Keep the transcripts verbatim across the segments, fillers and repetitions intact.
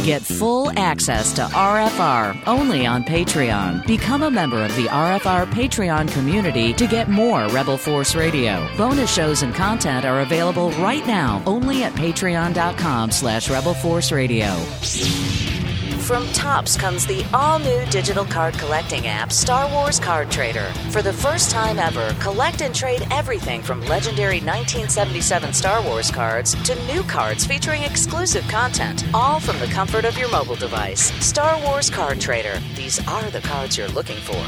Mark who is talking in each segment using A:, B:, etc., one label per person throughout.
A: Get full access to R F R only on Patreon. Become a member of the R F R Patreon community to get more Rebel Force Radio. Bonus shows and content are available right now only at patreon.com slash Rebel Force Radio. From Topps comes the all-new digital card collecting app, Star Wars Card Trader. For the first time ever, collect and trade everything from legendary nineteen seventy-seven Star Wars cards to new cards featuring exclusive content, all from the comfort of your mobile device. Star Wars Card Trader. These are the cards you're looking for.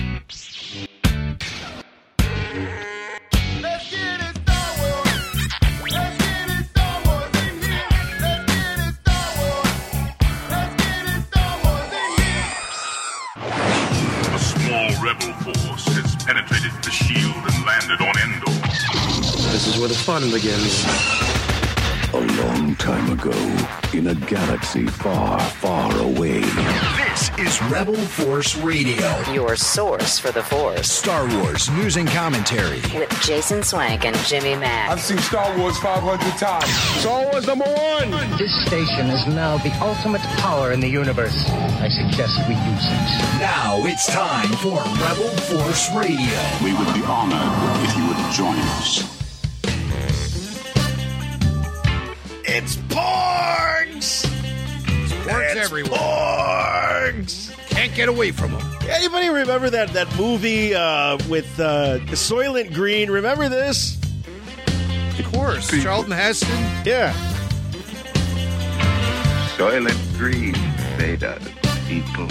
B: Rebel force has penetrated the shield and landed on Endor.
C: This is where the fun begins.
D: A long time ago, in a galaxy far, far away.
E: This is Rebel Force Radio.
A: Your source for the Force.
E: Star Wars news and commentary.
A: With Jason Swank and Jimmy Mack.
F: I've seen Star Wars five hundred times.
G: Star Wars number one.
H: This station is now the ultimate power in the universe. I suggest we use it.
E: Now it's time for Rebel Force Radio.
B: We would be honored if you would join us.
E: It's Porgs!
G: Porgs everywhere.
E: Porgs!
G: Can't get away from them.
I: Anybody remember that, that movie uh, with uh, Soylent Green? Remember this?
G: Of course. People. Charlton Heston?
I: Yeah.
D: Soylent Green, made out of people.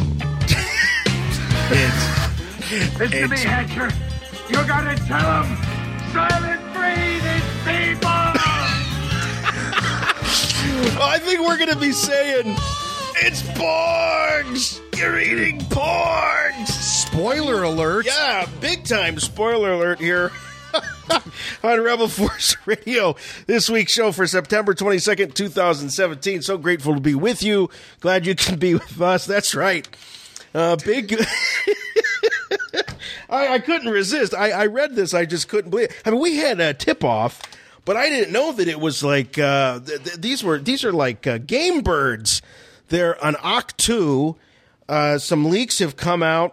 G: it's,
J: Listen to me, Hatcher. You gotta tell him Soylent Green is people!
I: I think we're going to be saying, it's Porgs! You're eating Porgs!
G: Spoiler alert.
I: Yeah, big time spoiler alert here on Rebel Force Radio. This week's show for September twenty-second, twenty seventeen. So grateful to be with you. Glad you can be with us. That's right. Uh, big... I, I couldn't resist. I, I read this. I just couldn't believe it. I mean, we had a tip-off. But I didn't know that it was like uh, th- th- these were these are like uh, game birds. They're on Occ two. Uh, some leaks have come out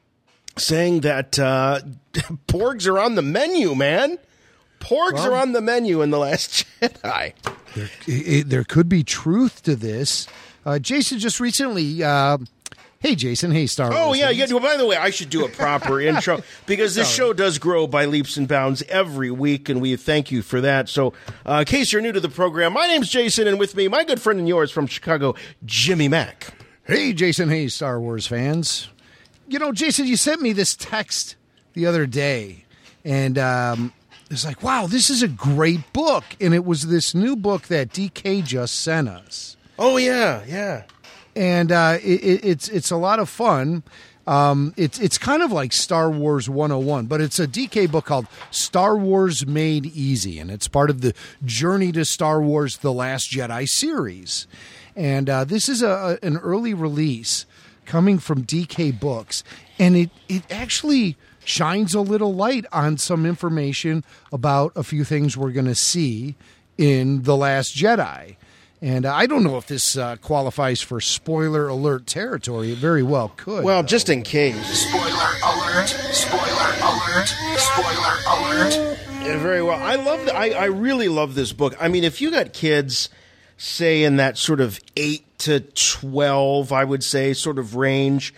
I: saying that uh, Porgs are on the menu. Man, Porgs well, are on the menu in The Last Jedi.
K: There, it, there could be truth to this. Uh, Jason just recently. Uh, Hey, Jason. Hey, Star Wars.
I: Oh, yeah. yeah. By the way, I should do a proper intro because this show does grow by leaps and bounds every week, and we thank you for that. So uh, in case you're new to the program, my name's Jason, and with me, my good friend and yours from Chicago, Jimmy Mack.
K: Hey, Jason. Hey, Star Wars fans. You know, Jason, you sent me this text the other day, and um, it's like, wow, this is a great book. And it was this new book that D K just sent us.
I: Oh, yeah, yeah.
K: And uh, it, it's it's a lot of fun. Um, it's it's kind of like Star Wars one oh one, but it's a D K book called Star Wars Made Easy, and it's part of the Journey to Star Wars: The Last Jedi series. And uh, this is a, a an early release coming from D K Books, and it it actually shines a little light on some information about a few things we're going to see in The Last Jedi. And I don't know if this uh, qualifies for spoiler alert territory. It very well could.
I: Well,
K: though.
I: just in case.
E: Spoiler alert! Spoiler alert! Spoiler alert!
I: Yeah, very well. I love. The, I I really love this book. I mean, if you got kids, say in that sort of eight to twelve, I would say, sort of range,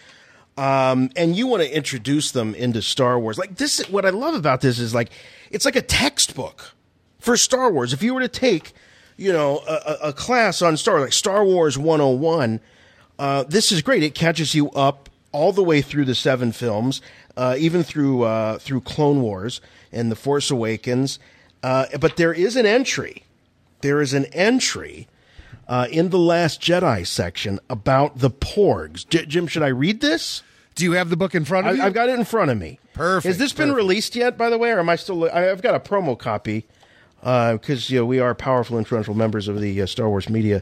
I: um, and you want to introduce them into Star Wars, like this. What I love about this is like it's like a textbook for Star Wars. If you were to take you know, a, a class on Star Wars, like Star Wars one oh one, uh, this is great. It catches you up all the way through the seven films, uh, even through uh, through Clone Wars and The Force Awakens. Uh, but there is an entry. There is an entry uh, in the Last Jedi section about the Porgs. J- Jim, should I read this?
K: Do you have the book in front of
I: I,
K: you?
I: I've got it in front of me.
K: Perfect.
I: Has this been
K: perfect.
I: released yet, by the way, or am I still... I've got a promo copy. Because uh, you know, we are powerful, influential members of the uh, Star Wars media.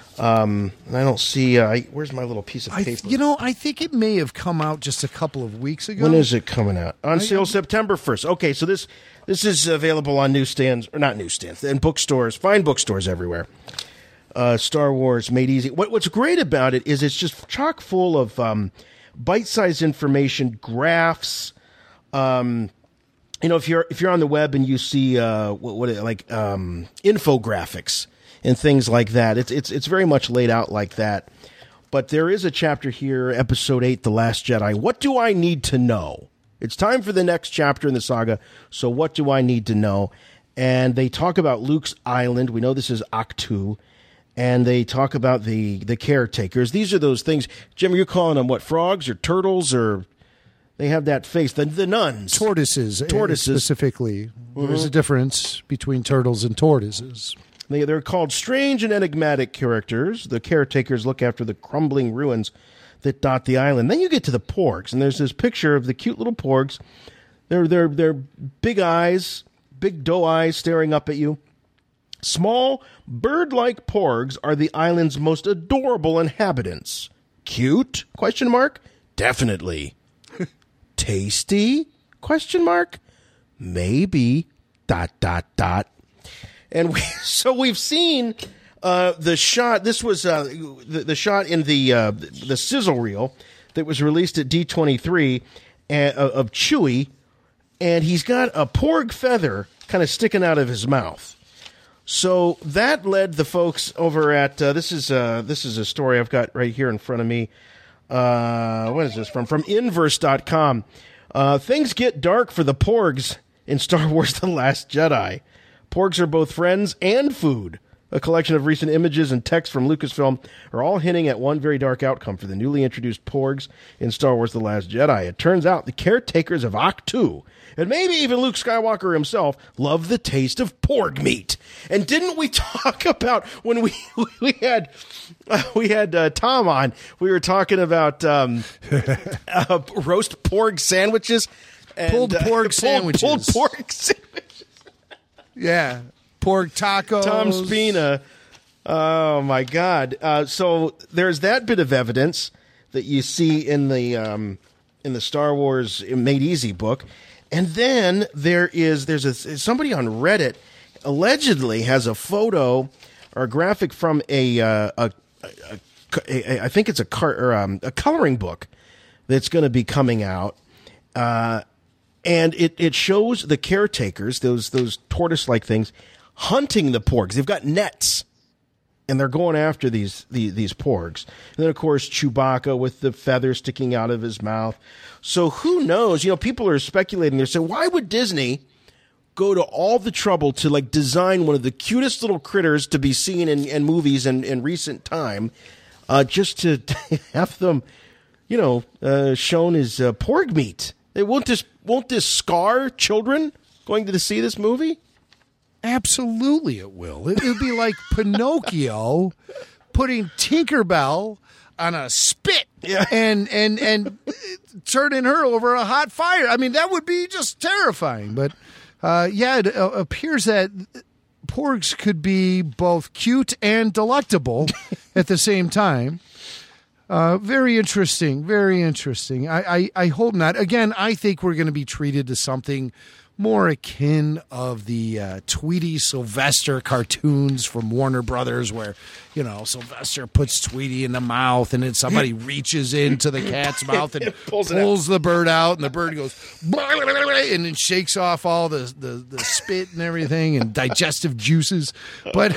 I: Um, and I don't see... Uh, I, where's my little piece of
K: I,
I: paper?
K: you know, I think it may have come out just a couple of weeks ago.
I: When is it coming out? On
K: I,
I: sale
K: I,
I: September first. Okay, so this this is available on newsstands, or not newsstands, in bookstores, fine bookstores everywhere. uh, Star Wars Made Easy. What, what's great about it is it's just chock full of um, bite-sized information, graphs. Um, you know, if you're if you're on the web and you see uh, what, what like um, infographics and things like that, it's it's it's very much laid out like that. But there is a chapter here, Episode eight, The Last Jedi. What do I need to know? It's time for the next chapter in the saga, so what do I need to know? And they talk about Luke's Island. We know this is Ahch-To. And they talk about the, the caretakers. These are those things. Jim, you're calling them what, frogs or turtles? Or they have that face. The, the nuns.
K: Tortoises.
I: Tortoises.
K: Specifically.
I: Mm-hmm.
K: There's a difference between turtles and tortoises.
I: They, they're called strange and enigmatic characters. The caretakers look after the crumbling ruins that dot the island. Then you get to the porgs, and there's this picture of the cute little porgs. They're, they're, they're big eyes, big doe eyes staring up at you. Small, bird-like porgs are the island's most adorable inhabitants. Cute? Question mark. Definitely. Tasty? Question mark. Maybe. Dot, dot, dot. And we, so we've seen uh, the shot. This was uh, the, the shot in the uh, the sizzle reel that was released at D twenty-three uh, of Chewie, and he's got a porg feather kind of sticking out of his mouth. So that led the folks over at uh, this is uh, this is a story I've got right here in front of me. Uh, what is this from? From Inverse dot com. Uh, things get dark for the porgs in Star Wars: The Last Jedi. Porgs are both friends and food. A collection of recent images and text from Lucasfilm are all hinting at one very dark outcome for the newly introduced porgs in Star Wars: The Last Jedi. It turns out the caretakers of Ahch-To, and maybe even Luke Skywalker himself, love the taste of porg meat. And didn't we talk about when we we had uh, we had uh, Tom on? We were talking about um, uh, roast porg sandwiches, and,
K: pulled porg
I: uh,
K: sandwiches,
I: pulled, pulled porg sandwiches.
K: Yeah, porg tacos.
I: Tom Spina. Oh my God! Uh, so there's that bit of evidence that you see in the um, in the Star Wars Made Easy book. And then there is there's a somebody on Reddit allegedly has a photo or a graphic from a, uh, a, a, a, a I think it's a car, or, um, a coloring book that's going to be coming out, uh, and it, it shows the caretakers, those those tortoise like things, hunting the porgs. They've got nets, and they're going after these these, these porgs. And then of course Chewbacca with the feather sticking out of his mouth. So who knows? You know, people are speculating. They're saying, why would Disney go to all the trouble to like design one of the cutest little critters to be seen in, in movies in, in recent time, uh, just to have them, you know, uh, shown as uh, porg meat? They won't this won't this scar children going to see this movie?
K: Absolutely, it will. It would be like Pinocchio putting Tinkerbell on a spit
I: yeah.
K: and and and turning her over a hot fire. I mean, that would be just terrifying. But uh, yeah, it uh, appears that porgs could be both cute and delectable at the same time. Uh, very interesting. Very interesting. I, I, I hope not. Again, I think we're going to be treated to something more akin of the uh, Tweety Sylvester cartoons from Warner Brothers, where, you know, Sylvester puts Tweety in the mouth and then somebody reaches into the cat's mouth and pulls, pulls the bird out, and the bird goes and then shakes off all the, the, the spit and everything and digestive juices. But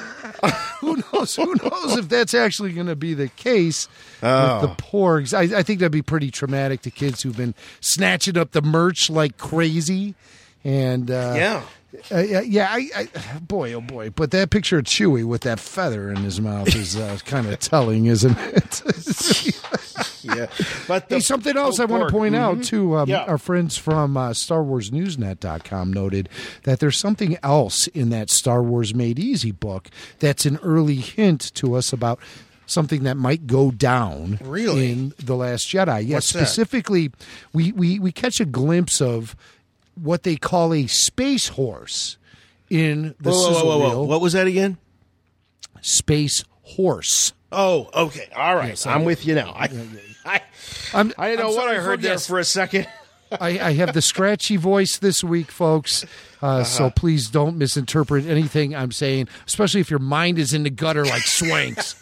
K: who knows? Who knows if that's actually going to be the case
I: oh.
K: with the porgs? I, I think that'd be pretty traumatic to kids who've been snatching up the merch like crazy. And uh,
I: yeah,
K: uh, yeah, I, I, boy, oh boy! But that picture of Chewie with that feather in his mouth is uh, kind of telling, isn't it?
I: yeah. But the,
K: hey, something else I want to point
I: mm-hmm.
K: out too. Um,
I: yeah.
K: Our friends from uh, Star Wars News Net dot com noted that there's something else in that Star Wars Made Easy book that's an early hint to us about something that might go down
I: really?
K: in The Last Jedi. Yes, yeah,
I: What's
K: specifically, that? we we we catch a glimpse of what they call a space horse in the
I: whoa,
K: sizzle
I: whoa, whoa, whoa.
K: reel.
I: What was that again?
K: Space horse.
I: Oh, okay. All right.
K: Yes,
I: I'm
K: I,
I: with you now. I, I,
K: I'm,
I: I didn't know
K: I'm
I: what
K: sorry,
I: I heard
K: yes.
I: there for a second.
K: I, I have the scratchy voice this week, folks. Uh, uh-huh. So please don't misinterpret anything I'm saying, especially if your mind is in the gutter like Swanks.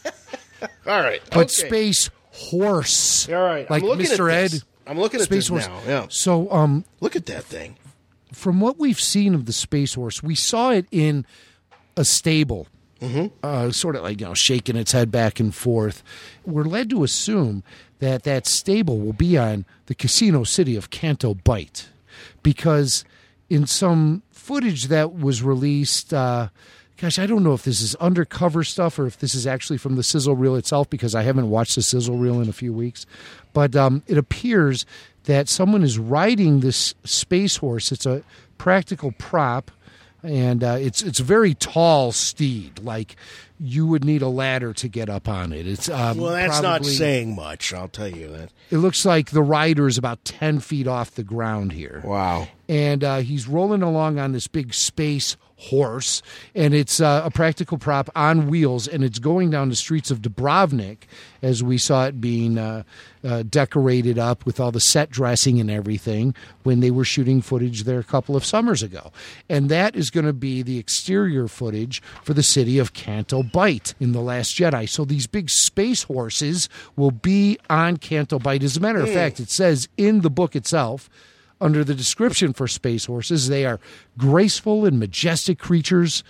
I: All right.
K: But
I: okay.
K: Space Horse.
I: All right.
K: Like
I: I'm looking
K: Mister
I: at
K: Ed.
I: this. I'm looking at
K: Space
I: this
K: Horse.
I: now. Yeah.
K: So, um,
I: look at that thing.
K: From what we've seen of the Space Horse, we saw it in a stable,
I: mm-hmm.
K: uh, sort of like, you know, shaking its head back and forth. We're led to assume that that stable will be on the casino city of Canto Bight, because in some footage that was released, uh, gosh, I don't know if this is undercover stuff or if this is actually from the sizzle reel itself, because I haven't watched the sizzle reel in a few weeks, but um, it appears that someone is riding this Space Horse. It's a practical prop, and uh, it's it's a very tall steed. Like, you would need a ladder to get up on it. It's um,
I: well, that's
K: probably,
I: not saying much. I'll tell you that.
K: It looks like the rider is about ten feet off the ground here.
I: Wow!
K: And uh, he's rolling along on this big Space Horse, and it's uh, a practical prop on wheels, and it's going down the streets of Dubrovnik, as we saw it being uh, uh, decorated up with all the set dressing and everything when they were shooting footage there a couple of summers ago. And that is going to be the exterior footage for the city of Canto Bight in The Last Jedi. So these big space horses will be on Canto Bight. As a matter of mm. fact, it says in the book itself, under the description for space horses, they are graceful and majestic creatures,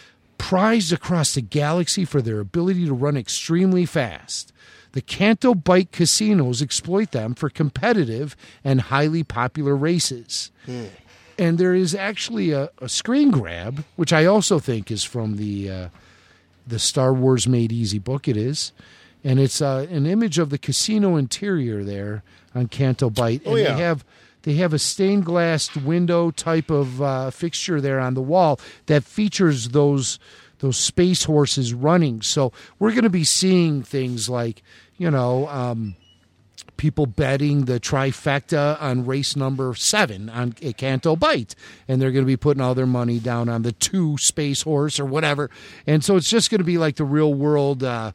K: prized across the galaxy for their ability to run extremely fast. The Canto Bight casinos exploit them for competitive and highly popular races. Hmm. And there is actually a, a screen grab, which I also think is from the uh, the Star Wars Made Easy book. It is. And it's uh, an image of the casino interior there on Canto Bight. And
I: oh, yeah.
K: they have... They have a stained glass window type of uh, fixture there on the wall that features those those space horses running. So we're going to be seeing things like, you know, um, people betting the trifecta on race number seven on Canto Bight, and they're going to be putting all their money down on the two space horse or whatever. And so it's just going to be like the real world, uh,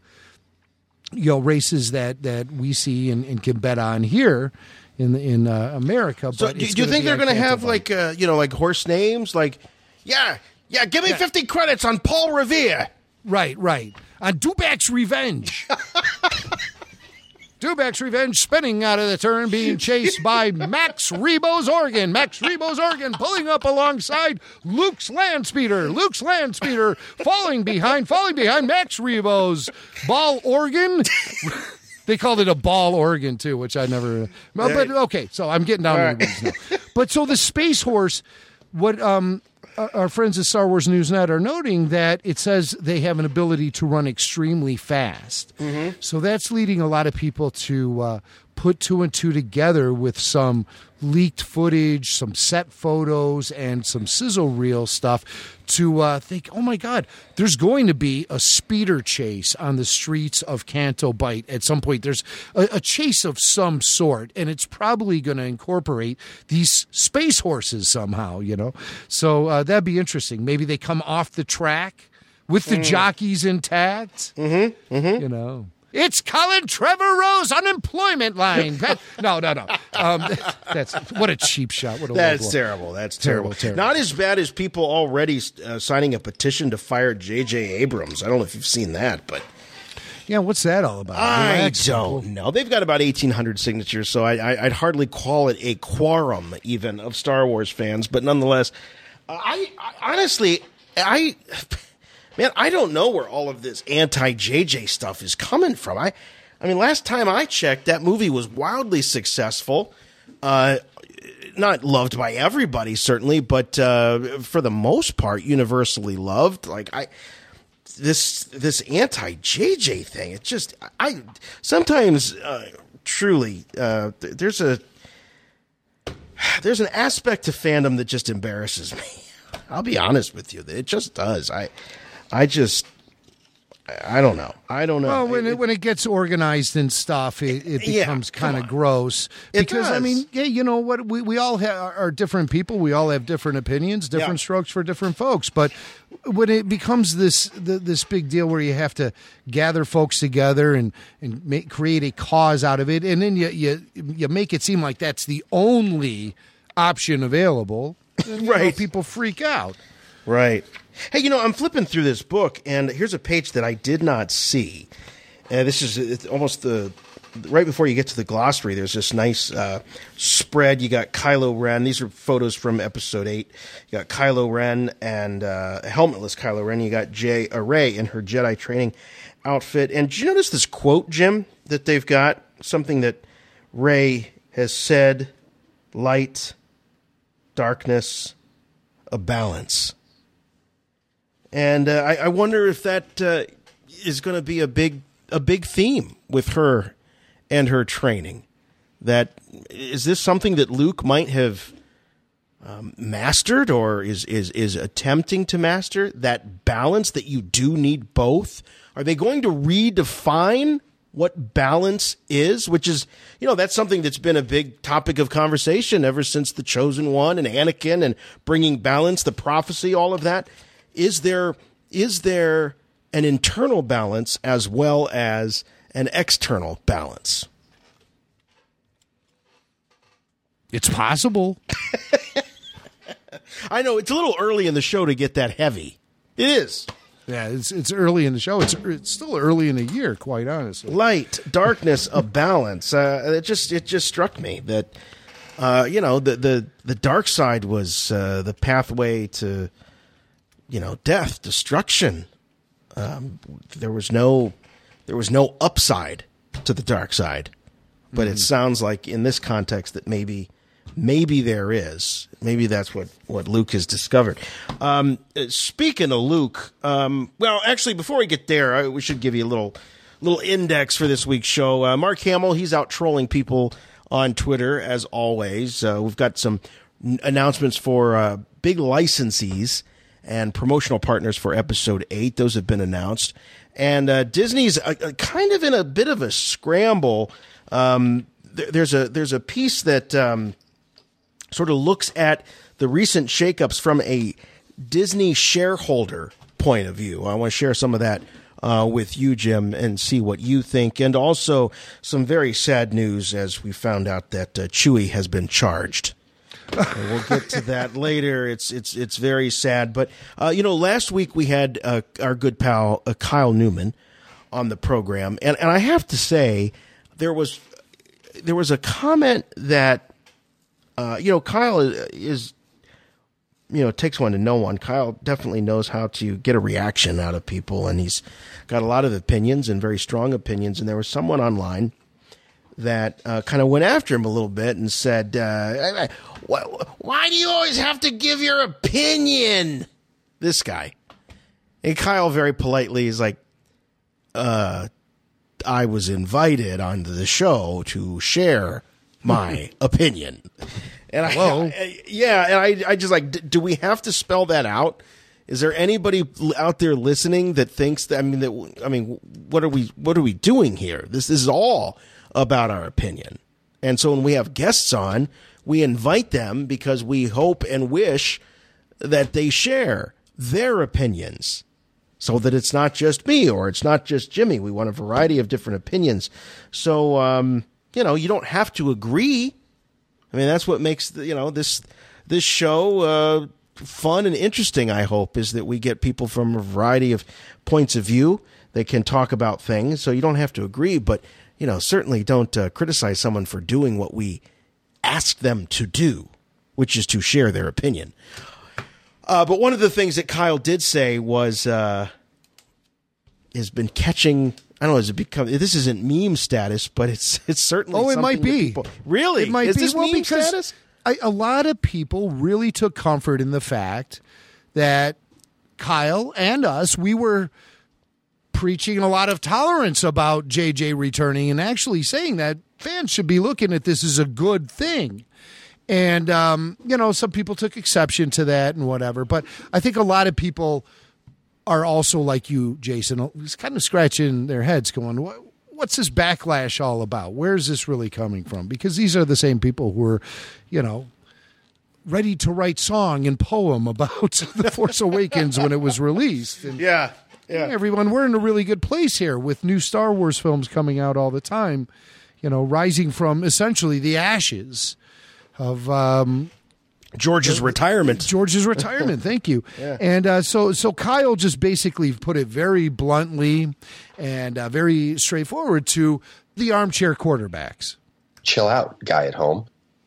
K: you know, races that that we see and, and can bet on here in in uh, America.
I: So
K: but
I: do, do you think they're going to have like uh, you know like horse names like yeah yeah give me yeah. fifty credits on Paul Revere,
K: right right on Dubak's Revenge. Dubak's Revenge spinning out of the turn, being chased by Max Rebo's Organ. Max Rebo's Organ pulling up alongside Luke's Landspeeder. Luke's Landspeeder falling behind, falling behind Max Rebo's Ball Organ. They called it a ball organ, too, which I never... But, okay, so I'm getting down to the weeds now. But so the Space Horse, what um, our friends at Star Wars News Net are noting that it says they have an ability to run extremely fast. Mm-hmm. So that's leading a lot of people to uh, put two and two together with some leaked footage, some set photos, and some sizzle reel stuff to uh, think, oh my God, there's going to be a speeder chase on the streets of Canto Bight at some point. There's a, a chase of some sort, and it's probably going to incorporate these space horses somehow, you know? So uh, that'd be interesting. Maybe they come off the track with the mm. jockeys intact,
I: mm-hmm, mm-hmm.
K: you know? It's Colin Trevorrow's unemployment line. no, no, no. Um, that's what a cheap shot. What a
I: that's terrible. That's terrible.
K: terrible. Terrible.
I: Not as bad as people already uh, signing a petition to fire J J Abrams. I don't know if you've seen that, but
K: yeah, what's that all about?
I: I
K: Relax,
I: don't
K: people.
I: know. They've got about eighteen hundred signatures, so I, I, I'd hardly call it a quorum even of Star Wars fans. But nonetheless, uh, I, I honestly, I. Man, I don't know where all of this anti-J J stuff is coming from. I, I mean, last time I checked, that movie was wildly successful. Uh, not loved by everybody, certainly, but uh, for the most part, universally loved. Like I, this this anti-J J thing. It just I sometimes uh, truly uh, there's a there's an aspect to fandom that just embarrasses me. I'll be honest with you, it just does. I. I just, I, I don't know. I don't know.
K: Well, when
I: it,
K: it, when it gets organized and stuff, it, it
I: Yeah,
K: becomes
I: come
K: kind of
I: on.
K: gross.
I: It
K: Because I
I: does.
K: mean, yeah, you know what? We we all ha- are different people. We all have different opinions, different
I: Yeah.
K: strokes for different folks. But when it becomes this the, this big deal where you have to gather folks together and and make, create a cause out of it, and then you you you make it seem like that's the only option available, then, you know,
I: Right.
K: people freak out.
I: Right. Hey, you know, I'm flipping through this book, and here's a page that I did not see. Uh, this is it's almost the right before you get to the glossary. There's this nice uh, spread. You got Kylo Ren. These are photos from Episode Eight. You got Kylo Ren and uh, helmetless Kylo Ren. You got Jay uh, Rey in her Jedi training outfit. And did you notice this quote, Jim, that they've got? Something that Rey has said: "Light, darkness, a balance." And uh, I, I wonder if that uh, is going to be a big a big theme with her and her training. That is this something that Luke might have um, mastered, or is is is attempting to master, that balance that you do need both? Are they going to redefine what balance is? Which is, you know, that's something that's been a big topic of conversation ever since the Chosen One and Anakin and bringing balance, the prophecy, all of that. Is there is there an internal balance as well as an external balance?
K: It's possible.
I: I know it's a little early in the show to get that heavy. It is.
K: Yeah, it's it's early in the show. It's it's still early in the year, quite honestly.
I: Light, darkness, a balance. Uh, it just it just struck me that uh, you know the, the the dark side was uh, the pathway to, you know, death, destruction. Um, there was no there was no upside to the dark side, but
K: Mm-hmm.
I: it sounds like in this context that maybe maybe there is. Maybe that's what, what Luke has discovered. Um, speaking of Luke, um, well, actually, before we get there, I, we should give you a little little index for this week's show. Uh, Mark Hamill, he's out trolling people on Twitter as always. Uh, we've got some n- announcements for uh, big licensees and promotional partners for episode eight. Those have been announced. And uh, Disney's uh, uh, kind of in a bit of a scramble. Um, th- there's a there's a piece that um, sort of looks at the recent shakeups from a Disney shareholder point of view. I want to share some of that uh, with you, Jim, and see what you think. And also some very sad news as we found out that uh, Chewie has been charged. And we'll get to that later. It's it's it's very sad. But, uh, you know, last week we had uh, our good pal uh, Kyle Newman on the program. And, and I have to say, there was there was a comment that, uh, you know, Kyle is, you know, it takes one to know one. Kyle definitely knows how to get a reaction out of people. And he's got a lot of opinions and very strong opinions. And there was someone online that uh, kind of went after him a little bit and said, uh, why, why do you always have to give your opinion? This guy. And Kyle very politely is like, uh, I was invited onto the show to share my opinion. And I,
K: Hello?
I: I, yeah, and I, I just like, d- do we have to spell that out? Is there anybody out there listening that thinks that, I mean, that, I mean, what are we, what are we doing here? This, this is all about our opinion. And so when we have guests on, we invite them because we hope and wish that they share their opinions so that it's not just me or it's not just Jimmy. We want a variety of different opinions. So, um, you know, you don't have to agree. I mean, that's what makes, the, you know, this, this show, uh, fun and interesting, I hope, is that we get people from a variety of points of view that can talk about things. So you don't have to agree, but, you know, certainly don't uh, criticize someone for doing what we ask them to do, which is to share their opinion. Uh, but one of the things that Kyle did say was, uh, has been catching, I don't know, has it become, this isn't meme status, but it's it's certainly
K: Oh, it
I: something
K: might
I: that
K: be.
I: people- really?
K: It might
I: is
K: be.
I: this
K: Well,
I: meme
K: because
I: status?
K: I, a lot of people really took comfort in the fact that Kyle and us, we were preaching a lot of tolerance about J J returning and actually saying that fans should be looking at this as a good thing. And, um, you know, some people took exception to that and whatever. But I think a lot of people are also like you, Jason, kind of scratching their heads going, what, what's this backlash all about? Where is this really coming from? Because these are the same people who are, you know, ready to write song and poem about The Force Awakens when it was released. And
I: yeah, yeah.
K: Everyone, we're in a really good place here with new Star Wars films coming out all the time, you know, rising from essentially the ashes of um,
I: George's
K: uh,
I: retirement.
K: George's retirement, thank you.
I: Yeah.
K: And uh, so, so Kyle just basically put it very bluntly and uh, very straightforward to the armchair quarterbacks.
L: Chill out, guy at home.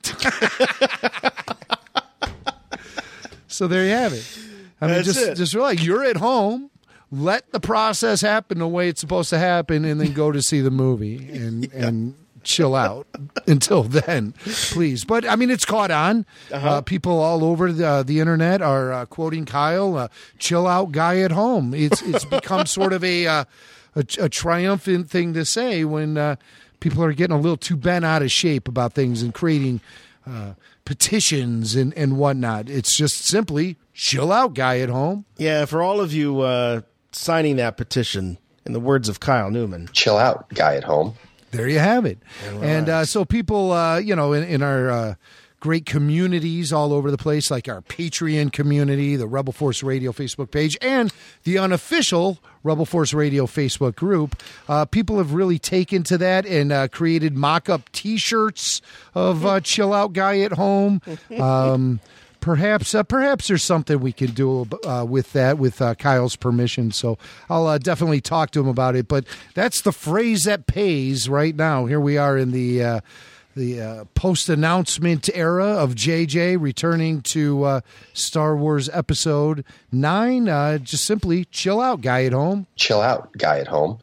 K: So there you have it. I mean,
I: That's
K: just
I: it.
K: just like you're at home, let the process happen the way it's supposed to happen, and then go to see the movie and yeah. and chill out. Until then, please. But I mean, it's caught on. Uh-huh. Uh, people all over the, uh, the internet are uh, quoting Kyle, uh, "Chill out, guy at home." It's it's become sort of a, uh, a a triumphant thing to say when uh, people are getting a little too bent out of shape about things and creating Uh, petitions and, and whatnot. It's just simply chill out, guy at home.
I: Yeah, for all of you uh, signing that petition, in the words of Kyle Newman,
L: chill out, guy at home.
K: There you have it.
I: And,
K: and uh, so people, uh, you know, in, in our uh, great communities all over the place, like our Patreon community, the Rebel Force Radio Facebook page, and the unofficial Rebel Force Radio Facebook group, uh, people have really taken to that and uh, created mock-up T-shirts of uh, "Chill Out, Guy at Home." Um, perhaps, uh, perhaps there's something we can do uh, with that, with uh, Kyle's permission. So I'll uh, definitely talk to him about it. But that's the phrase that pays right now. Here we are in the. Uh, The uh, post-announcement era of J J returning to uh, Star Wars Episode nine. Uh, just simply chill out, guy at home.
L: Chill out, guy at home.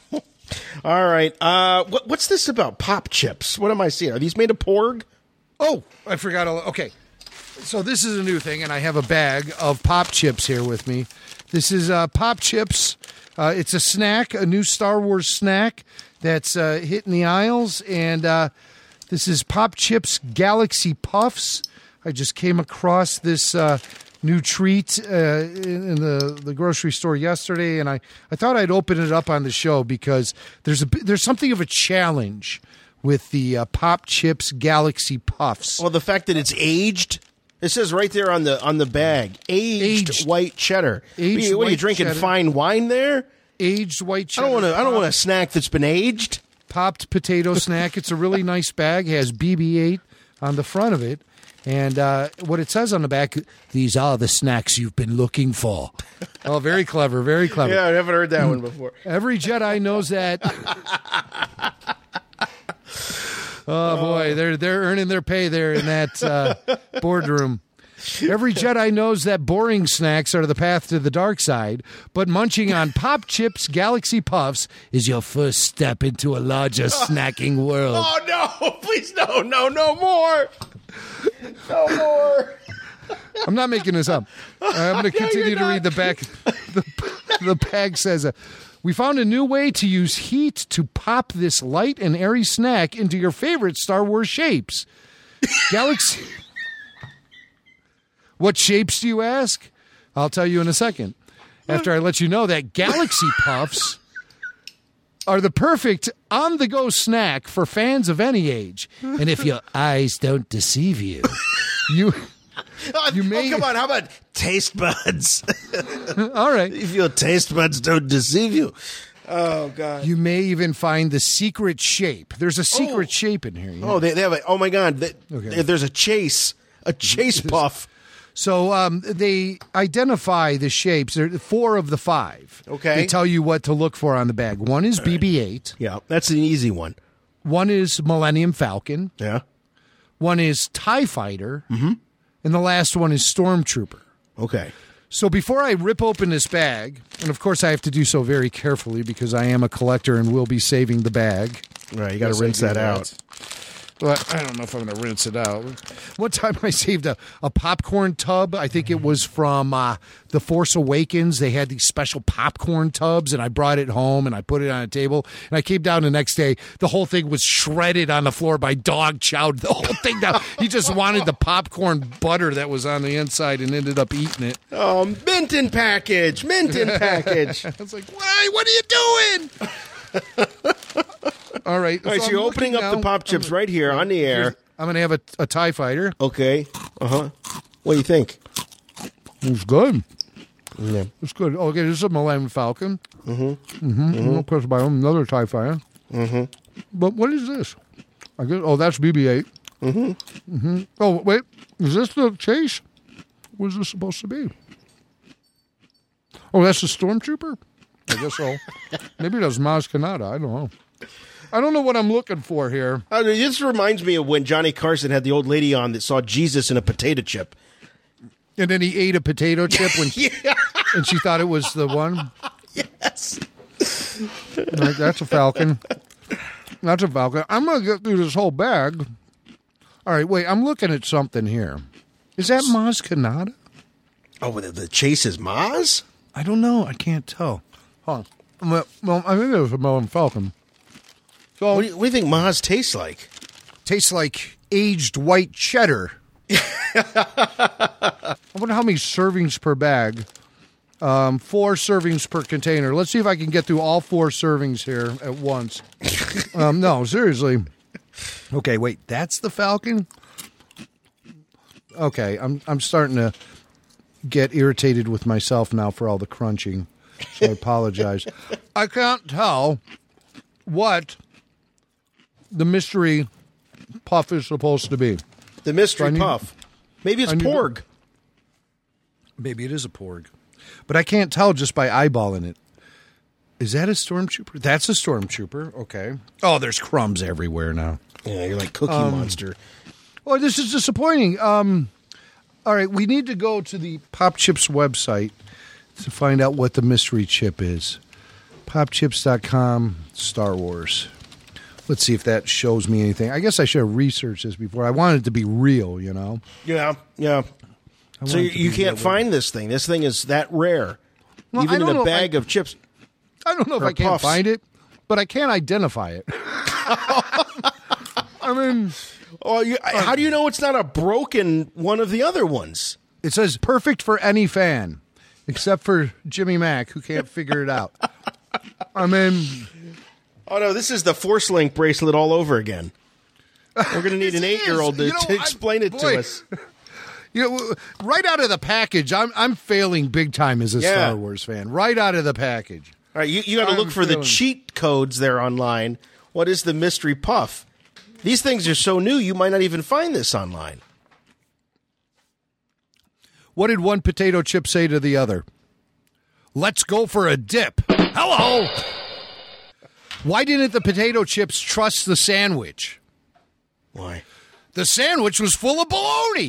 I: All right. Uh, what, what's this about pop chips? What am I seeing? Are these made of porg?
K: Oh, I forgot. A, okay. So this is a new thing, and I have a bag of pop chips here with me. This is uh, pop chips. Uh, it's a snack, a new Star Wars snack that's uh, hitting the aisles, and... Uh, This is Pop Chips Galaxy Puffs. I just came across this uh, new treat uh, in the, the grocery store yesterday, and I, I thought I'd open it up on the show because there's a there's something of a challenge with the uh, Pop Chips Galaxy Puffs.
I: Well, the fact that it's aged. It says right there on the on the bag, aged, aged. white cheddar.
K: Aged
I: what, you, what are you
K: white
I: drinking?
K: cheddar.
I: Fine wine there?
K: Aged white cheddar.
I: I don't want to. I don't want a snack that's been aged.
K: Popped potato snack. It's a really nice bag. It has B B eight on the front of it. And uh, what it says on the back, these are the snacks you've been looking for. Oh, very clever, very clever.
I: Yeah, I haven't heard that one before.
K: Every Jedi knows that. Oh, boy, they're they're earning their pay there in that uh, boardroom. Every Jedi knows that boring snacks are the path to the dark side, but munching on Pop Chips Galaxy Puffs is your first step into a larger snacking world.
I: Oh, no. Please, no, no, no more. No more.
K: I'm not making this up. I'm going to continue to read the back. The, the bag says, uh, we found a new way to use heat to pop this light and airy snack into your favorite Star Wars shapes. Galaxy... What shapes do you ask? I'll tell you in a second. After I let you know that Galaxy Puffs are the perfect on-the-go snack for fans of any age. And if your eyes don't deceive you, you you may...
I: Oh, come on. How about taste buds?
K: All right.
I: If your taste buds don't deceive you. Oh, God.
K: You may even find the secret shape. There's a secret oh. shape in here. You know?
I: Oh, they, they have a... Oh, my God. They,
K: okay.
I: There's a chase. A chase puff.
K: So um, they identify the shapes. There are four of the five.
I: Okay.
K: They tell you what to look for on the bag. One is B B eight.
I: Yeah, that's an easy one.
K: One is Millennium Falcon.
I: Yeah.
K: One is TIE Fighter.
I: Mm-hmm.
K: And the last one is Stormtrooper.
I: Okay.
K: So before I rip open this bag, and of course I have to do so very carefully because I am a collector and will be saving the bag.
I: Right, you got to
K: yes,
I: rinse that, that out.
K: But I don't know if I'm going to rinse it out. One time I saved a, a popcorn tub. I think it was from uh, The Force Awakens. They had these special popcorn tubs, and I brought it home, and I put it on a table. And I came down the next day. The whole thing was shredded on the floor. My dog chowed the whole thing down. He just wanted the popcorn butter that was on the inside and ended up eating it.
I: Oh, Minton package. Minton package.
K: I was like, why? What are you doing? All right.
I: All right, so, so you're opening up now. the Pop Chips right here on the air.
K: I'm going to have a, a TIE Fighter.
I: Okay. Uh-huh. What do you think?
K: It's good.
I: Yeah.
K: It's good. Okay, this is a Millennium Falcon.
I: Mm-hmm.
K: Mm-hmm. mm-hmm. Of course, by another TIE Fighter.
I: Mm-hmm.
K: But what is this? I guess. Oh, that's B B eight.
I: Mm-hmm.
K: Mm-hmm. Oh, wait. Is this the chase? What is this supposed to be? Oh, that's a Stormtrooper? I guess so. Maybe that's Maz Kanata. I don't know. I don't know what I'm looking for here.
I: Uh, this reminds me of when Johnny Carson had the old lady on that saw Jesus in a potato chip.
K: And then he ate a potato chip when
I: yeah.
K: and she thought it was the one?
I: Yes.
K: Right, that's a Falcon. That's a Falcon. I'm going to get through this whole bag. All right, wait. I'm looking at something here. Is that Maz Kanata?
I: Oh, the, the chase is Maz?
K: I don't know. I can't tell. Hold on. Well, well I think it was a Millennium Falcon. So,
I: what do, you, what do you think Maz tastes like?
K: Tastes like aged white cheddar. I wonder how many servings per bag. Um, four servings per container. Let's see if I can get through all four servings here at once. um, no, seriously. Okay, wait. That's the Falcon? Okay, I'm I'm starting to get irritated with myself now for all the crunching. So I apologize. I can't tell what the mystery puff is supposed to be.
I: The mystery
K: so need,
I: puff. Maybe it's porg.
K: To, maybe it is a porg. But I can't tell just by eyeballing it. Is that a Stormtrooper? That's a Stormtrooper. Okay. Oh, there's crumbs everywhere now.
I: Yeah, you're like Cookie
K: um,
I: Monster.
K: Oh, this is disappointing. Um, all right, we need to go to the Pop Chips website to find out what the mystery chip is. pop chips dot com, Star Wars. Let's see if that shows me anything. I guess I should have researched this before. I wanted it to be real, you know?
I: Yeah, yeah. So you, you can't find this thing. This thing is that rare.
K: Well,
I: Even in a bag
K: I,
I: of chips.
K: I don't know if I can't puffs. find it, but I can't identify it. I mean...
I: Oh, you, how do you know it's not a broken one of the other ones?
K: It says perfect for any fan, except for Jimmy Mack, who can't figure it out. I mean...
I: Oh, no, this is the Force Link bracelet all over again. We're going to need an eight-year-old to, you know, to explain I, it boy, to us.
K: You know, right out of the package, I'm I'm failing big time as a yeah. Star Wars fan. Right out of the package.
I: All right, you, you got to look for failing. the cheat codes there online. What is the mystery puff? These things are so new, you might not even find this online.
K: What did one potato chip say to the other? Let's go for a dip. Hello! Why didn't the potato chips trust the sandwich?
I: Why?
K: The sandwich was full of bologna.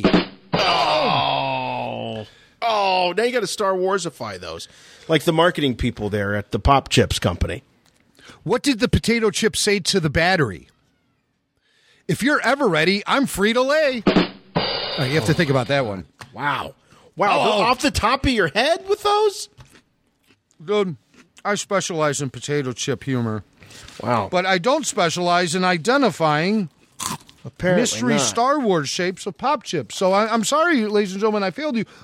I: Oh. Oh, now you got to Star Warsify those. Like the marketing people there at the Pop Chips company.
K: What did the potato chip say to the battery? If you're ever ready, I'm free to lay. Oh, you have to think about that one.
I: Wow. Wow. Oh. Off the top of your head with those?
K: Dude, I specialize in potato chip humor.
I: Wow.
K: But I don't specialize in identifying
I: Apparently
K: mystery
I: not.
K: Star Wars shapes of pop chips. So I, I'm sorry, ladies and gentlemen, I failed you.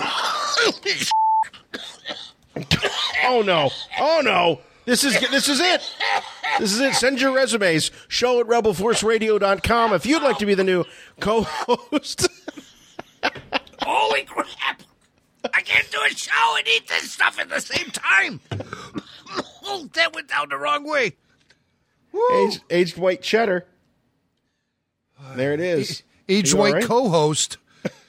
I: Oh, no. Oh, no. This is this is it. This is it. Send your resumes. Show at rebel force radio dot com if you'd like to be the new co-host.
E: Holy crap. I can't do a show and eat this stuff at the same time. Oh, that went down the wrong way.
I: Aged, aged white cheddar. There it is.
K: Aged white right? co-host.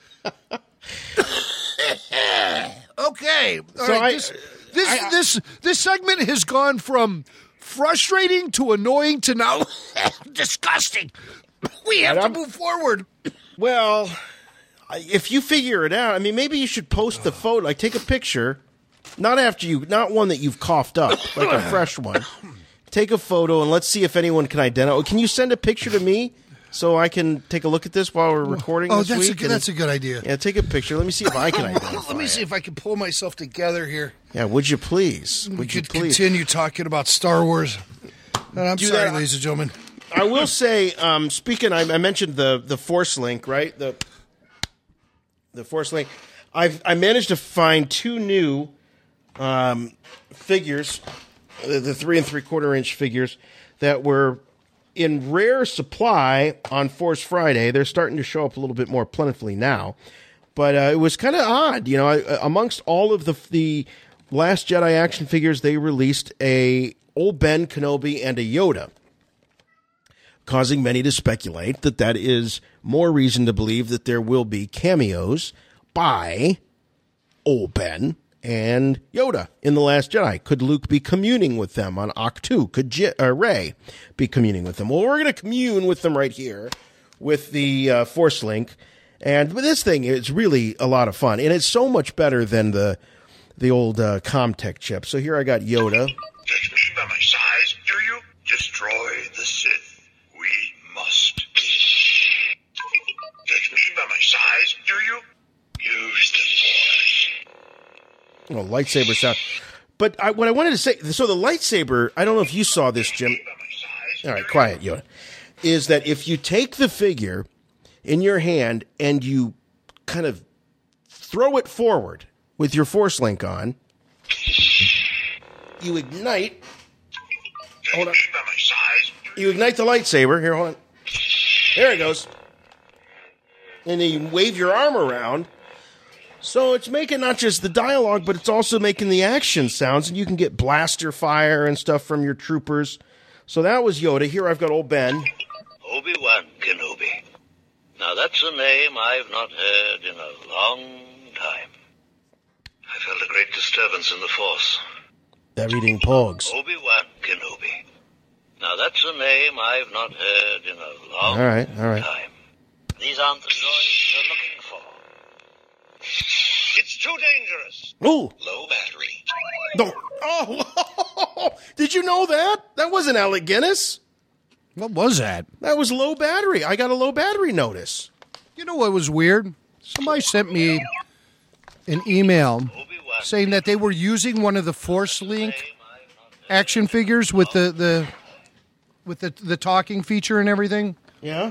E: Okay.
K: All so right, I, this, this, I, I, this, this segment has gone from frustrating to annoying to now disgusting. We have to move forward.
I: Well, if you figure it out, I mean, maybe you should post the photo. Like, take a picture. Not after you, not one that you've coughed up, like a fresh one. Take a photo and let's see if anyone can identify. Can you send a picture to me so I can take a look at this while we're recording
K: Oh,
I: this
K: that's a
I: week?
K: good,
I: and-
K: that's a good idea.
I: Yeah, take a picture. Let me see if I can identify
K: Let me
I: it.
K: see if I can pull myself together here.
I: Yeah, would you please?
K: We
I: Would you
K: could
I: please?
K: continue talking about Star Wars. And I'm
I: Do
K: sorry,
I: that.
K: ladies and gentlemen.
I: I will say, um, speaking, I, I mentioned the the Force Link, right? The the Force Link. I've I managed to find two new um, figures, the, the three and three quarter inch figures that were in rare supply on Force Friday. They're starting to show up a little bit more plentifully now, but uh, it was kind of odd, you know. I, amongst all of the the Last Jedi action figures, they released a old Ben Kenobi and a Yoda, causing many to speculate that that is more reason to believe that there will be cameos by old Ben and Yoda in The Last Jedi. Could Luke be communing with them on Ahch-To? Could J- uh, Rey be communing with them? Well, we're going to commune with them right here with the uh, Force Link. And but this thing is really a lot of fun, and it's so much better than the the old uh, Comtech chip. So here I got Yoda.
B: Judge me by my size, do you? Destroy the Sith. We must. Judge me by my size, do you? Use the Force.
I: Oh, lightsaber sound. But I, what I wanted to say, so the lightsaber, I don't know if you saw this, Jim. All right, quiet, Yoda. Is that if you take the figure in your hand and you kind of throw it forward with your Force Link on, you ignite. Hold on. You ignite the lightsaber. Here, hold on. There it goes. And then you wave your arm around. So it's making not just the dialogue, but it's also making the action sounds, and you can get blaster fire and stuff from your troopers. So that was Yoda. Here I've got old Ben.
M: Obi-Wan Kenobi. Now that's a name I've not heard in a long time. I felt a great disturbance in the Force.
I: They're eating pogs.
M: Obi-Wan Kenobi. Now that's a name I've not heard in a long
I: All right, all right.
M: time. These aren't the droids you're looking for. It's too dangerous.
I: Ooh.
M: Low battery.
I: No. Oh, did you know that? That wasn't Alec Guinness.
K: What was that?
I: That was low battery. I got a low battery notice.
K: You know what was weird? Somebody sent me an email saying that they were using one of the Force Link action figures with the, the with the the talking feature and everything.
I: Yeah.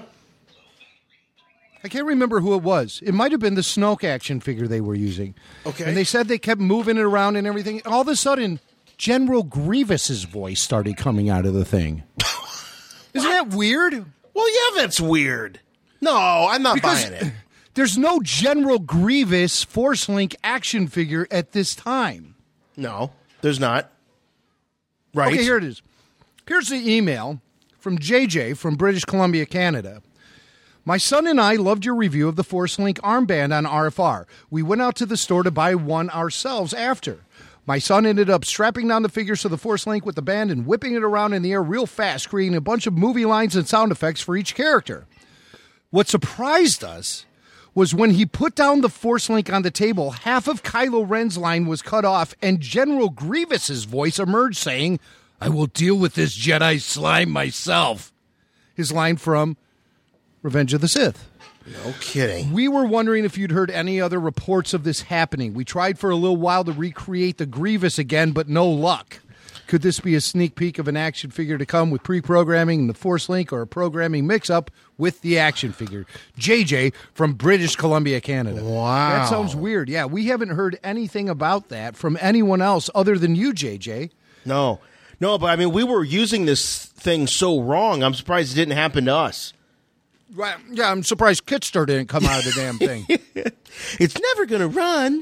K: I can't remember who it was. It might have been the Snoke action figure they were using.
I: Okay.
K: And they said they kept moving it around and everything. All of a sudden, General Grievous's voice started coming out of the thing. Isn't that weird?
I: Well, yeah, that's weird. No, I'm not
K: Because
I: buying it.
K: There's no General Grievous Force Link action figure at this time.
I: No, there's not. Right.
K: Okay, here it is. Here's the email from J J from British Columbia, Canada. My son and I loved your review of the Force Link armband on R F R. We went out to the store to buy one ourselves after. My son ended up strapping down the figures to the Force Link with the band and whipping it around in the air real fast, creating a bunch of movie lines and sound effects for each character. What surprised us was when he put down the Force Link on the table, half of Kylo Ren's line was cut off, and General Grievous's voice emerged saying, "I will deal with this Jedi slime myself." His line from Revenge of the Sith.
I: No kidding.
K: We were wondering if you'd heard any other reports of this happening. We tried for a little while to recreate the Grievous again, but no luck. Could this be a sneak peek of an action figure to come with pre-programming in the Force Link, or a programming mix-up with the action figure? J J from British Columbia, Canada.
I: Wow.
K: That sounds weird. Yeah, we haven't heard anything about that from anyone else other than you, J J.
I: No. No, but I mean, we were using this thing so wrong. I'm surprised it didn't happen to us.
K: Right. Yeah, I'm surprised Kitster didn't come out of the damn thing.
I: It's never going to run.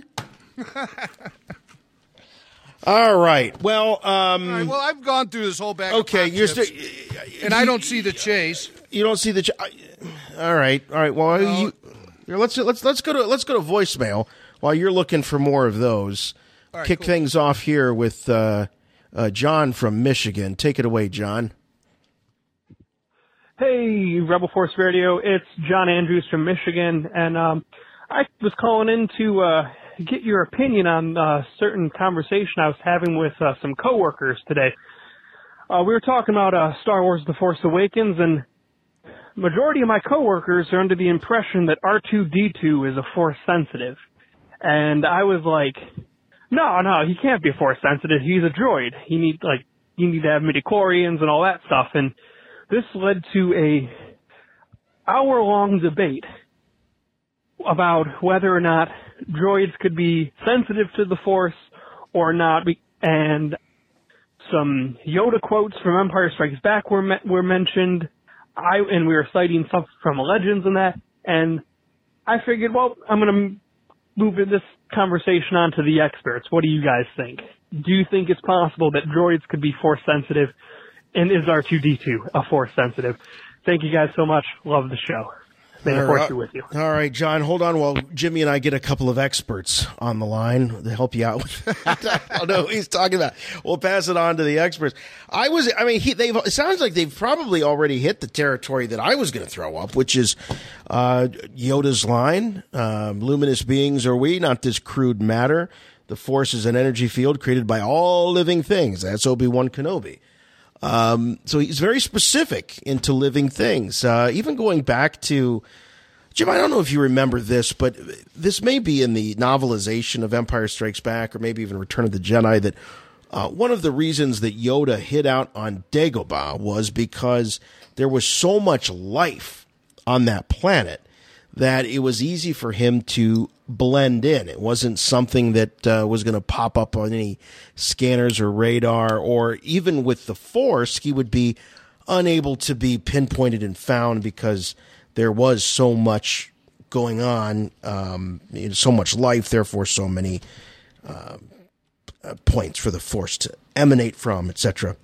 I: All right. Well, um,
K: All right, well, I've gone through this whole bag
I: okay,
K: of pop
I: you're
K: chips,
I: sti-
K: and I don't see the chase.
I: You don't see the. Ch- all right. All right. Well,
K: No.
I: you, here, let's let's let's go to let's go to voicemail while you're looking for more of those.
K: All right,
I: Kick
K: cool.
I: things off here with uh, uh, John from Michigan. Take it away, John.
N: Hey, Rebel Force Radio. It's John Andrews from Michigan, and um, I was calling in to uh, get your opinion on a certain conversation I was having with uh, some coworkers today. Uh, we were talking about uh, Star Wars The Force Awakens, and majority of my coworkers are under the impression that R two D two is a force sensitive. And I was like, no, no, he can't be a force sensitive. He's a droid. He need like you need to have midichlorians and all that stuff. And this led to a hour long debate about whether or not droids could be sensitive to the force or not. And some Yoda quotes from Empire Strikes Back were me- were mentioned. I and we were citing stuff from Legends and that. And I figured, well, I'm going to move this conversation on to the experts. What do you guys think? Do you think it's possible that droids could be force sensitive? And is R two D two a force sensitive? Thank you guys so much. Love the show. May the force be with you.
I: All right, John, hold on while Jimmy and I get a couple of experts on the line to help you out. I don't know what he's talking about. We'll pass it on to the experts. I was, I mean, he, they've, it sounds like they've probably already hit the territory that I was going to throw up, which is uh, Yoda's line, um, luminous beings are we, not this crude matter. The Force is an energy field created by all living things. That's Obi-Wan Kenobi. Um, so he's very specific into living things. Uh, even going back to, Jim, I don't know if you remember this, but this may be in the novelization of Empire Strikes Back or maybe even Return of the Jedi, that uh, one of the reasons that Yoda hid out on Dagobah was because there was so much life on that planet that it was easy for him to blend in. It wasn't something that uh, was going to pop up on any scanners or radar, or even with the Force, he would be unable to be pinpointed and found because there was so much going on, um, you know, so much life, therefore so many uh, uh, points for the Force to emanate from, et cetera.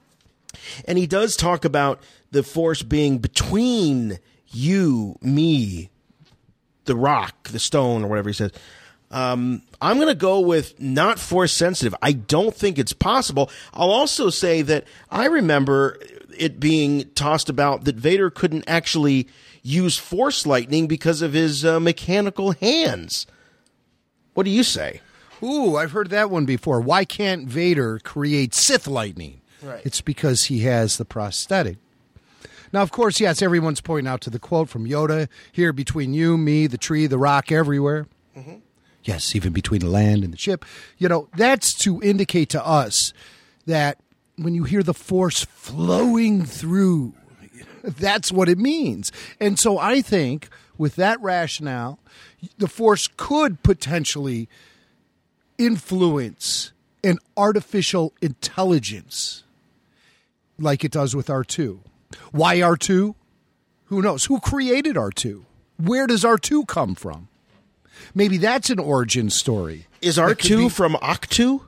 I: And he does talk about the Force being between you, me, the rock, the stone, or whatever he says. Um, I'm going to go with not force sensitive. I don't think it's possible. I'll also say that I remember it being tossed about that Vader couldn't actually use force lightning because of his uh, mechanical hands. What do you say?
K: Ooh, I've heard that one before. Why can't Vader create Sith lightning?
I: Right.
K: It's because he has the prosthetic. Now, of course, yes, everyone's pointing out to the quote from Yoda, here between you, me, the tree, the rock, everywhere. Mm-hmm. Yes, even between the land and the ship. You know, that's to indicate to us that when you hear the Force flowing through, that's what it means. And so I think with that rationale, the Force could potentially influence an artificial intelligence like it does with R two. Why R two? Who knows? Who created R two? Where does R two come from? Maybe that's an origin story.
I: Is R two be... from Octu?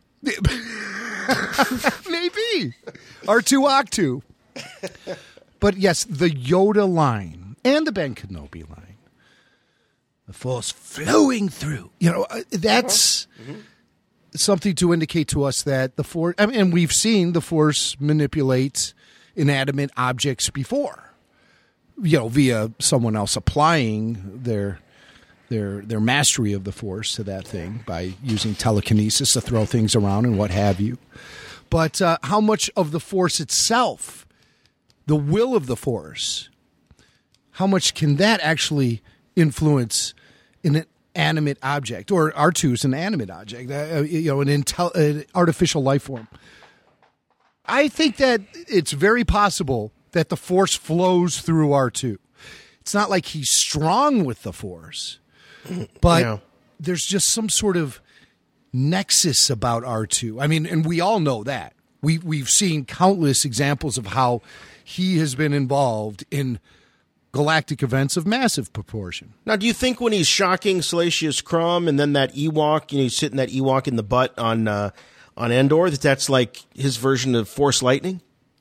K: Maybe. R two Octu. But yes, the Yoda line and the Ben Kenobi line, the Force flowing through, you know, that's uh-huh. mm-hmm. something to indicate to us that the Force, I mean, and we've seen the Force manipulate inanimate objects before, you know, via someone else applying their their their mastery of the Force to that thing by using telekinesis to throw things around and what have you. But uh, how much of the Force itself, the will of the Force, how much can that actually influence an animate object? Or R two is an animate object, uh, you know, an, intel- an artificial life form. I think that it's very possible that the Force flows through R two. It's not like he's strong with the Force, but yeah. There's just some sort of nexus about R two. I mean, and we all know that. We, we've seen countless examples of how he has been involved in galactic events of massive proportion.
I: Now, do you think when he's shocking Salacious Crumb and then that Ewok, you know, he's sitting that Ewok in the butt on uh, on Endor, that that's like his version of Force lightning?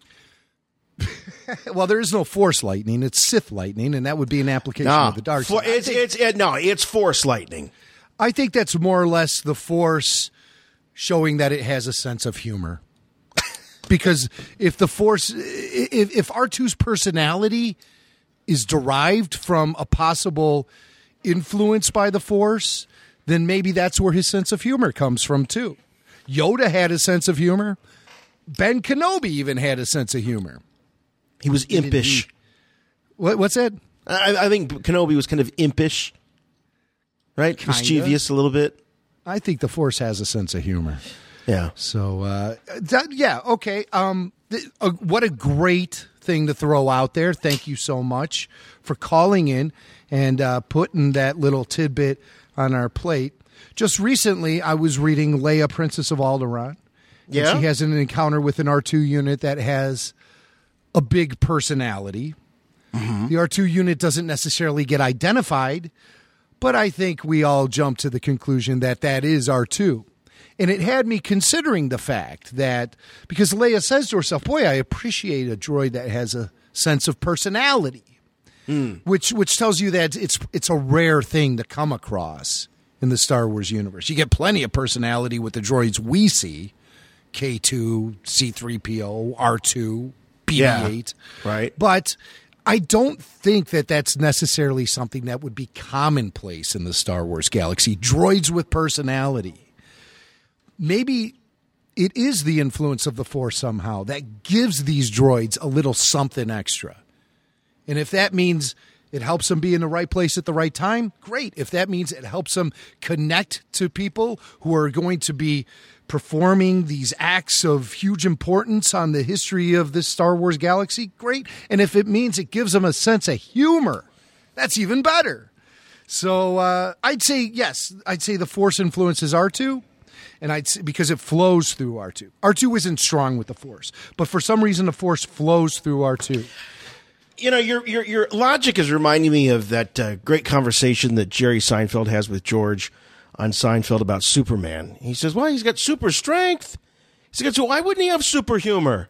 K: Well, there is no Force lightning; it's Sith lightning, and that would be an application
I: nah,
K: of the dark
I: side. It's, think, it's it, no, it's Force lightning.
K: I think that's more or less the Force showing that it has a sense of humor. Because if the Force, if, if R two's personality is derived from a possible influence by the Force, then maybe that's where his sense of humor comes from too. Yoda had a sense of humor. Ben Kenobi even had a sense of humor.
I: He was impish.
K: What, what's that?
I: I, I think Kenobi was kind of impish, right?
K: Kinda.
I: Mischievous a little bit.
K: I think the Force has a sense of humor.
I: Yeah.
K: So, uh, that, yeah, okay. Um, th- uh, what a great thing to throw out there. Thank you so much for calling in and uh, putting that little tidbit on our plate. Just recently, I was reading Leia, Princess of Alderaan.
I: Yeah.
K: She has an encounter with an R two unit that has a big personality. Mm-hmm. The R two unit doesn't necessarily get identified, but I think we all jump to the conclusion that that is R two. And it had me considering the fact that, because Leia says to herself, boy, I appreciate a droid that has a sense of personality, mm. which which tells you that it's it's a rare thing to come across in the Star Wars universe. You get plenty of personality with the droids we see, K two, C three P O, R two, B B eight.
I: Yeah, right.
K: But I don't think that that's necessarily something that would be commonplace in the Star Wars galaxy. Droids with personality. Maybe it is the influence of the Force somehow that gives these droids a little something extra. And if that means it helps them be in the right place at the right time, great. If that means it helps them connect to people who are going to be performing these acts of huge importance on the history of this Star Wars galaxy, great. And if it means it gives them a sense of humor, that's even better. So uh, I'd say, yes, I'd say the Force influences R two, and I'd say, because it flows through R two. R two isn't strong with the Force, but for some reason the Force flows through R two.
I: You know, your your your logic is reminding me of that uh, great conversation that Jerry Seinfeld has with George on Seinfeld about Superman. He says, well, he's got super strength. He says, so why wouldn't he have super humor?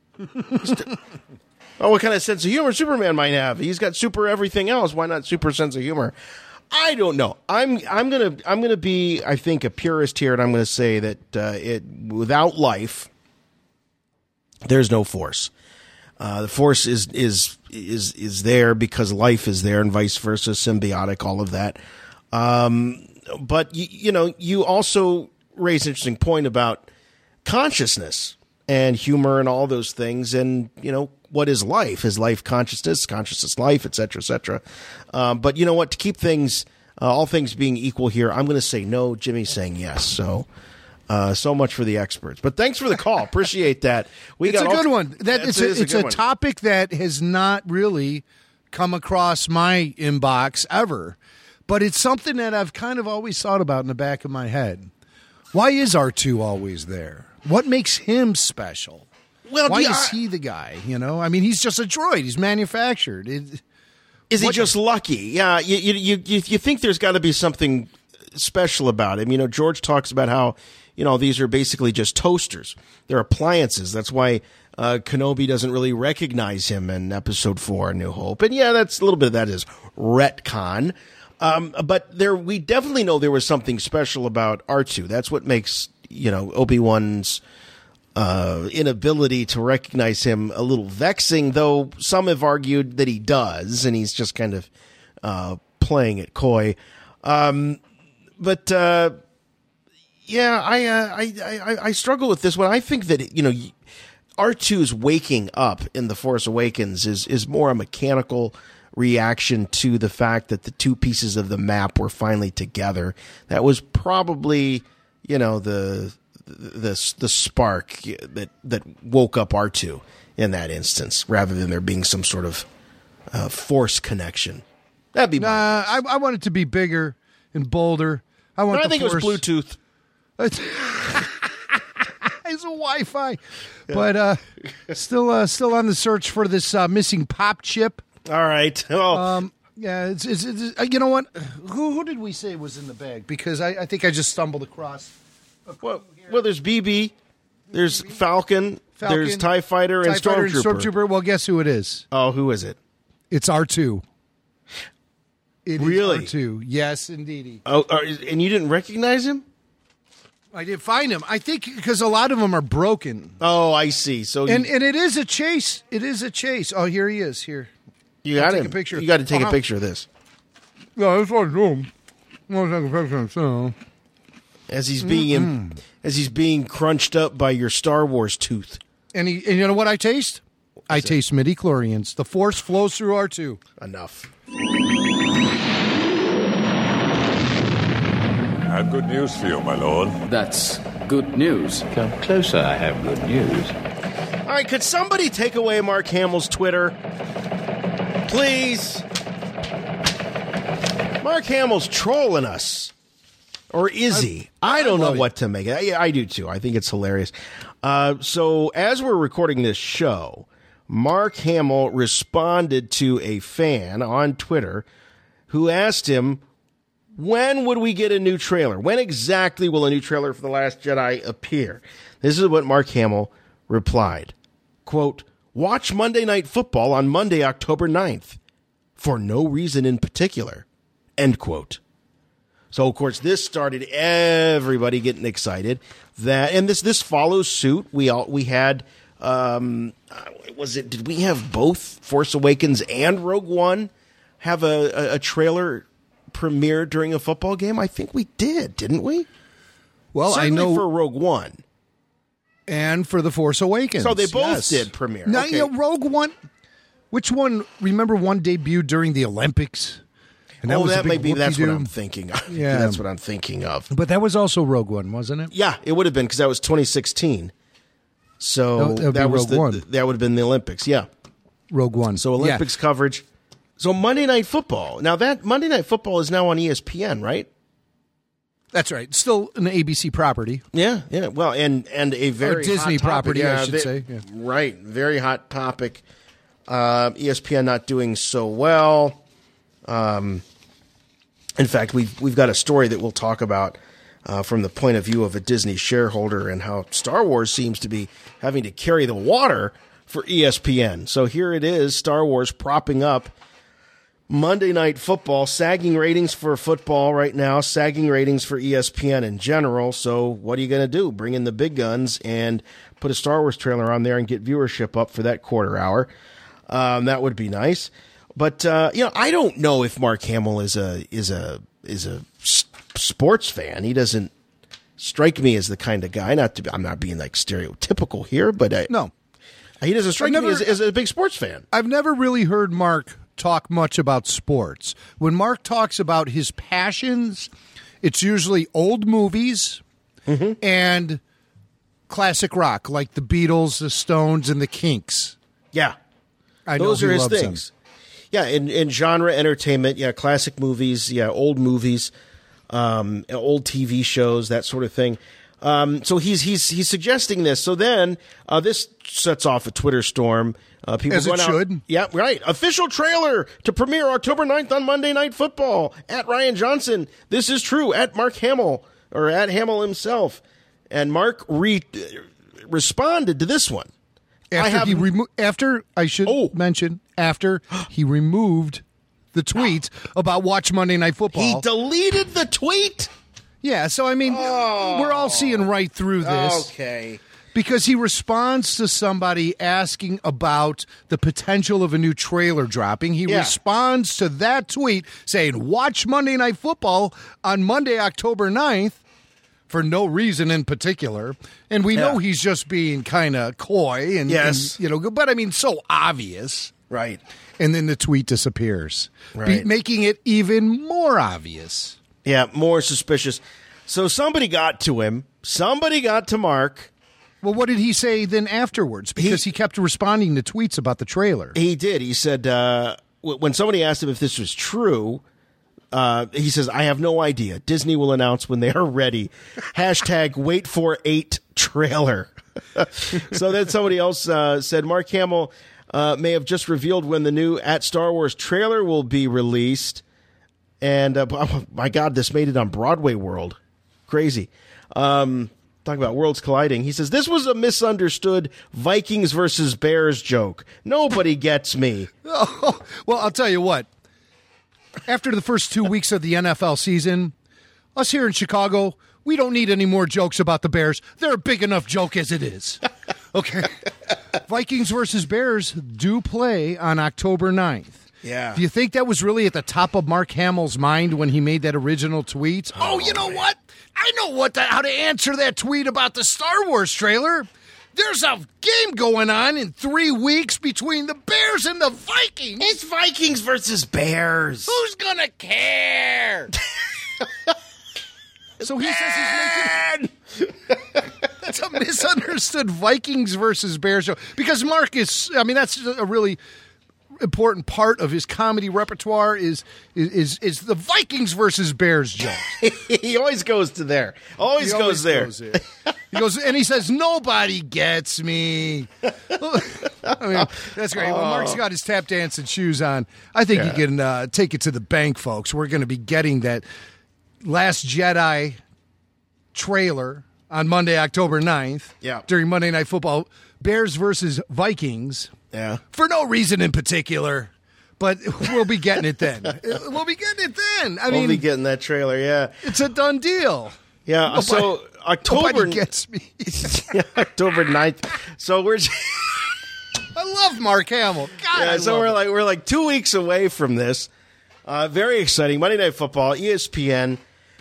I: Oh, what kind of sense of humor Superman might have? He's got super everything else. Why not super sense of humor? I don't know. I'm I'm gonna I'm gonna be I think a purist here, and I'm gonna say that uh, it without life, there's no Force. Uh, the Force is is is is there because life is there, and vice versa, symbiotic, all of that. Um, but you, you know, you also raise an interesting point about consciousness and humor and all those things, and you know, what is life? Is life consciousness? Consciousness, life, et cetera, et cetera. Um, but you know what? To keep things, uh, all things being equal here, I'm going to say no. Jimmy's saying yes. So. Uh, so much for the experts, but thanks for the call. Appreciate that. We
K: it's
I: got
K: a
I: all,
K: good one. That it's a, it's a, a topic that has not really come across my inbox ever, but it's something that I've kind of always thought about in the back of my head. Why is R two always there? What makes him special?
I: Well,
K: why
I: yeah,
K: is he the guy? You know, I mean, he's just a droid. He's manufactured. It,
I: is he
K: what,
I: just lucky? Yeah, you you you, you think there's got to be something special about him. You know, George talks about how, you know, these are basically just toasters. They're appliances. That's why uh, Kenobi doesn't really recognize him in Episode Four, New Hope. And yeah, that's a little bit of that is retcon. Um, but there, we definitely know there was something special about R two. That's what makes, you know, Obi-Wan's uh, inability to recognize him a little vexing. Though some have argued that he does, and he's just kind of uh, playing it coy. Um, but. Uh, Yeah, I, uh, I I I struggle with this one. I think that, you know, R two's waking up in The Force Awakens is is more a mechanical reaction to the fact that the two pieces of the map were finally together. That was probably, you know, the the the spark that that woke up R two in that instance, rather than there being some sort of uh, Force connection. That'd be.
K: Uh, I I want it to be bigger and bolder. I want.
I: No,
K: the
I: I think
K: Force.
I: it was Bluetooth.
K: It's, it's a Wi-Fi, yeah. But uh, still, uh, still on the search for this uh, missing pop chip.
I: All right. Well, um,
K: yeah, it's, it's, it's uh, you know what? Who who did we say was in the bag? Because I, I think I just stumbled across.
I: Well, well, there's B B, there's
K: B B.
I: Falcon,
K: Falcon,
I: there's TIE Fighter,
K: TIE
I: and
K: Fighter and
I: Stormtrooper.
K: Stormtrooper. Well, guess who it is?
I: Oh, who is it?
K: It's R two. It
I: really?
K: is R two. Yes, indeed.
I: Oh, are, and you didn't recognize him?
K: I did find him. I think because a lot of them are broken.
I: Oh, I see. So,
K: and
I: you,
K: and it is a chase. It is a chase. Oh, here he is. Here,
I: you got
K: I'll
I: him.
K: Take a picture.
I: You got to take
K: uh-huh.
I: a picture of this.
K: Yeah, that's what I do. I'll take a picture. So,
I: as he's being mm-hmm. as he's being crunched up by your Star Wars tooth.
K: And he, and you know what I taste? I taste midi-chlorians. The force flows through R two.
I: Enough.
O: I have good news for you, my lord.
C: That's good news. Come closer, I have good news.
I: All right, could somebody take away Mark Hamill's Twitter? Please. Mark Hamill's trolling us. Or is he? I, I don't I know what it. to make it. I, I do, too. I think it's hilarious. Uh, so, as we're recording this show, Mark Hamill responded to a fan on Twitter who asked him, when would we get a new trailer? When exactly will a new trailer for The Last Jedi appear? This is what Mark Hamill replied. Quote, watch Monday Night Football on Monday, October ninth, for no reason in particular. End quote. So, of course, this started everybody getting excited. That and this this follows suit. We all we had um, was it? Did we have both Force Awakens and Rogue One have a, a, a trailer premiere during a football game? I think we did, didn't we?
K: Well,
I: Certainly
K: I know
I: for Rogue One
K: and for the Force Awakens.
I: So they both
K: yes.
I: did premiere.
K: Now,
I: okay.
K: you know, Rogue One. Which one? Remember, one debuted during the Olympics. And that
I: oh,
K: was
I: that may be. That's what
K: whoopie-doo.
I: I'm thinking of.
K: Yeah,
I: that's what I'm thinking of.
K: But that was also Rogue One, wasn't it?
I: Yeah, it would have been because that was twenty sixteen. So
K: No, that would
I: that
K: be
I: was
K: Rogue
I: the,
K: One.
I: the- that would have been the Olympics. Yeah,
K: Rogue One.
I: So Olympics
K: Yeah.
I: coverage. So Monday Night Football. Now that Monday Night Football is now on E S P N, right?
K: That's right. Still an A B C property.
I: Yeah, yeah. Well, and and a very
K: Or Disney
I: hot topic.
K: property,
I: Yeah,
K: I should
I: ve-
K: say. Yeah.
I: Right, very hot topic. Uh, E S P N not doing so well. Um, in fact, we've we've got a story that we'll talk about uh, from the point of view of a Disney shareholder and how Star Wars seems to be having to carry the water for E S P N. So here it is, Star Wars propping up Monday Night Football, sagging ratings for football right now, sagging ratings for E S P N in general. So what are you going to do? Bring in the big guns and put a Star Wars trailer on there and get viewership up for that quarter hour. Um, that would be nice. But uh, you know, I don't know if Mark Hamill is a is a is a s- sports fan. He doesn't strike me as the kind of guy. Not to be, I'm not being like stereotypical here, but I,
K: no,
I: he doesn't strike
K: never,
I: me as, as a big sports fan.
K: I've never really heard Mark talk much about sports. When Mark talks about his passions, it's usually old movies
I: mm-hmm.
K: and classic rock, like the Beatles, the Stones, and the Kinks.
I: Yeah,
K: I
I: those
K: know
I: are
K: he
I: his
K: loves
I: things.
K: them.
I: Yeah, in, in genre entertainment, yeah, classic movies, yeah, old movies, um, old T V shows, that sort of thing. Um, so he's he's he's suggesting this. So then uh, this sets off a Twitter storm. Uh, people
K: As it
I: going out,
K: should.
I: Yeah, right. Official trailer to premiere October ninth on Monday Night Football. At Ryan Johnson. This is true. At Mark Hamill, or at Hamill himself. And Mark re- responded to this one.
K: After
I: I have,
K: he remo- after I should
I: Oh.
K: mention after he removed the tweet about Watch Monday Night Football.
I: He deleted the tweet?
K: Yeah, so I mean,
I: Oh.
K: we're all seeing right through this.
I: Okay.
K: Because he responds to somebody asking about the potential of a new trailer dropping. He
I: Yeah.
K: responds to that tweet saying, watch Monday Night Football on Monday, October ninth, for no reason in particular. And we
I: Yeah.
K: know he's just being kind of coy and,
I: Yes.
K: and, you know, but I mean, so obvious.
I: Right.
K: And then the tweet disappears, be-
I: Right.
K: making it even more obvious.
I: Yeah, more suspicious. So somebody got to him. Somebody got to Mark.
K: Well, what did he say then afterwards? Because he, he kept responding to tweets about the trailer.
I: He did. He said, uh, w- when somebody asked him if this was true, uh, he says, I have no idea. Disney will announce when they are ready. Hashtag wait for eight trailer. So then somebody else uh, said, Mark Hamill uh, may have just revealed when the new At Star Wars trailer will be released. And, uh, oh my God, this made it on Broadway World. Crazy. Um, talking about worlds colliding. He says, this was a misunderstood Vikings versus Bears joke. Nobody gets me.
K: Oh, well, I'll tell you what. After the first two weeks of the N F L season, us here in Chicago, we don't need any more jokes about the Bears. They're a big enough joke as it is. Okay. Vikings versus Bears do play on October ninth.
I: Yeah.
K: Do you think that was really at the top of Mark Hamill's mind when he made that original tweet? Oh, you know what? I know what the, how to answer that tweet about the Star Wars trailer. There's a game going on in three weeks between the Bears and the Vikings.
I: It's Vikings versus Bears.
E: Who's gonna care?
K: So he says he's making. That's a misunderstood Vikings versus Bears show. Because Marcus, I mean, that's a really important part of his comedy repertoire is is is, is the Vikings versus Bears joke.
I: He always goes to there. Always,
K: He
I: goes
K: always
I: there.
K: goes there. He goes, and he says, nobody gets me. I mean, that's great. Well, Mark's got his tap dancing shoes on. I think
I: Yeah.
K: he can uh, take it to the bank, folks. We're going to be getting that Last Jedi trailer on Monday, October ninth.
I: Yeah.
K: During Monday Night Football. Bears versus Vikings.
I: Yeah.
K: For no reason in particular. But we'll be getting it then. We'll be getting it then. I
I: we'll
K: mean,
I: be getting that trailer, yeah.
K: it's a done deal.
I: Yeah,
K: Nobody-
I: so October
K: Nobody gets me.
I: yeah, October ninth. So we're
K: I love Mark Hamill. God,
I: yeah,
K: I
I: so
K: love
I: we're
K: him.
I: like we're like two weeks away from this. Uh, very exciting. Monday Night Football, E S P N.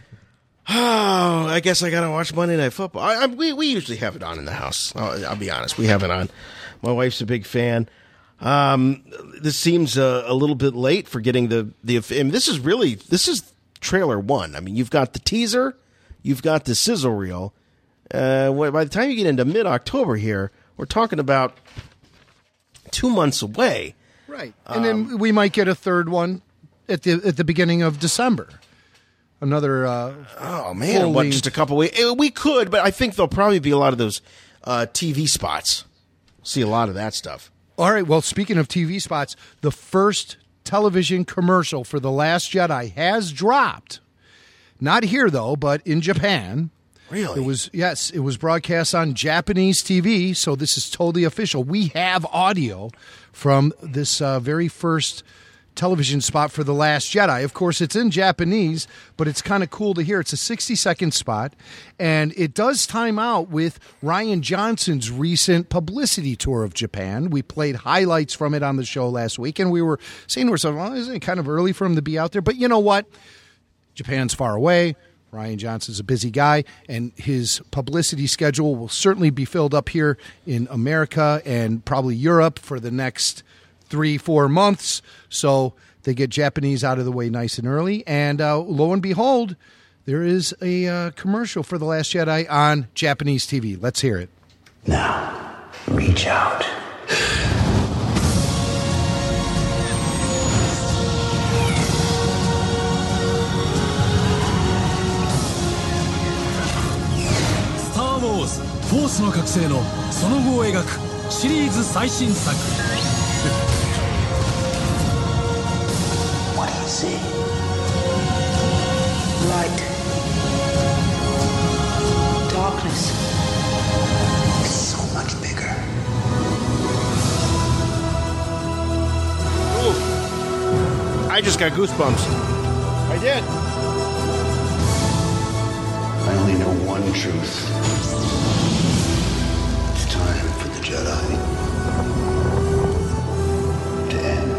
I: Oh, I guess I gotta watch Monday Night Football. I, I, we we usually have it on in the house. I'll, I'll be honest, we have it on. My wife's a big fan. Um, this seems uh, a little bit late for getting the the. And this is really this is trailer one. I mean, you've got the teaser, you've got the sizzle reel. Uh, wh- by the time you get into mid October here, we're talking about two months away.
K: Right. And then we might get a third one at the at the beginning of December. Another uh
I: Oh man, what, just a couple weeks? We could, but I think there'll probably be a lot of those uh, T V spots. See a lot of that stuff.
K: All right, well, speaking of T V spots, the first television commercial for The Last Jedi has dropped. Not here though, but in Japan.
I: Really?
K: It was yes, it was broadcast on Japanese T V, so this is totally official. We have audio from this uh, very first television spot for The Last Jedi. Of course, it's in Japanese, but it's kind of cool to hear. It's a sixty-second spot, and it does time out with Rian Johnson's recent publicity tour of Japan. We played highlights from it on the show last week, and we were saying to ourselves, well, isn't it kind of early for him to be out there? But you know what? Japan's far away. Rian Johnson's a busy guy, and his publicity schedule will certainly be filled up here in America and probably Europe for the next three, four months. So they get Japanese out of the way nice and early. And uh, lo and behold, there is a uh, commercial for The Last Jedi on Japanese T V. Let's hear it.
P: Now, reach out.
Q: Star Wars フォースの覚醒のその後を描くシリーズ最新作
P: What do you see?
R: Light. Darkness.
P: So much bigger.
I: Ooh. I just got goosebumps. I did.
P: I only know one truth. It's time for the Jedi to end.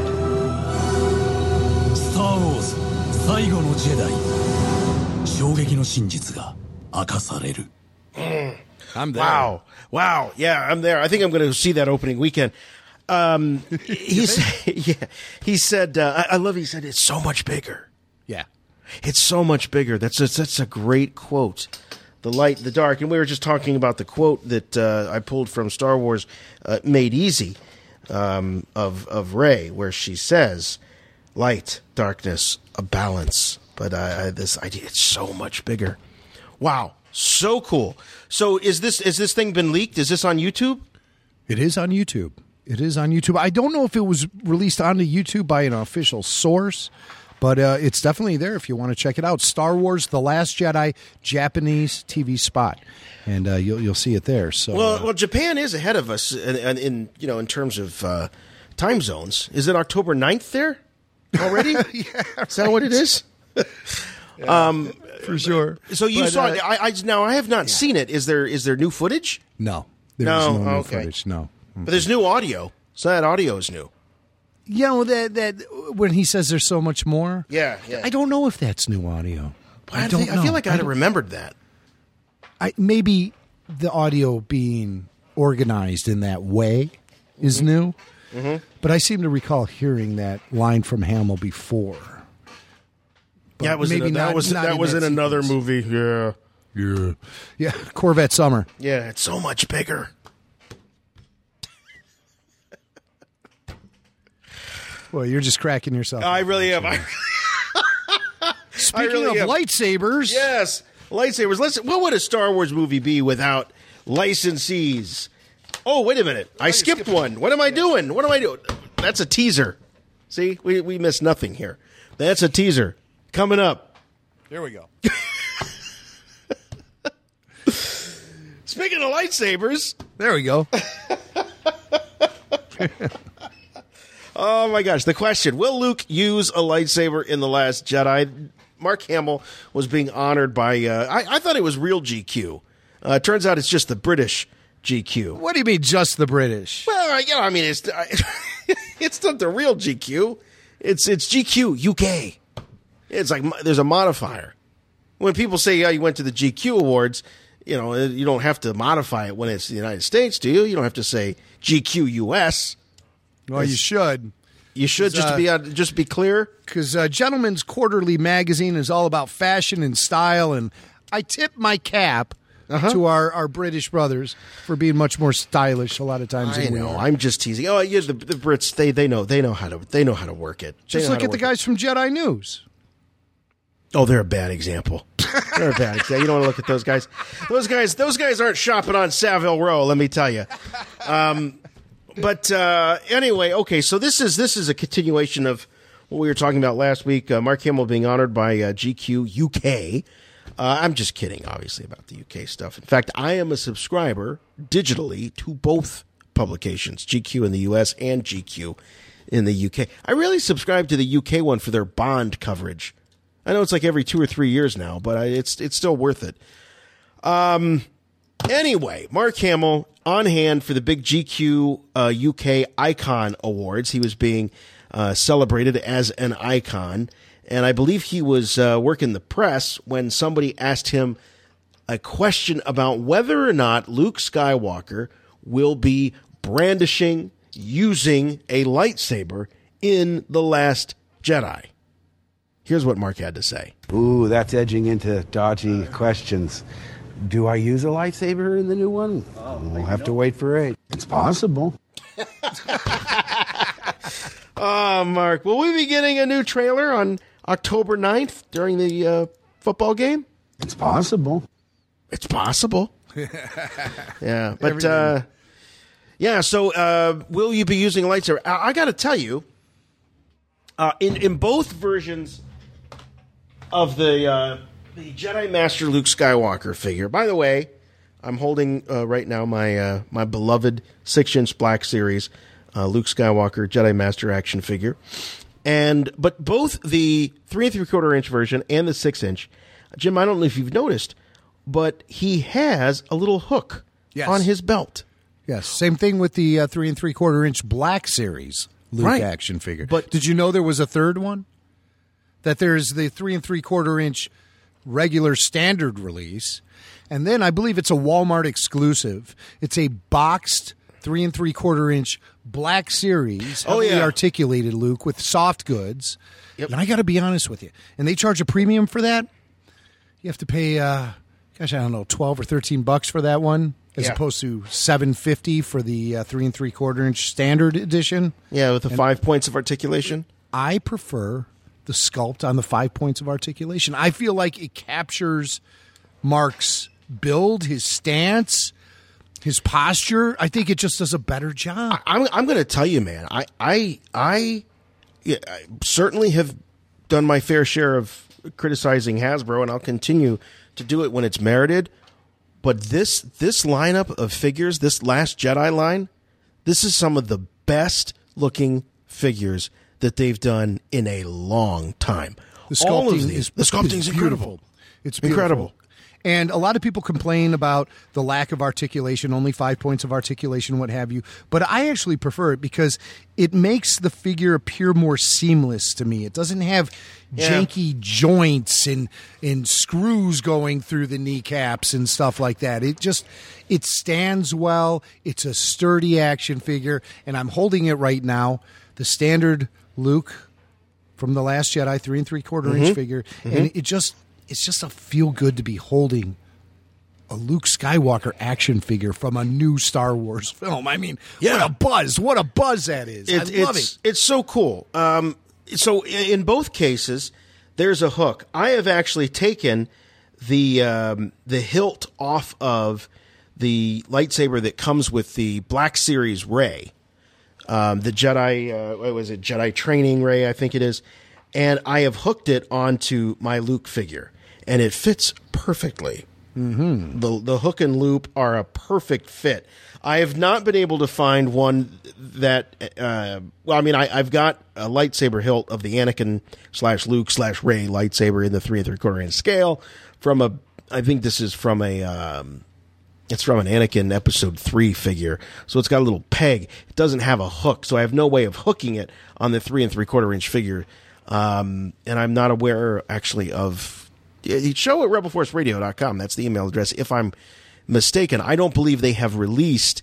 Q: Star Wars 最後のジェダイ衝撃の真実が明かされる
K: I'm there.
I: Wow. Wow. Yeah, I'm there. I think I'm going to see that opening weekend. Um, he's, yeah, he said, uh, I, I love it. He said, it's so much bigger.
K: Yeah.
I: It's so much bigger. That's a, that's a great quote. The light, the dark. And we were just talking about the quote that uh, I pulled from Star Wars uh, Made Easy um, of, of Rey, where she says, light, darkness, a balance. But uh, this idea, it's so much bigger. Wow. So cool. So is this is this thing been leaked? Is this on YouTube?
K: It is on YouTube. It is on YouTube. I don't know if it was released onto YouTube by an official source, but uh, it's definitely there if you want to check it out. Star Wars: The Last Jedi Japanese T V spot, and uh, you'll you'll see it there. So
I: Well,
K: uh,
I: well, Japan is ahead of us in, in, in you know in terms of uh, time zones. Is it October ninth there already?
K: yeah,
I: is that what it is? um,
K: for sure.
I: So you
K: But,
I: saw
K: uh,
I: it. I, I now I have not seen it. Is there is there new footage?
K: no, there's
I: No,
K: no, new
I: okay.
K: footage. No,
I: But there's new audio. So that audio is new.
K: you know that that when he says there's so much more.
I: Yeah, yeah.
K: I don't know if that's new audio.
I: I,
K: I don't
I: think,
K: know.
I: I feel like
K: I
I: I'd have
K: don't-
I: remembered that.
K: I maybe the audio being organized in that way is new.
I: Mhm.
K: But I seem to recall hearing that line from Hamill before. But
I: yeah, it was
K: maybe
I: in a, that
K: not-
I: was
K: not
I: that
K: in
I: was
K: that
I: in another
K: sequence.
I: movie. Yeah,
K: yeah, yeah. Corvette Summer.
I: Yeah, it's so much bigger.
K: Well, you're just cracking yourself.
I: I really am. I,
K: Speaking
I: really
K: of
I: am.
K: lightsabers,
I: yes, lightsabers. Listen, what would a Star Wars movie be without licensees? Oh, wait a minute. I skipped one. What am I doing? What am I doing? That's a teaser. See, we we missed nothing here. That's a teaser coming up.
K: There we go.
I: Speaking of lightsabers,
K: there we go.
I: Oh my gosh, the question, will Luke use a lightsaber in The Last Jedi? Mark Hamill was being honored by, uh, I, I thought it was real G Q. Uh, it turns out it's just the British G Q.
K: What do you mean, just the British?
I: Well, you know, I mean, it's it's not the real G Q. It's it's G Q U K. It's like there's a modifier. When people say, yeah, you went to the G Q Awards, you know, you don't have to modify it when it's the United States, do you? You don't have to say G Q U S.
K: Well, you should.
I: You should, just
K: uh,
I: to be uh, just be clear.
K: Because uh, Gentleman's Quarterly magazine is all about fashion and style, and I tip my cap
I: Uh-huh.
K: to our, our British brothers for being much more stylish a lot of times.
I: I
K: than we
I: know.
K: are.
I: I'm just teasing. Oh, yeah, the, the Brits they they know they know how to they know how to work it. They
K: Just
I: know how
K: look
I: to
K: at the
I: work
K: guys from Jedi News.
I: it. Oh, they're a bad example. They're a bad example. You don't want to look at those guys. Those guys. Those guys aren't shopping on Savile Row. Let me tell you. Um, but uh, anyway, okay. So this is this is a continuation of what we were talking about last week. Uh, Mark Hamill being honored by uh, G Q U K. Uh, I'm just kidding, obviously, about the U K stuff. In fact, I am a subscriber digitally to both publications, G Q in the U S and G Q in the U K. I really subscribe to the U K one for their Bond coverage. I know it's like every two or three years now, but I, it's it's still worth it. Um. Anyway, Mark Hamill on hand for the big G Q uh, U K Icon Awards. He was being uh, celebrated as an icon. And I believe he was uh, working the press when somebody asked him a question about whether or not Luke Skywalker will be brandishing, using a lightsaber in The Last Jedi. Here's what Mark had to say.
R: Ooh, that's edging into dodgy questions. Do I use a lightsaber in the new one? We'll have to wait for it. It's possible.
I: Oh, Mark, will we be getting a new trailer on October ninth during the uh, football game?
R: It's possible.
I: It's possible. Yeah, but uh, yeah. So, uh, will you be using a lightsaber? I, I got to tell you, uh, in in both versions of the uh, the Jedi Master Luke Skywalker figure. By the way, I'm holding uh, right now my uh, my beloved six inch Black Series uh, Luke Skywalker Jedi Master action figure. And but both the three and three quarter inch version and the six inch, Jim, I don't know if you've noticed, but he has a little hook
K: Yes.
I: on his belt.
K: Yes, same thing with the uh, three and three quarter inch Black Series Luke
I: Right.
K: action figure.
I: But-
K: did you know there was a third one? That there's the three and three quarter inch regular standard release, and then I believe it's a Walmart exclusive. It's a boxed three and three quarter inch Black Series,
I: Oh,
K: heavily
I: yeah.
K: articulated Luke with soft goods. And I got to be honest with you, and they charge a premium for that. You have to pay, uh, gosh, I don't know, twelve or thirteen bucks for that one, as
I: Yeah.
K: opposed to seven fifty for the uh, three and three quarter inch standard edition.
I: Yeah, with the
K: And
I: five points of articulation.
K: I prefer the sculpt on the five points of articulation. I feel like it captures Mark's build, his stance, his posture. I think it just does a better job.
I: I'm I'm going to tell you, man. I I I, yeah, I certainly have done my fair share of criticizing Hasbro, and I'll continue to do it when it's merited. But this this lineup of figures, this Last Jedi line, this is some of the best looking figures that they've done in a long time.
K: The
I: All of
K: sculpting
I: these-
K: is
I: the sculpting's
K: is
I: incredible.
K: beautiful. It's beautiful.
I: Incredible.
K: And a lot of people complain about the lack of articulation, only five points of articulation, what have you. But I actually prefer it because it makes the figure appear more seamless to me. It doesn't have
I: Yeah.
K: janky joints and and screws going through the kneecaps and stuff like that. It just it stands well. It's a sturdy action figure, and I'm holding it right now. The standard Luke from The Last Jedi, three and three quarter
I: Mhm.
K: inch figure,
I: Mhm.
K: and it just it's just a feel good to be holding a Luke Skywalker action figure from a new Star Wars film. I mean, what a buzz! What a buzz that is!
I: It,
K: I love
I: it's,
K: it.
I: It's so cool. Um, so i- in both cases, there's a hook. I have actually taken the um, the hilt off of the lightsaber that comes with the Black Series Rey, um, the Jedi. Uh, what was it? Jedi Training Rey, I think it is. And I have hooked it onto my Luke figure, and it fits perfectly.
K: Mm-hmm.
I: The the hook and loop are a perfect fit. I have not been able to find one that. Uh, well, I mean, I, I've got a lightsaber hilt of the Anakin slash Luke slash Rey lightsaber in the three and three quarter inch scale from a. I think this is from a. Um, it's from an Anakin Episode three figure, so it's got a little peg. It doesn't have a hook, so I have no way of hooking it on the three and three quarter inch figure. Um, and I'm not aware actually of. Show at rebel force radio dot com. That's the email address. If I'm mistaken, I don't believe they have released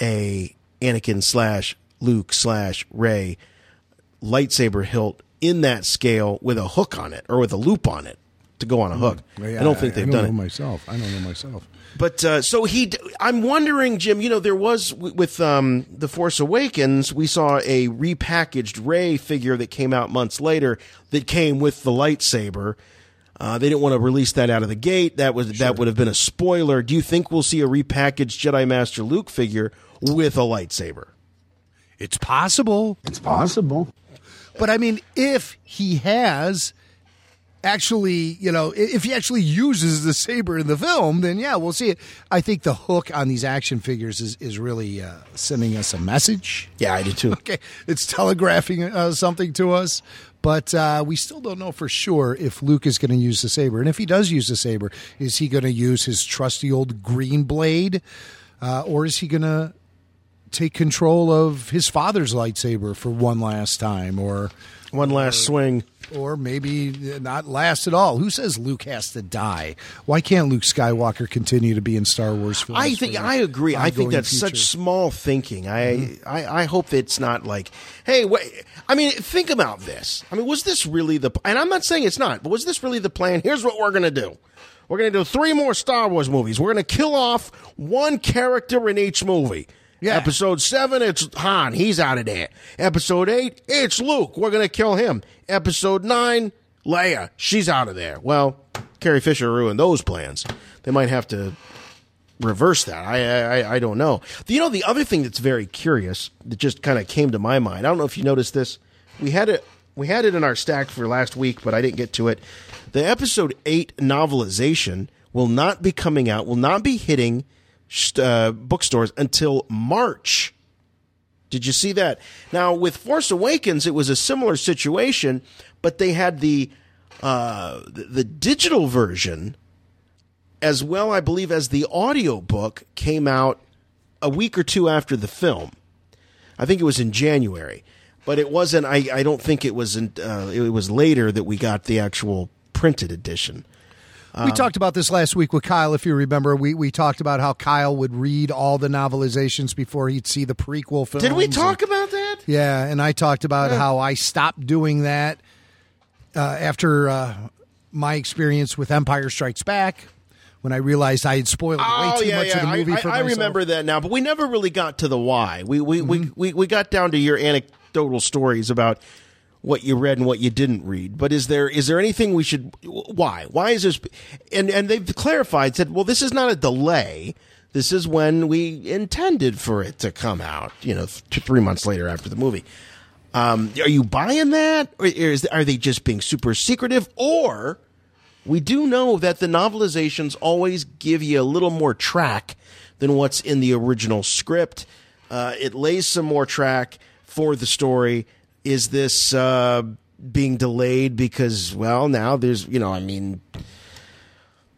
I: a Anakin slash Luke slash Rey lightsaber hilt in that scale with a hook on it or with a loop on it to go on a hook.
K: Yeah,
I: I don't think they've
K: I don't
I: done
K: know
I: it
K: myself. I don't know myself.
I: But uh, so he, I'm wondering, Jim. You know, there was with um, the Force Awakens, we saw a repackaged Rey figure that came out months later that came with the lightsaber. Uh, they didn't want to release that out of the gate. That was that would have been a spoiler. Do you think we'll see a repackaged Jedi Master Luke figure with a lightsaber?
K: It's possible.
R: It's possible.
K: But I mean, if he has actually, you know, if he actually uses the saber in the film, then yeah, we'll see it. I think the hook on these action figures is, is really uh, sending us a message.
I: Yeah, I do too.
K: Okay, it's telegraphing uh, something to us. But uh, we still don't know for sure if Luke is going to use the saber. And if he does use the saber, is he going to use his trusty old green blade? Uh, or is he going to take control of his father's lightsaber for one last time? Or
I: one last
K: or,
I: swing?
K: Or maybe not last at all. Who says Luke has to die? Why can't Luke Skywalker continue to be in Star Wars films?
I: I think I agree. I think that's
K: future?
I: such small thinking. I,
K: Mm-hmm.
I: I I hope it's not like, hey, wait. I mean, think about this. I mean, was this really the? And I'm not saying it's not, but was this really the plan? Here's what we're gonna do. We're gonna do three more Star Wars movies. We're gonna kill off one character in each movie. Yeah. Episode seven, it's Han. He's out of there. Episode eight, it's Luke. We're gonna kill him. Episode nine, Leia. She's out of there. Well, Carrie Fisher ruined those plans. They might have to reverse that. I, I I don't know. You know, the other thing that's very curious that just kind of came to my mind. I don't know if you noticed this. We had it. We had it in our stack for last week, but I didn't get to it. The episode eight novelization will not be coming out. Will not be hitting uh, bookstores until March. Did you see that? Now with Force Awakens, it was a similar situation, but they had the uh, the, the digital version, as well, I believe, as the audio book came out a week or two after the film. I think it was in January, but it wasn't. I, I don't think it was. In, uh, it was later that we got the actual printed edition.
K: We
I: Um,
K: talked about this last week with Kyle, if you remember. We we talked about how Kyle would read all the novelizations before he'd see the prequel films.
I: Did we talk
K: and,
I: about that?
K: Yeah, and I talked about
I: Yeah.
K: how I stopped doing that uh, after uh, my experience with Empire Strikes Back, when I realized I had spoiled way too much of the movie
I: Oh, I,
K: for
I: I, I
K: myself.
I: remember that now, but we never really got to the why. We we,
K: Mm-hmm.
I: we, we we got down to your anecdotal stories about what you read and what you didn't read. But is there is there anything we should? Why? Why is this? And and they've clarified, said, well, this is not a delay. This is when we intended for it to come out. You know, th- three months later after the movie. Um, are you buying that, or is are they just being super secretive? Or we do know that the novelizations always give you a little more track than what's in the original script. Uh, it lays some more track for the story. Is this uh, being delayed because, well, now there's, you know, I mean,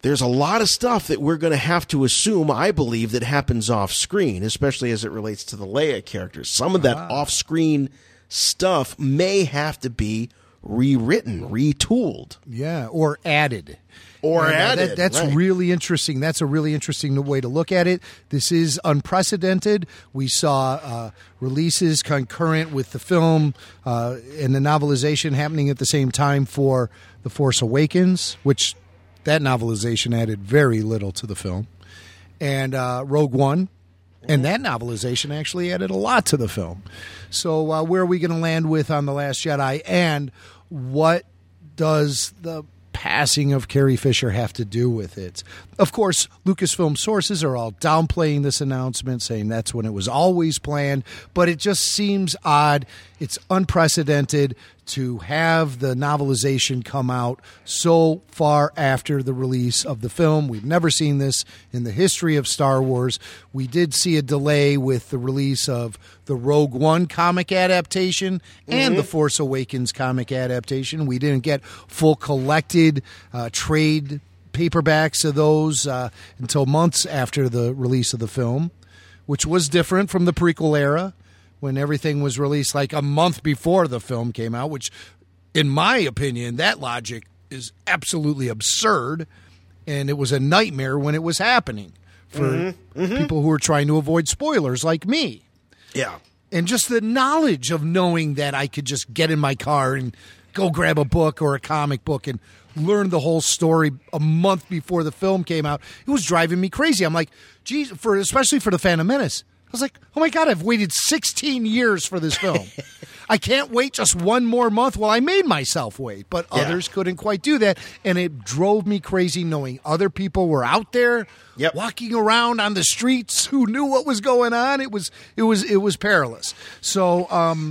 I: there's a lot of stuff that we're going to have to assume, I believe, that happens off screen, especially as it relates to the Leia characters. Some of that ah. off screen stuff may have to be rewritten, retooled.
K: Yeah, or added.
I: Or
K: and, uh,
I: added.
K: That, that's
I: right.
K: really interesting. That's a really interesting way to look at it. This is unprecedented. We saw uh, releases concurrent with the film uh, and the novelization happening at the same time for The Force Awakens, which that novelization added very little to the film, and uh, Rogue One. And that novelization actually added a lot to the film. So uh, where are we going to land with On The Last Jedi? And what does the passing of Carrie Fisher have to do with it? Of course, Lucasfilm sources are all downplaying this announcement, saying that's when it was always planned. But it just seems odd. It's unprecedented to have the novelization come out so far after the release of the film. We've never seen this in the history of Star Wars. We did see a delay with the release of the Rogue One comic adaptation mm-hmm. and the Force Awakens comic adaptation. We didn't get full collected uh, trade paperbacks of those uh, until months after the release of the film, which was different from the prequel era, when everything was released like a month before the film came out, which, in my opinion, that logic is absolutely absurd, and it was a nightmare when it was happening for mm-hmm. Mm-hmm. people who were trying to avoid spoilers like me.
I: Yeah.
K: And just the knowledge of knowing that I could just get in my car and go grab a book or a comic book and learn the whole story a month before the film came out, it was driving me crazy. I'm like, geez, for especially for The Phantom Menace. I was like, oh, my God, I've waited sixteen years for this film. I can't wait just one more month. Well, I made myself wait, but yeah. others couldn't quite do that. And it drove me crazy knowing other people were out there
I: yep.
K: walking around on the streets who knew what was going on. It was it was, it was perilous. So, um,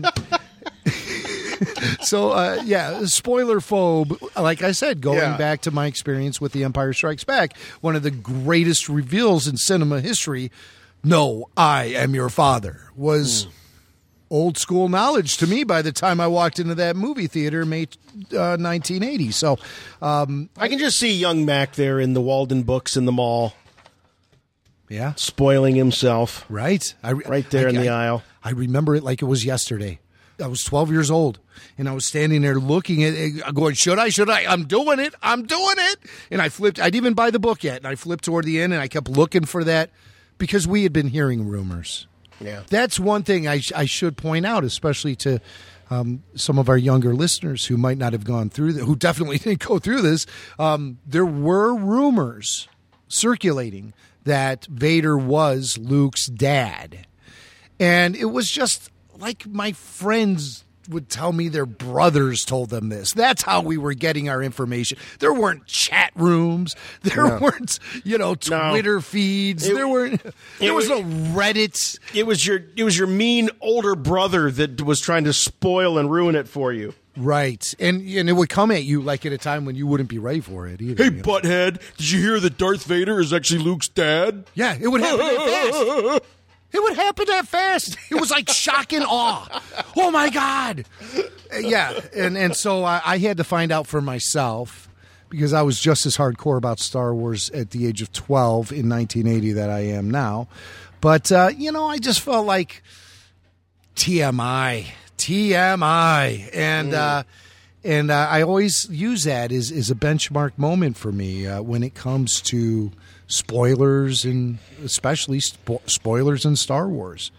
K: so uh, yeah, spoiler phobe, like I said, going
I: yeah. back
K: back to my experience with The Empire Strikes Back, one of the greatest reveals in cinema history, no, I am your father, was mm. old school knowledge to me by the time I walked into that movie theater in May uh, nineteen eighty. So um,
I: I can just see young Mac there in the Walden Books in the mall.
K: Yeah.
I: Spoiling himself.
K: Right. I,
I: right there
K: I,
I: in
K: I,
I: the aisle.
K: I remember it like it was yesterday. I was twelve years old, and I was standing there looking at it, going, should I, should I? I'm doing it. I'm doing it. And I flipped. I didn't even buy the book yet. And I flipped toward the end, and I kept looking for that because we had been hearing rumors.
I: Yeah.
K: That's one thing I, I should point out, especially to um, some of our younger listeners who might not have gone through this, who definitely didn't go through this. Um, there were rumors circulating that Vader was Luke's dad. And it was just like my friends would tell me their brothers told them this. That's how we were getting our information. There weren't chat rooms. There no. weren't, you know, Twitter no. feeds. It, there weren't. There was, was no Reddit.
I: It was your. It was your mean older brother that was trying to spoil and ruin it for you.
K: Right, and and it would come at you like at a time when you wouldn't be ready for it either.
I: Hey,
K: you know?
I: butthead! Did you hear that Darth Vader is actually Luke's dad?
K: Yeah, it would happen that fast. It would happen that fast. It was like shock and awe. Oh, my God. Yeah, and, and so I, I had to find out for myself because I was just as hardcore about Star Wars at the age of twelve in nineteen eighty that I am now. But, uh, you know, I just felt like T M I, T M I. And, mm. uh, and uh, I always use that as, as a benchmark moment for me uh, when it comes to spoilers, and especially spo- spoilers in Star Wars.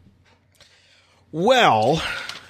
I: Well,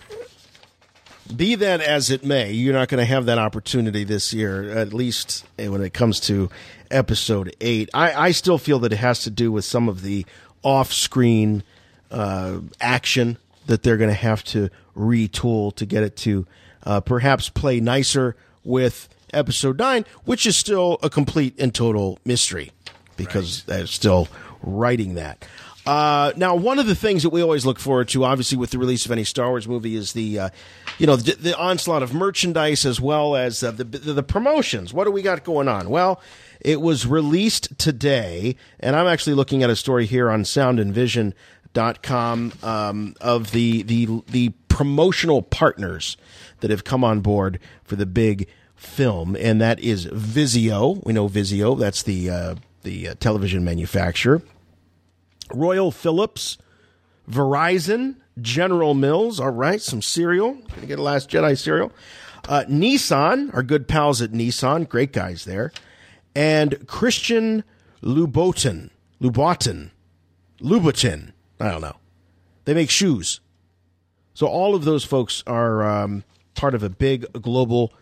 I: be that as it may, you're not going to have that opportunity this year, at least when it comes to Episode eight. I, I still feel that it has to do with some of the off-screen uh, action that they're going to have to retool to get it to uh, perhaps play nicer with Episode nine, which is still a complete and total mystery because right. they're still writing that. Uh, now, one of the things that we always look forward to, obviously, with the release of any Star Wars movie is the, uh, you know, the, the onslaught of merchandise as well as uh, the, the the promotions. What do we got going on? Well, it was released today, and I'm actually looking at a story here on sound and vision dot com um, of the, the the promotional partners that have come on board for the big film, and that is Vizio. We know Vizio. That's the uh, the uh, television manufacturer. Royal Philips, Verizon, General Mills. All right, some cereal. Gonna get a Last Jedi cereal. Uh, Nissan, our good pals at Nissan, great guys there, and Christian Louboutin, Louboutin, Louboutin. I don't know. They make shoes. So all of those folks are um, part of a big global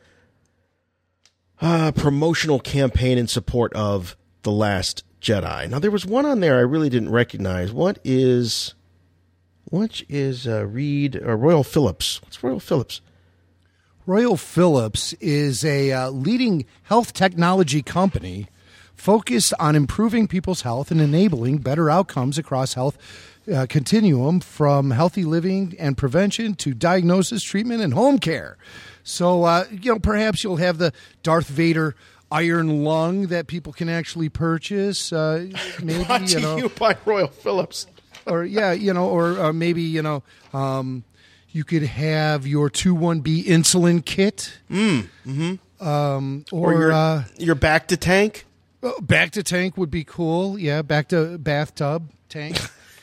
I: uh, promotional campaign in support of The Last Jedi. Now, there was one on there I really didn't recognize. What is, what is uh, Reed, or Royal Philips? What's Royal Philips?
K: Royal Philips is a uh, leading health technology company focused on improving people's health and enabling better outcomes across health uh, continuum, from healthy living and prevention to diagnosis, treatment, and home care. So, uh, you know, perhaps you'll have the Darth Vader iron lung that people can actually purchase. Uh, maybe,
I: Brought to
K: you know,
I: you by Royal Philips.
K: or yeah, you know, or uh, maybe you know, um, you could have your two one B insulin kit,
I: mm, mm-hmm.
K: um, or,
I: or your,
K: uh,
I: your back to tank.
K: Oh, back to tank would be cool. Yeah, back to bathtub tank.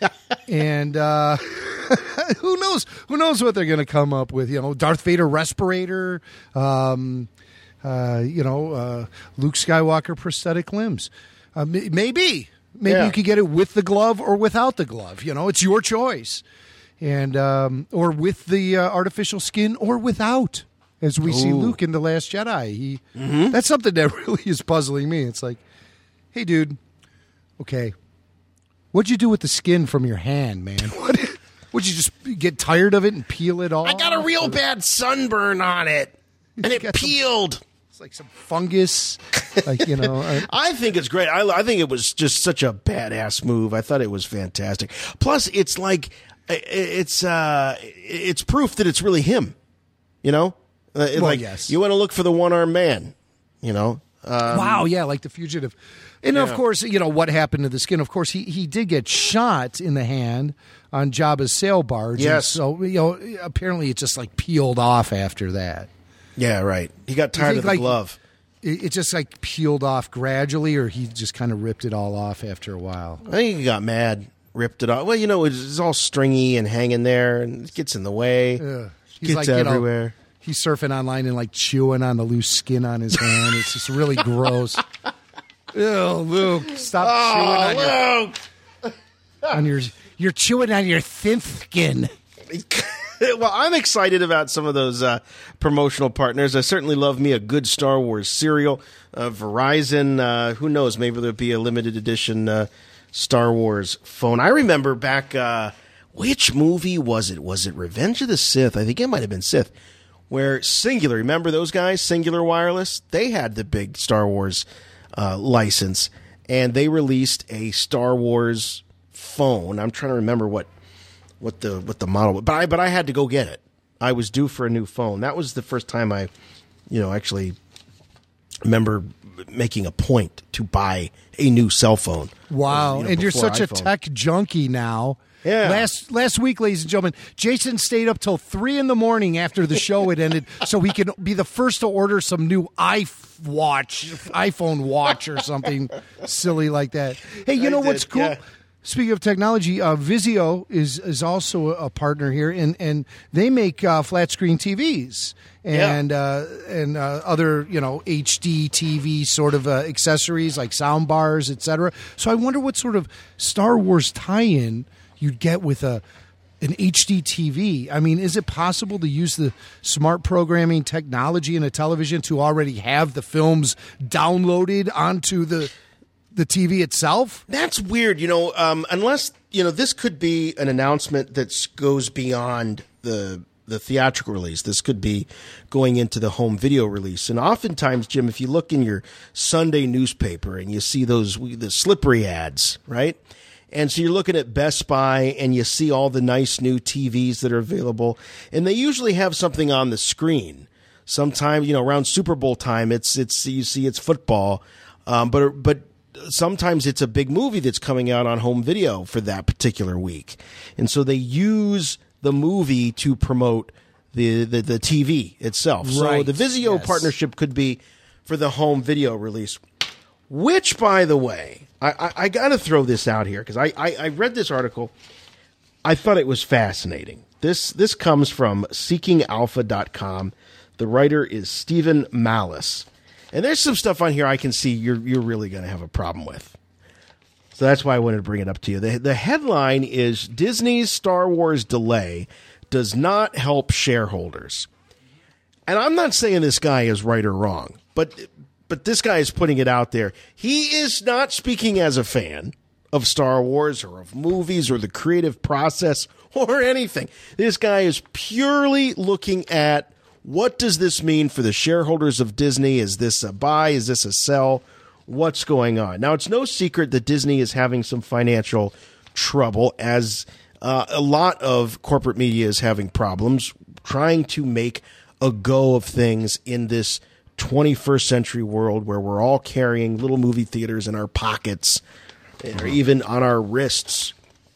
K: And uh, who knows? Who knows what they're going to come up with? You know, Darth Vader respirator. Um, uh, you know, uh, Luke Skywalker prosthetic limbs. Uh, maybe, maybe
I: Yeah.
K: you could get it with the glove or without the glove. You know, it's your choice. And um, or with the uh, artificial skin or without. As we see
I: Ooh.
K: Luke in The Last Jedi, he
I: Mhm.
K: that's something that really is puzzling me. It's like, hey, dude, okay, what'd you do with the skin from your hand, man? What, would you just get tired of it and peel it off?
I: I got a real bad sunburn on it, and it peeled.
K: Some, it's like some fungus, like you know. uh,
I: I think it's great. I, I think it was just such a badass move. I thought it was fantastic. Plus, it's like i- it's uh, it's proof that it's really him. You know, uh, it-
K: Well,
I: like
K: yes.
I: you want to look for the one armed man. You know. Um,
K: wow, yeah, like The Fugitive. And of
I: yeah.
K: course, you know, what happened to the skin? Of course, he, he did get shot in the hand on Jabba's sail barge. and
I: Yes.
K: so, you know, apparently it just like peeled off after that.
I: Yeah, right. He got
K: You
I: tired
K: think,
I: of the
K: like,
I: glove.
K: It, it just like peeled off gradually, or he just kind of ripped it all off after a while.
I: I think he got mad, ripped it off. Well, you know, it's, it's all stringy and hanging there, and it gets in the way.
K: Ugh.
I: Gets everywhere.
K: know, he's surfing online and like chewing on the loose skin on his hand. It's just really gross. Ew, Luke, stop
I: Oh,
K: chewing on your, on your. You're chewing on your thin skin.
I: Well, I'm excited about some of those uh, promotional partners. I certainly love me a good Star Wars cereal. Uh, Verizon, uh, who knows, maybe there'll be a limited edition uh, Star Wars phone. I remember back, uh, which movie was it? Was it Revenge of the Sith? I think it might have been Sith, where Singular, remember those guys, Singular Wireless? They had the big Star Wars uh, license, and they released a Star Wars phone. I'm trying to remember what what the what the model was, but I but I had to go get it. I was due for a new phone. That was the first time I, you know, actually remember making a point to buy a new cell phone.
K: Wow,
I: You know,
K: and you're
I: before
K: such a
I: iPhone.
K: tech junkie now.
I: Yeah.
K: Last last week, ladies and gentlemen, Jason stayed up till three in the morning after the show had ended, so he could be the first to order some new iWatch, iPhone watch, or something silly like that. Hey, you
I: I
K: know
I: did,
K: what's cool?
I: yeah.
K: Speaking of technology, uh, Vizio is is also a partner here, and, and they make uh, flat screen T Vs and uh, and uh, other you know H D T V sort of uh, accessories like sound bars, et cetera. So I wonder what sort of Star Wars tie-in you'd get with a an H D T V. I mean, is it possible to use the smart programming technology in a television to already have the films downloaded onto the the T V itself?
I: That's weird, you know, um, unless, you know, this could be an announcement that goes beyond the the theatrical release. This could be going into the home video release. And oftentimes, Jim, if you look in your Sunday newspaper and you see those the slippery ads, right? And so you're looking at Best Buy and you see all the nice new T Vs that are available, and they usually have something on the screen. Sometimes, you know, around Super Bowl time, it's it's you see it's football, um, but but sometimes it's a big movie that's coming out on home video for that particular week. And so they use the movie to promote the, the, the T V itself. So
K: Right,
I: the Vizio
K: yes.
I: partnership could be for the home video release, which, by the way, I, I, I got to throw this out here because I, I, I read this article. I thought it was fascinating. This this comes from seeking alpha dot com. The writer is Stephen Malice. And there's some stuff on here I can see you're you're really going to have a problem with. So that's why I wanted to bring it up to you. The, the headline is Disney's Star Wars delay does not help shareholders. And I'm not saying this guy is right or wrong, but but this guy is putting it out there. He is not speaking as a fan of Star Wars or of movies or the creative process or anything. This guy is purely looking at what does this mean for the shareholders of Disney? Is this a buy? Is this a sell? What's going on? Now, it's no secret that Disney is having some financial trouble, as uh, a lot of corporate media is having problems trying to make a go of things in this twenty-first century world where we're all carrying little movie theaters in our pockets or even on our wrists,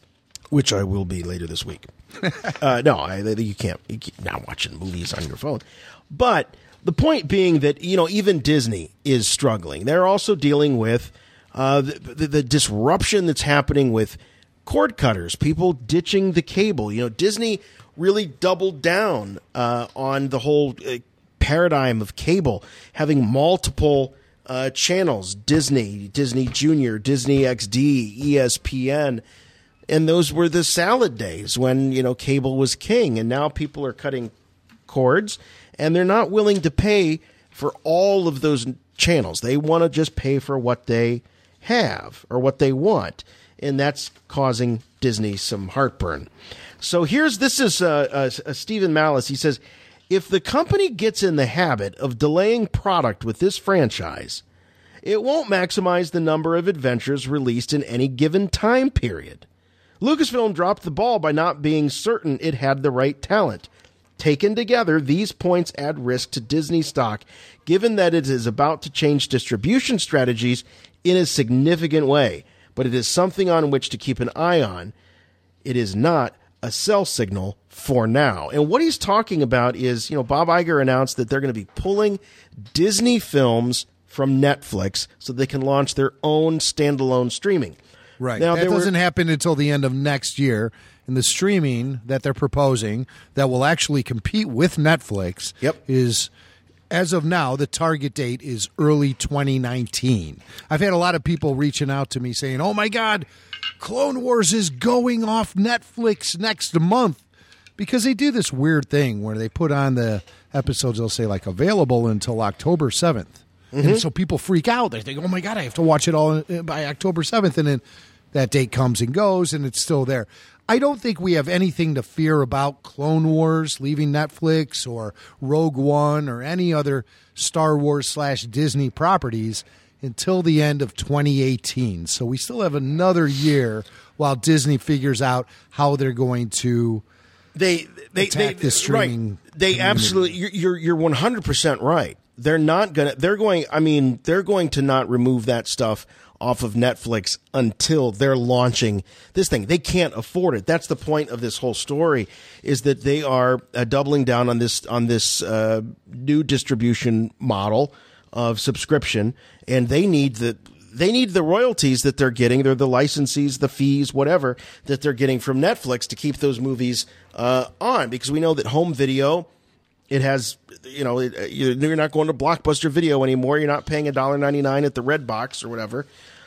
I: which I will be later this week. uh, no, I, you can't. You can't not watching movies on your phone. But the point being that, you know, even Disney is struggling. They're also dealing with uh, the, the, the disruption that's happening with cord cutters, people ditching the cable. You know, Disney really doubled down uh, on the whole uh, paradigm of cable, having multiple uh, channels, Disney, Disney Junior, Disney X D, E S P N. And those were the salad days when, you know, cable was king. And now people are cutting cords, and they're not willing to pay for all of those channels. They want to just pay for what they have or what they want. And that's causing Disney some heartburn. So here's, this is uh, uh, uh, Stephen Malice. He says, if the company gets in the habit of delaying product with this franchise, it won't maximize the number of adventures released in any given time period. Lucasfilm dropped the ball by not being certain it had the right talent. Taken together, these points add risk to Disney stock, given that it is about to change distribution strategies in a significant way. But it is something on which to keep an eye on. It is not a sell signal for now. And what he's talking about is, you know, Bob Iger announced that they're going to be pulling Disney films from Netflix so they can launch their own standalone streaming.
K: Right.
I: Now,
K: that
I: there
K: doesn't
I: were,
K: happen until the end of next year. And the streaming that they're proposing that will actually compete with Netflix
I: yep.
K: is, as of now, the target date is early twenty nineteen. I've had a lot of people reaching out to me saying, oh, my God, Clone Wars is going off Netflix next month. Because they do this weird thing where they put on the episodes, they'll say, like, available until October seventh. Mm-hmm. And so people freak out. They think, oh, my God, I have to watch it all by October seventh. And then that date comes and goes, and it's still there. I don't think we have anything to fear about Clone Wars leaving Netflix or Rogue One or any other Star Wars slash Disney properties until the end of twenty eighteen. So we still have another year while Disney figures out how they're going to
I: they, they,
K: attack
I: they,
K: this streaming.
I: Right. They
K: community.
I: absolutely, you're, you're one hundred percent right. They're not going to, they're going, I mean, they're going to not remove that stuff off of Netflix until they're launching this thing. They can't afford it. That's the point of this whole story, is that they are uh, doubling down on this on this uh, new distribution model of subscription, and they need the they need the royalties that they're getting. They're the licensees, the fees, whatever that they're getting from Netflix to keep those movies uh, on, because we know that home video, it has, you know, it, you're not going to Blockbuster Video anymore. You're not paying one dollar ninety-nine at the Redbox or whatever.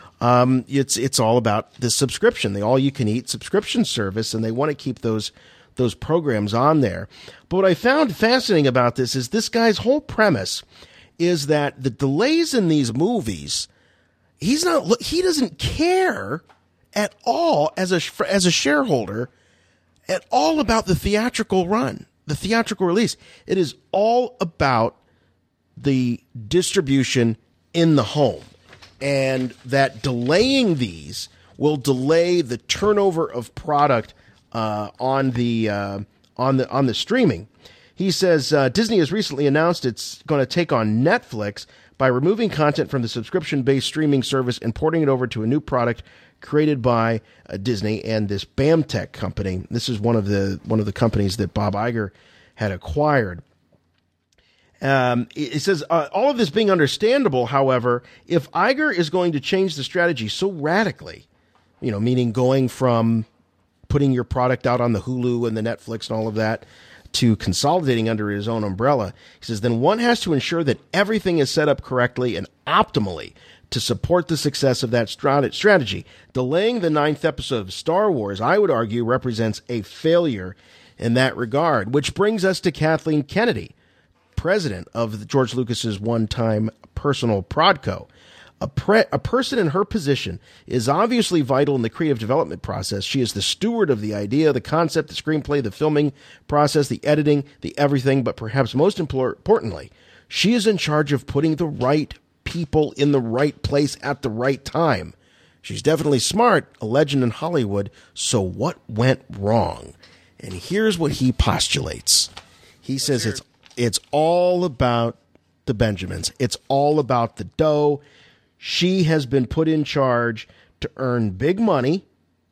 I: Um, it's it's all about the subscription, the all-you-can-eat subscription service, and they want to keep those those programs on there. But what I found fascinating about this is this guy's whole premise is that the delays in these movies, he's not he doesn't care at all as a as a shareholder at all about the theatrical run, the theatrical release. It is all about the distribution in the home. And that delaying these will delay the turnover of product uh, on the uh, on the on the streaming. He says uh, Disney has recently announced it's going to take on Netflix by removing content from the subscription-based streaming service and porting it over to a new product created by uh, Disney and this BAMTech company. This is one of the one of the companies that Bob Iger had acquired. Um, it says, uh, all of this being understandable, however, if Iger is going to change the strategy so radically, you know, meaning going from putting your product out on the Hulu and the Netflix and all of that to consolidating under his own umbrella, he says, then one has to ensure that everything is set up correctly and optimally to support the success of that strat- strategy. Delaying the ninth episode of Star Wars, I would argue, represents a failure in that regard, which brings us to Kathleen Kennedy, president of George Lucas's one-time personal Prodco. A, pre- a person in her position is obviously vital in the creative development process. She is the steward of the idea, the concept, the screenplay, the filming process, the editing, the everything, but perhaps most impor- importantly, she is in charge of putting the right people in the right place at the right time. She's definitely smart, a legend in Hollywood, so what went wrong? And here's what he postulates. He Let's says it's It's all about the Benjamins. It's all about the dough. She has been put in charge to earn big money,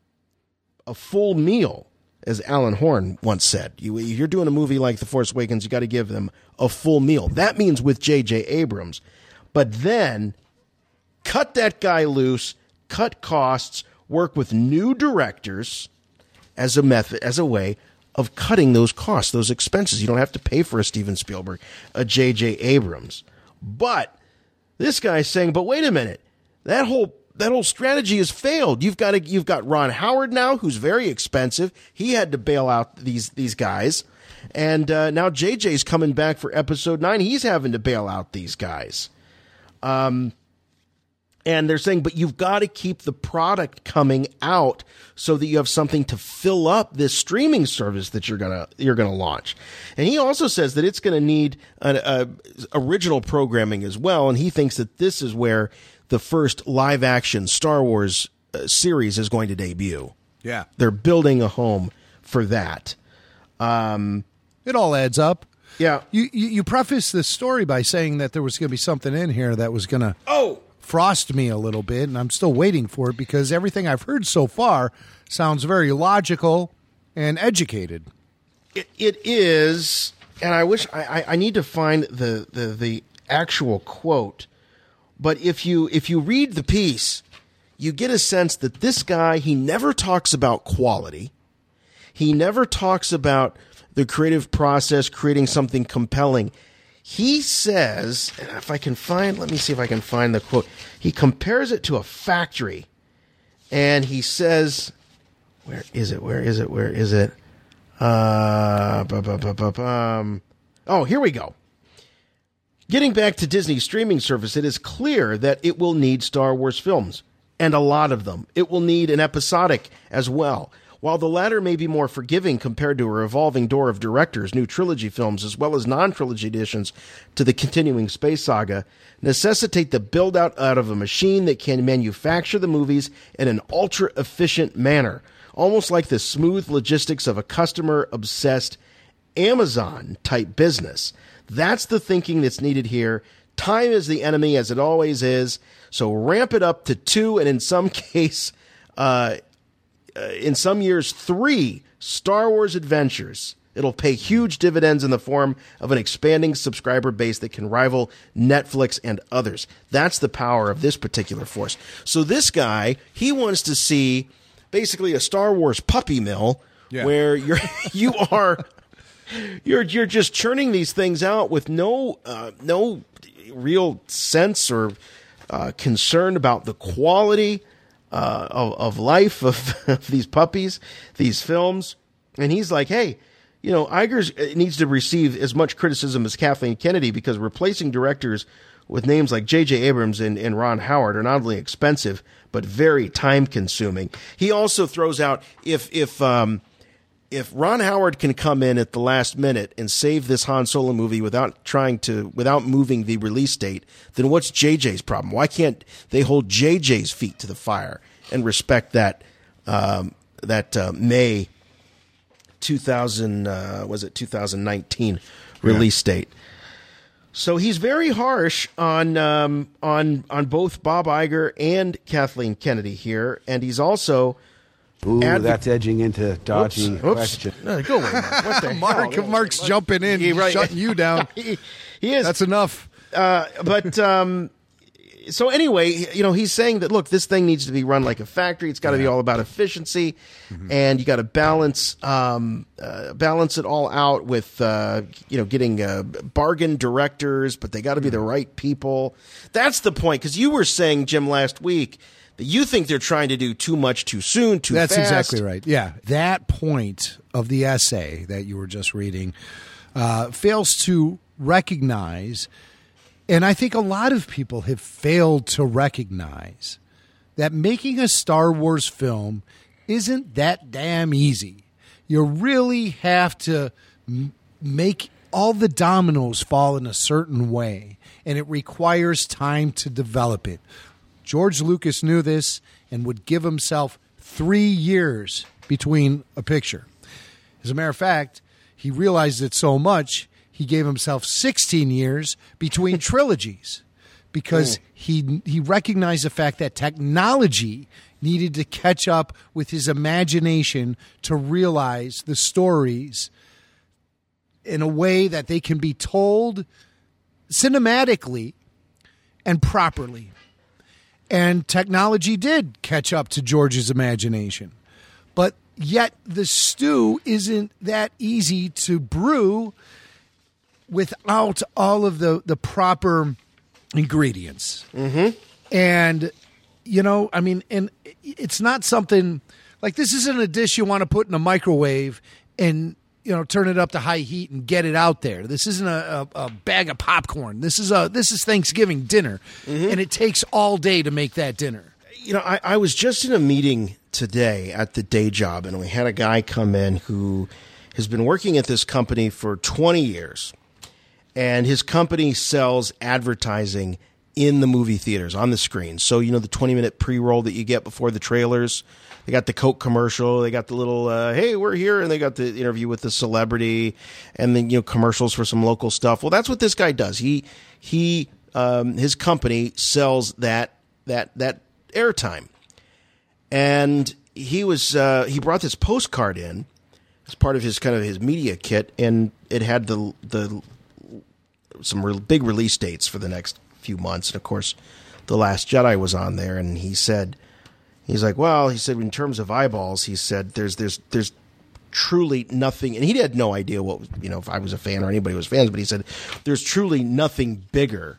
I: a full meal, as Alan Horn once said. You, you're doing a movie like The Force Awakens, you got to give them a full meal. That means with J J Abrams. But then cut that guy loose, cut costs, work with new directors as a method, as a way of cutting those costs, those expenses. You don't have to pay for a Steven Spielberg, a J J Abrams. But this guy's saying, but wait a minute, that whole that whole strategy has failed. You've got a, you've got Ron Howard now, who's very expensive. He had to bail out these these guys, and uh, now J J's coming back for episode nine. He's having to bail out these guys. Um. And they're saying, but you've got to keep the product coming out so that you have something to fill up this streaming service that you're gonna you're gonna launch. And he also says that it's going to need an a, original programming as well. And he thinks that this is where the first live action Star Wars uh, series is going to debut.
K: Yeah,
I: they're building a home for that. Um,
K: it all adds up.
I: Yeah,
K: you you, you preface this story by saying that there was going to be something in here that was going to
I: oh.
K: frost me a little bit, and I'm still waiting for it because everything I've heard so far sounds very logical and educated.
I: It, it is, and I wish I, I, I need to find the, the, the actual quote. But if you if you read the piece, you get a sense that this guy, he never talks about quality. He never talks about the creative process, creating something compelling. He says, if I can find, let me see if I can find the quote. He compares it to a factory, and he says, where is it? Where is it? Where is it? Uh, bu- bu- bu- bu- um, oh, here we go. Getting back to Disney's streaming service, it is clear that it will need Star Wars films, and a lot of them. It will need an episodic as well. While the latter may be more forgiving compared to a revolving door of directors, new trilogy films, as well as non-trilogy additions to the continuing space saga, necessitate the build-out out of a machine that can manufacture the movies in an ultra-efficient manner, almost like the smooth logistics of a customer-obsessed Amazon-type business. That's the thinking that's needed here. Time is the enemy, as it always is, so ramp it up to two, and in some case... Uh, Uh, in some years, three Star Wars adventures. It'll pay huge dividends in the form of an expanding subscriber base that can rival Netflix and others. That's the power of this particular force. So this guy, he wants to see basically a Star Wars puppy mill yeah. where you're you are you're you're just churning these things out with no uh, no real sense or uh, concern about the quality Uh, of, of life of, of these puppies, these films. And he's like, hey, you know, Iger needs to receive as much criticism as Kathleen Kennedy because replacing directors with names like J J Abrams and, and Ron Howard are not only expensive, but very time consuming. He also throws out if, if, um, if Ron Howard can come in at the last minute and save this Han Solo movie without trying to, without moving the release date, then what's J J's problem? Why can't they hold J J's feet to the fire and respect that, um, that, uh, May two thousand, uh, was it two thousand nineteen release yeah. date? So he's very harsh on, um, on, on both Bob Iger and Kathleen Kennedy here. And he's also,
R: Ooh,
I: advo-
R: that's edging into dodgy
I: Oops. Oops.
R: question.
I: No, go away, Mark. What the
K: Mark,
I: hell?
K: Mark's jumping in,
I: He- right.
K: shutting you down.
I: he, he is.
K: That's enough.
I: Uh, but um, so anyway, you know, he's saying that look, this thing needs to be run like a factory. It's got to be all about efficiency,
K: Mm-hmm.
I: and you got to balance um, uh, balance it all out with uh, you know getting uh, bargain directors, but they got to be the
K: Mm-hmm.
I: right people. That's the point, because you were saying, Jim, last week that you think they're trying to do too much too soon, too
K: That's
I: fast.
K: exactly right. Yeah. That point of the essay that you were just reading uh, fails to recognize, and I think a lot of people have failed to recognize, that making a Star Wars film isn't that damn easy. You really have to m- make all the dominoes fall in a certain way, and it requires time to develop it. George Lucas knew this and would give himself three years between a picture. As a matter of fact, he realized it so much, he gave himself sixteen years between trilogies, because he he recognized the fact that technology needed to catch up with his imagination to realize the stories in a way that they can be told cinematically and properly. And technology did catch up to George's imagination. But yet the stew isn't that easy to brew without all of the, the proper ingredients.
I: Mm-hmm.
K: And, you know, I mean, and it's not something like this isn't a dish you want to put in a microwave and, you know, turn it up to high heat and get it out there. This isn't a, a, a bag of popcorn. This is a this is Thanksgiving dinner,
I: Mm-hmm.
K: and it takes all day to make that dinner.
I: You know, I, I was just in a meeting today at the day job, and we had a guy come in who has been working at this company for twenty years, and his company sells advertising in the movie theaters on the screen. So, you know, the twenty minute pre-roll that you get before the trailers. They got the Coke commercial. They got the little, uh, hey, we're here. And they got the interview with the celebrity, and then, you know, commercials for some local stuff. Well, that's what this guy does. He, he, um, his company sells that, that, that airtime. And he was, uh, he brought this postcard in as part of his kind of his media kit, and it had the, the, some real big release dates for the next few months. And of course, The Last Jedi was on there, and he said, he's like, well, he said, in terms of eyeballs, he said, there's, there's, there's truly nothing, and he had no idea what, you know, if I was a fan or anybody was fans, but he said, there's truly nothing bigger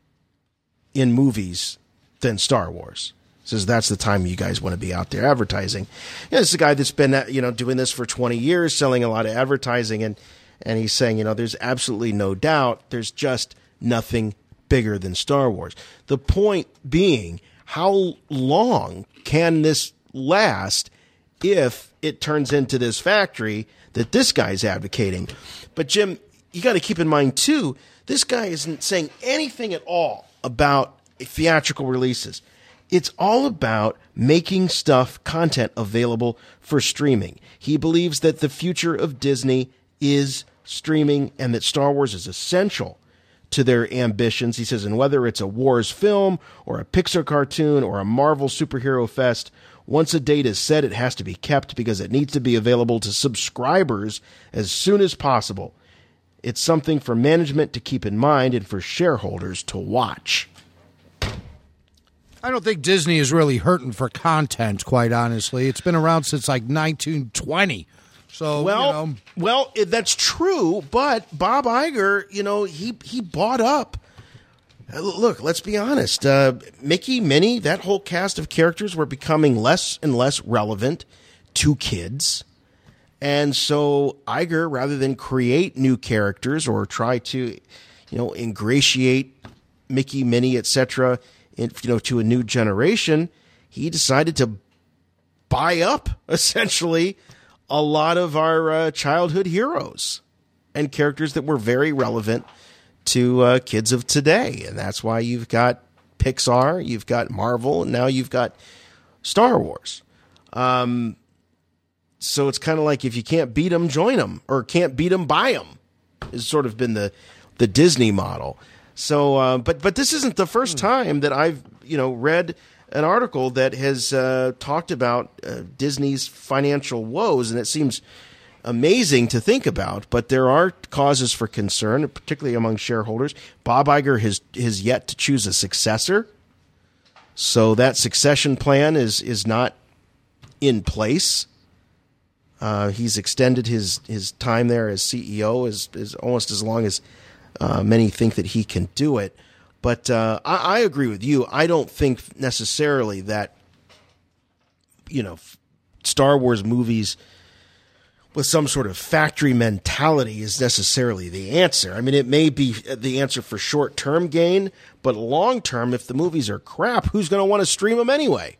I: in movies than Star Wars. He says, that's the time you guys want to be out there advertising. You know, this is a guy that's been, you know, doing this for twenty years, selling a lot of advertising, and, and he's saying, you know, there's absolutely no doubt, there's just nothing bigger than Star Wars. The point being, how long can this last if it turns into this factory that this guy's advocating? But Jim, you got to keep in mind too, this guy isn't saying anything at all about theatrical releases. It's all about making stuff, content available for streaming. He believes that the future of Disney is streaming and that Star Wars is essential to their ambitions. He says, and whether it's a Wars film or a Pixar cartoon or a Marvel superhero fest, once a date is set, it has to be kept because it needs to be available to subscribers as soon as possible. It's something for management to keep in mind and for shareholders to watch.
K: I don't think Disney is really hurting for content, quite honestly. It's been around since like nineteen twenty. So,
I: well,
K: you know.
I: well, it- that's true, but Bob Iger, you know, he he bought up. Uh, Look, let's be honest. Uh, Mickey, Minnie, that whole cast of characters were becoming less and less relevant to kids. And so Iger, rather than create new characters or try to, you know, ingratiate Mickey, Minnie, et cetera, in, you know, to a new generation, he decided to buy up essentially a lot of our uh, childhood heroes and characters that were very relevant to uh, kids of today. And that's why you've got Pixar, you've got Marvel, and now you've got Star Wars. Um, so it's kind of like if you can't beat them, join them, or can't beat them, buy them, has sort of been the, the Disney model. So, uh, but but this isn't the first time that I've, you know, read an article that has uh, talked about uh, Disney's financial woes, and it seems amazing to think about, but there are causes for concern, particularly among shareholders. Bob Iger has, has yet to choose a successor, so that succession plan is is not in place. Uh, he's extended his, his time there as C E O as, as almost as long as uh, many think that he can do it. But uh, I, I agree with you. I don't think necessarily that, you know, Star Wars movies with some sort of factory mentality is necessarily the answer. I mean, it may be the answer for short-term gain, but long-term, if the movies are crap, who's going to want to stream them anyway?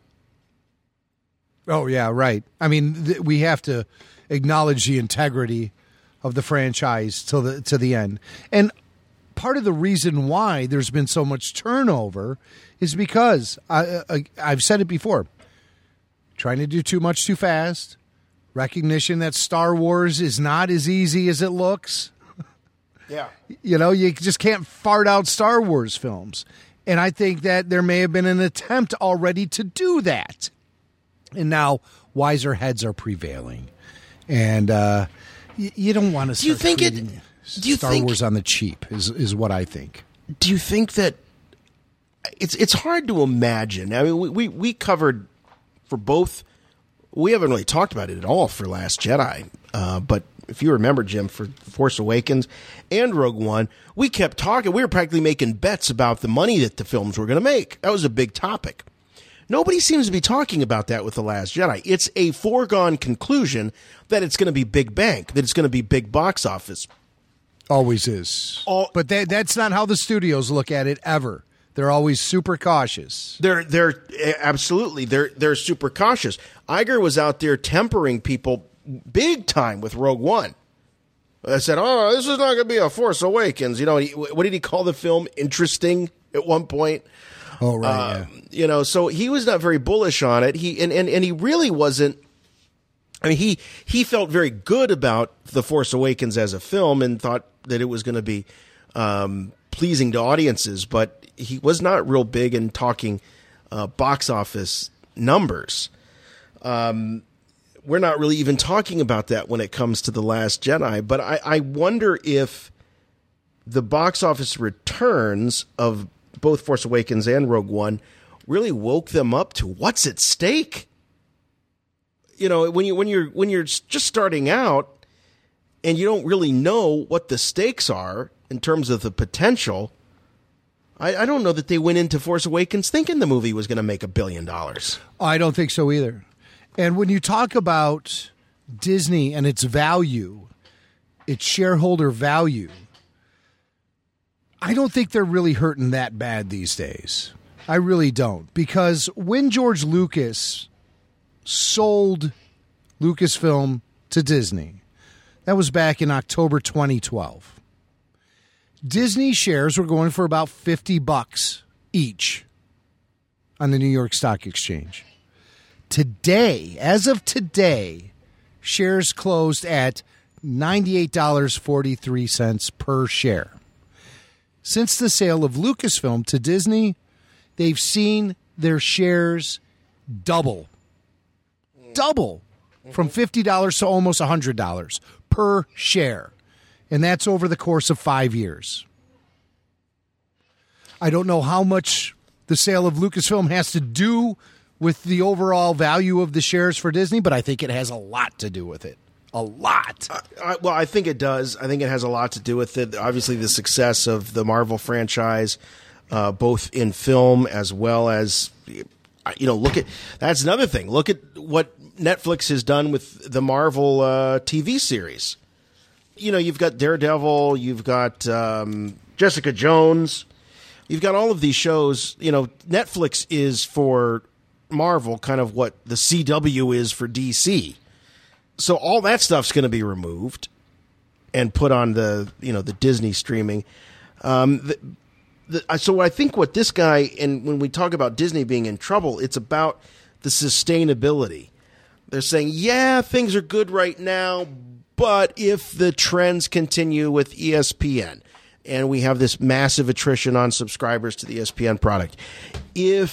K: Oh, yeah, right. I mean, th- we have to acknowledge the integrity of the franchise till the to the end. And part of the reason why there's been so much turnover is because, I, I, I've said it before, trying to do too much too fast, recognition that Star Wars is not as easy as it looks.
I: Yeah.
K: You know, you just can't fart out Star Wars films. And I think that there may have been an attempt already to do that. And now wiser heads are prevailing. And uh, y- you don't want to start
I: Do you think it? Do you
K: Star
I: think,
K: Wars on the cheap is, is what I think.
I: Do you think that it's it's hard to imagine? I mean, we, we, we covered for both. We haven't really talked about it at all for Last Jedi. Uh, but if you remember, Jim, for Force Awakens and Rogue One, we kept talking. We were practically making bets about the money that the films were going to make. That was a big topic. Nobody seems to be talking about that with The Last Jedi. It's a foregone conclusion that it's going to be big bank, that it's going to be big box office.
K: Always is.
I: All,
K: but that, that's not how the studios look at it ever. They're always super cautious.
I: They're they're absolutely they're they're super cautious. Iger was out there tempering people big time with Rogue One. I said, "Oh, this is not going to be a Force Awakens." You know, he, what did he call the film? Interesting at one point.
K: Oh right.
I: Uh,
K: yeah.
I: You know, so he was not very bullish on it. He and, and, and he really wasn't. I mean, he he felt very good about The Force Awakens as a film and thought that it was going to be um, pleasing to audiences, but he was not real big in talking uh, box office numbers. Um, we're not really even talking about that when it comes to The Last Jedi, but I, I wonder if the box office returns of both Force Awakens and Rogue One really woke them up to what's at stake. You know, when you when you're when you're just starting out and you don't really know what the stakes are in terms of the potential, I, I don't know that they went into Force Awakens thinking the movie was going to make a billion dollars.
K: I don't think so either. And when you talk about Disney and its value, its shareholder value, I don't think they're really hurting that bad these days. I really don't. Because when George Lucas sold Lucasfilm to Disney, that was back in October twenty twelve. Disney shares were going for about fifty bucks each on the New York Stock Exchange. Today, as of today, shares closed at ninety-eight dollars and forty-three cents per share. Since the sale of Lucasfilm to Disney, they've seen their shares double. Double from fifty dollars to almost one hundred dollars per share. And that's over the course of five years. I don't know how much the sale of Lucasfilm has to do with the overall value of the shares for Disney, but I think it has a lot to do with it. A lot.
I: I, I, well, I think it does. I think it has a lot to do with it. Obviously, the success of the Marvel franchise, uh, both in film as well as, you know, look at, that's another thing. Look at what Netflix has done with the Marvel uh, T V series. You know, you've got Daredevil, you've got um, Jessica Jones, you've got all of these shows. You know, Netflix is for Marvel kind of what the C W is for D C. So all that stuff's going to be removed and put on the, you know, the Disney streaming. Um, the, the, so I think what this guy, and when we talk about Disney being in trouble, it's about the sustainability. They're saying, yeah, things are good right now, but if the trends continue with E S P N and we have this massive attrition on subscribers to the E S P N product, if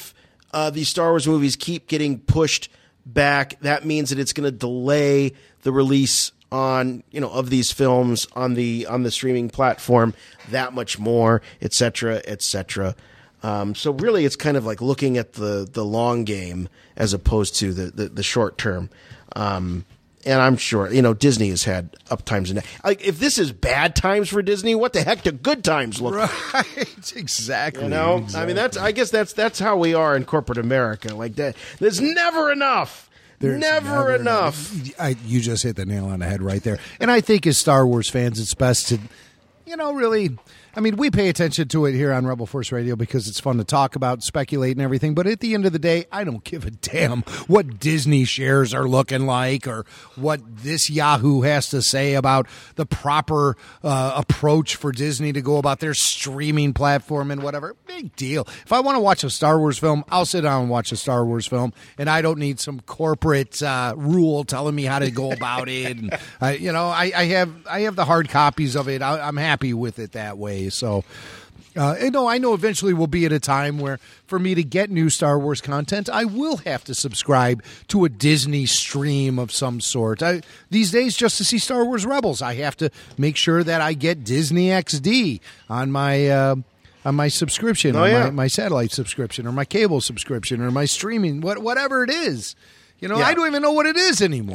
I: uh, these Star Wars movies keep getting pushed back, that means that it's going to delay the release on, you know, of these films on the on the streaming platform that much more, et cetera, et cetera. Um, so really, it's kind of like looking at the the long game as opposed to the the, the short term. Um, and I'm sure, you know, Disney has had up times and like if this is bad times for Disney, what the heck do good times look like?
K: Right, exactly.
I: You know,
K: exactly.
I: I mean, that's I guess that's that's how we are in corporate America. Like that, there's never enough.
K: There's
I: never,
K: never
I: enough.
K: enough. I, you just hit the nail on the head right there. And I think as Star Wars fans, it's best to, you know, really. I mean, we pay attention to it here on Rebel Force Radio because it's fun to talk about, speculate, and everything. But at the end of the day, I don't give a damn what Disney shares are looking like or what this Yahoo has to say about the proper uh, approach for Disney to go about their streaming platform and whatever. Big deal. If I want to watch a Star Wars film, I'll sit down and watch a Star Wars film, and I don't need some corporate uh, rule telling me how to go about it. And I, you know, I, I have I have the hard copies of it. I, I'm happy with it that way. So, uh, you know, I know eventually we'll be at a time where for me to get new Star Wars content, I will have to subscribe to a Disney stream of some sort. I, these days, just to see Star Wars Rebels, I have to make sure that I get Disney X D on my uh, on my subscription,
I: oh,
K: on
I: yeah.
K: my, my satellite subscription, or my cable subscription, or my streaming, what, whatever it is. You know,
I: Yeah.
K: I don't even know what it is anymore.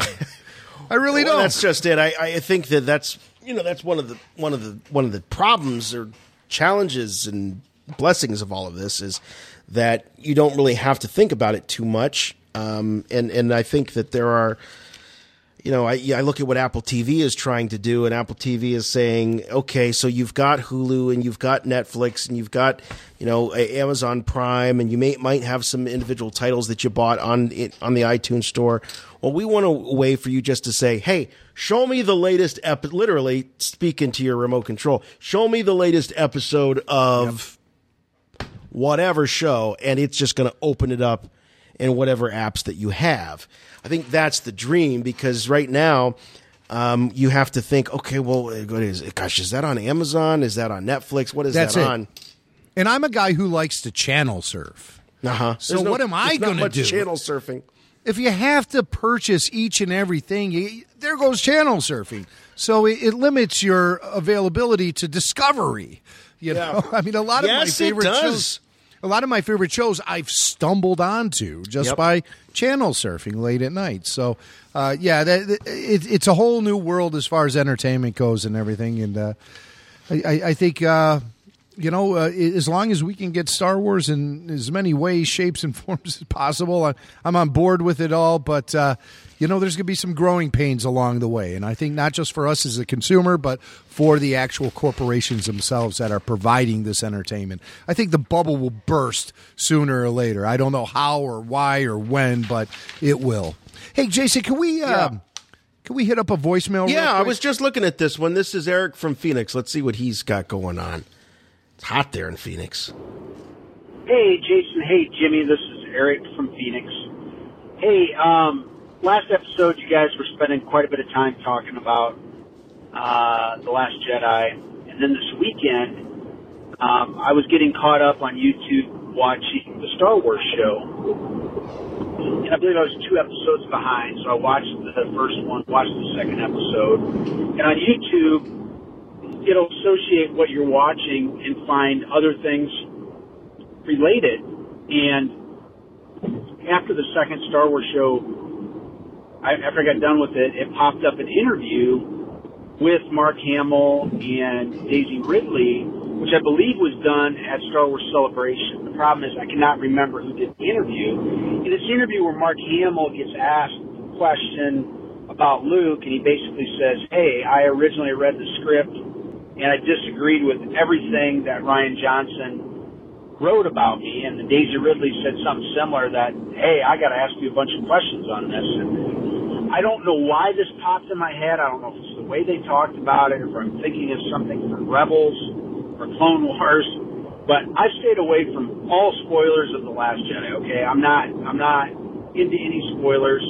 K: I really
I: Well,
K: don't.
I: that's just it. I, I think that that's you know that's one of the one of the one of the problems or challenges and blessings of all of this is that you don't really have to think about it too much. Um, and and I think that there are, you know, I I look at what Apple T V is trying to do, and Apple T V is saying, okay, so you've got Hulu and you've got Netflix and you've got, you know, Amazon Prime, and you may might have some individual titles that you bought on it, on the iTunes store. Well, we want a way for you just to say, hey, show me the latest episode, literally speak into your remote control. Show me the latest episode of yep. whatever show, and it's just going to open it up in whatever apps that you have. I think that's the dream because right now um, you have to think, okay, well, what is it? Gosh, is that on Amazon? Is that on Netflix? What is
K: That's
I: that
K: it.
I: on?
K: And I'm a guy who likes to channel surf.
I: Uh-huh.
K: So
I: There's
K: what
I: no-
K: am I
I: there's not
K: going to
I: much
K: do?
I: channel surfing.
K: If you have to purchase each and everything, you, there goes channel surfing. So it, it limits your availability to discovery. You know, I mean, a lot of my
I: Yes, it
K: favorite
I: does.
K: shows. A lot of my favorite shows I've stumbled onto just
I: Yep.
K: by channel surfing late at night. So, uh, yeah, that, that- it, it's a whole new world as far as entertainment goes and everything. And uh, I, I, I think, uh, you know, uh, as long as we can get Star Wars in as many ways, shapes, and forms as possible, I, I'm on board with it all. But, uh, you know, there's going to be some growing pains along the way. And I think not just for us as a consumer, but for the actual corporations themselves that are providing this entertainment. I think the bubble will burst sooner or later. I don't know how or why or when, but it will. Hey, Jason, can we uh,
I: Yeah.
K: can we hit up a voicemail? real
I: Yeah, I
K: quick?
I: was just looking at this one. This is Eric from Phoenix. Let's see what he's got going on. It's hot there in Phoenix.
S: Hey, Jason. Hey, Jimmy. This is Eric from Phoenix. Hey, um, last episode you guys were spending quite a bit of time talking about uh, The Last Jedi. And then this weekend, um, I was getting caught up on YouTube watching the Star Wars show. And I believe I was two episodes behind, so I watched the first one, watched the second episode. And on YouTube, it'll associate what you're watching and find other things related. And after the second Star Wars show, I, after I got done with it, it popped up an interview with Mark Hamill and Daisy Ridley, which I believe was done at Star Wars Celebration. The problem is I cannot remember who did the interview. In this interview where Mark Hamill gets asked a question about Luke, and he basically says, hey, I originally read the script, and I disagreed with everything that Rian Johnson wrote about me. And then Daisy Ridley said something similar that, hey, I got to ask you a bunch of questions on this. And I don't know why this popped in my head. I don't know if it's the way they talked about it, or if I'm thinking of something from Rebels or Clone Wars. But I've stayed away from all spoilers of The Last Jedi, okay? I'm not, I'm not into any spoilers,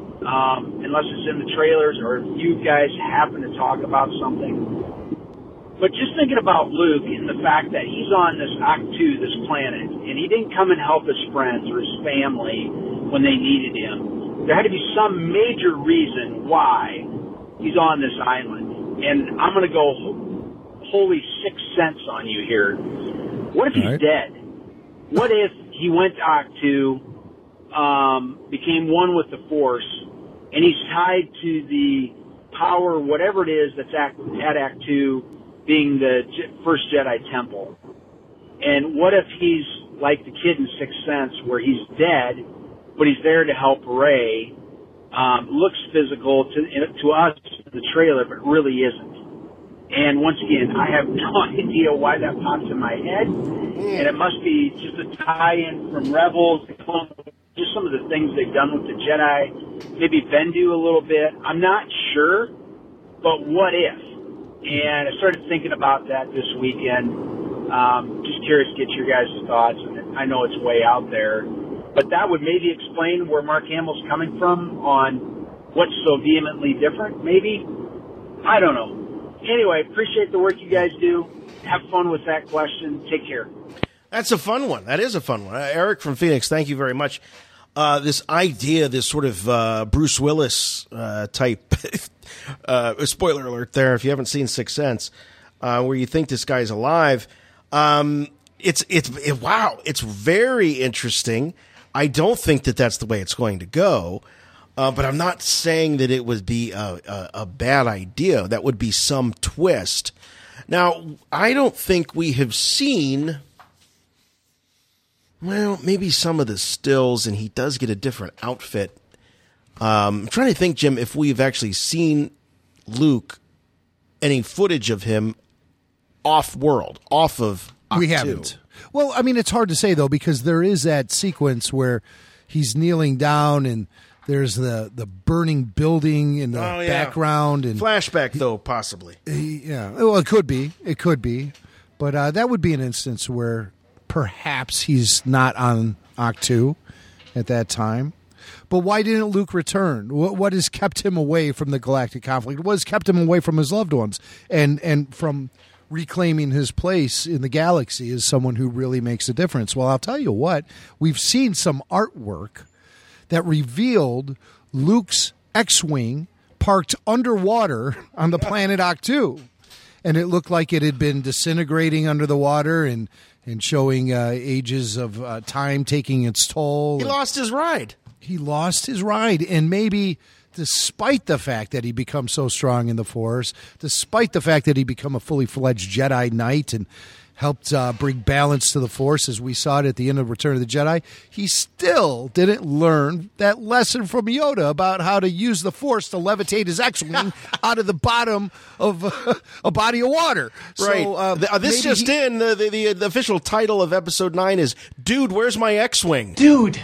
S: um, unless it's in the trailers or if you guys happen to talk about something. But just thinking about Luke and the fact that he's on this Ahch-To, this planet, and he didn't come and help his friends or his family when they needed him. There had to be some major reason why he's on this island. And I'm going to go holy six cents on you here. What if he's right. dead? What if he went to Ahch-To, um, became one with the Force, and he's tied to the power, whatever it is that's at, at Ahch-To, being the first Jedi Temple? And what if he's like the kid in Sixth Sense, where he's dead, but he's there to help Rey? Um, looks physical to to us in the trailer, but really isn't. And once again, I have no idea why that pops in my head, and it must be just a tie-in from Rebels, just some of the things they've done with the Jedi, maybe Bendu a little bit. I'm not sure, but what if? And I started thinking about that this weekend. Um, just curious to get your guys' thoughts. And I know it's way out there, but that would maybe explain where Mark Hamill's coming from on what's so vehemently different, maybe. I don't know. Anyway, appreciate the work you guys do. Have fun with that question. Take care.
I: That's a fun one. That is a fun one. Uh, Eric from Phoenix, thank you very much. Uh, this idea, this sort of uh, Bruce Willis uh, type, uh, spoiler alert there if you haven't seen Sixth Sense, uh, where you think this guy's alive. Um, it's it's it, wow, it's very interesting. I don't think that that's the way it's going to go, uh, but I'm not saying that it would be a, a, a bad idea. That would be some twist. Now, I don't think we have seen... Well, maybe some of the stills, and he does get a different outfit. Um, I'm trying to think, Jim, if we've actually seen Luke, any footage of him off-world, off of Ahch-To.
K: We haven't. Well, I mean, it's hard to say, though, because there is that sequence where he's kneeling down and there's the, the burning building in the oh, yeah. background. And
I: flashback, though, possibly.
K: He, yeah. Well, it could be. It could be. But uh, that would be an instance where perhaps he's not on Ahch-To at that time. But why didn't Luke return? What, what has kept him away from the galactic conflict? What has kept him away from his loved ones and, and from reclaiming his place in the galaxy as someone who really makes a difference? Well, I'll tell you what. We've seen some artwork that revealed Luke's X-Wing parked underwater on the planet Ahch-To. And it looked like it had been disintegrating under the water and and showing uh, ages of uh, time taking its toll.
I: He lost his ride.
K: He lost his ride. And maybe despite the fact that he becomes so strong in the Force, despite the fact that he become a fully fledged Jedi Knight and helped uh, bring balance to the Force as we saw it at the end of Return of the Jedi, he still didn't learn that lesson from Yoda about how to use the Force to levitate his X-Wing out of the bottom of uh, a body of water.
I: Right.
K: So, uh,
I: uh, this just he- in, the, the, the official title of Episode nine is, Dude, Where's My X-Wing?
K: Dude.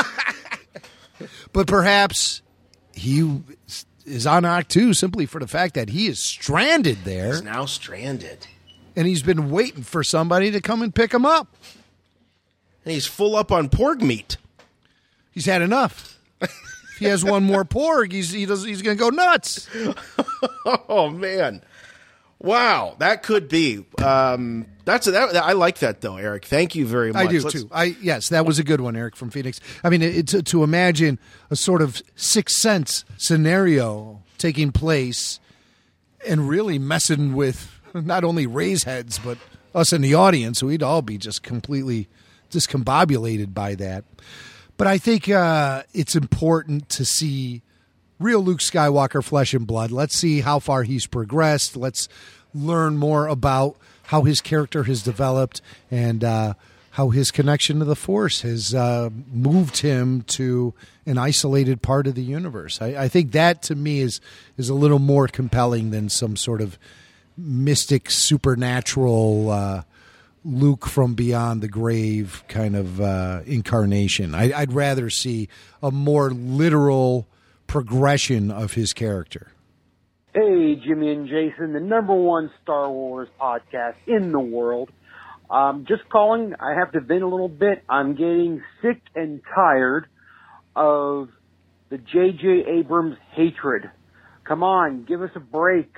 K: But perhaps he is on Ahch-To simply for the fact that he is stranded there.
I: He's now stranded.
K: And he's been waiting for somebody to come and pick him up.
I: And he's full up on porg meat.
K: He's had enough. If he has one more porg, he's he does, he's going to go nuts.
I: Oh, man. Wow, that could be. Um, that's that. I like that, though, Eric. Thank you very much.
K: I do,
I: Let's,
K: too. I Yes, that was a good one, Eric, from Phoenix. I mean, it, to, to imagine a sort of Sixth Sense scenario taking place and really messing with not only Rey's heads, but us in the audience, we'd all be just completely discombobulated by that. But I think uh, it's important to see real Luke Skywalker flesh and blood. Let's see how far he's progressed. Let's learn more about how his character has developed and uh, how his connection to the Force has uh, moved him to an isolated part of the universe. I, I think that, to me, is is a little more compelling than some sort of mystic, supernatural uh, Luke from beyond the grave kind of uh, incarnation. I, I'd rather see a more literal progression of his character.
T: Hey, Jimmy and Jason, the number one Star Wars podcast in the world. Um, just calling. I have to vent a little bit. I'm getting sick and tired of the J J Abrams hatred. Come on, give us a break.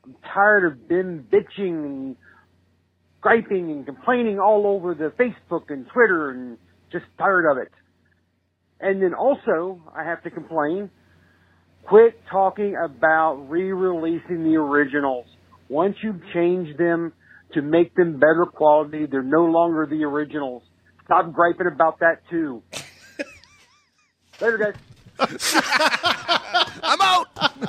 T: I'm tired of them bitching and griping and complaining all over the Facebook and Twitter, and just tired of it. And then also, I have to complain, quit talking about re-releasing the originals. Once you change them to make them better quality, they're no longer the originals. Stop griping about that too. Later, guys.
I: I'm out.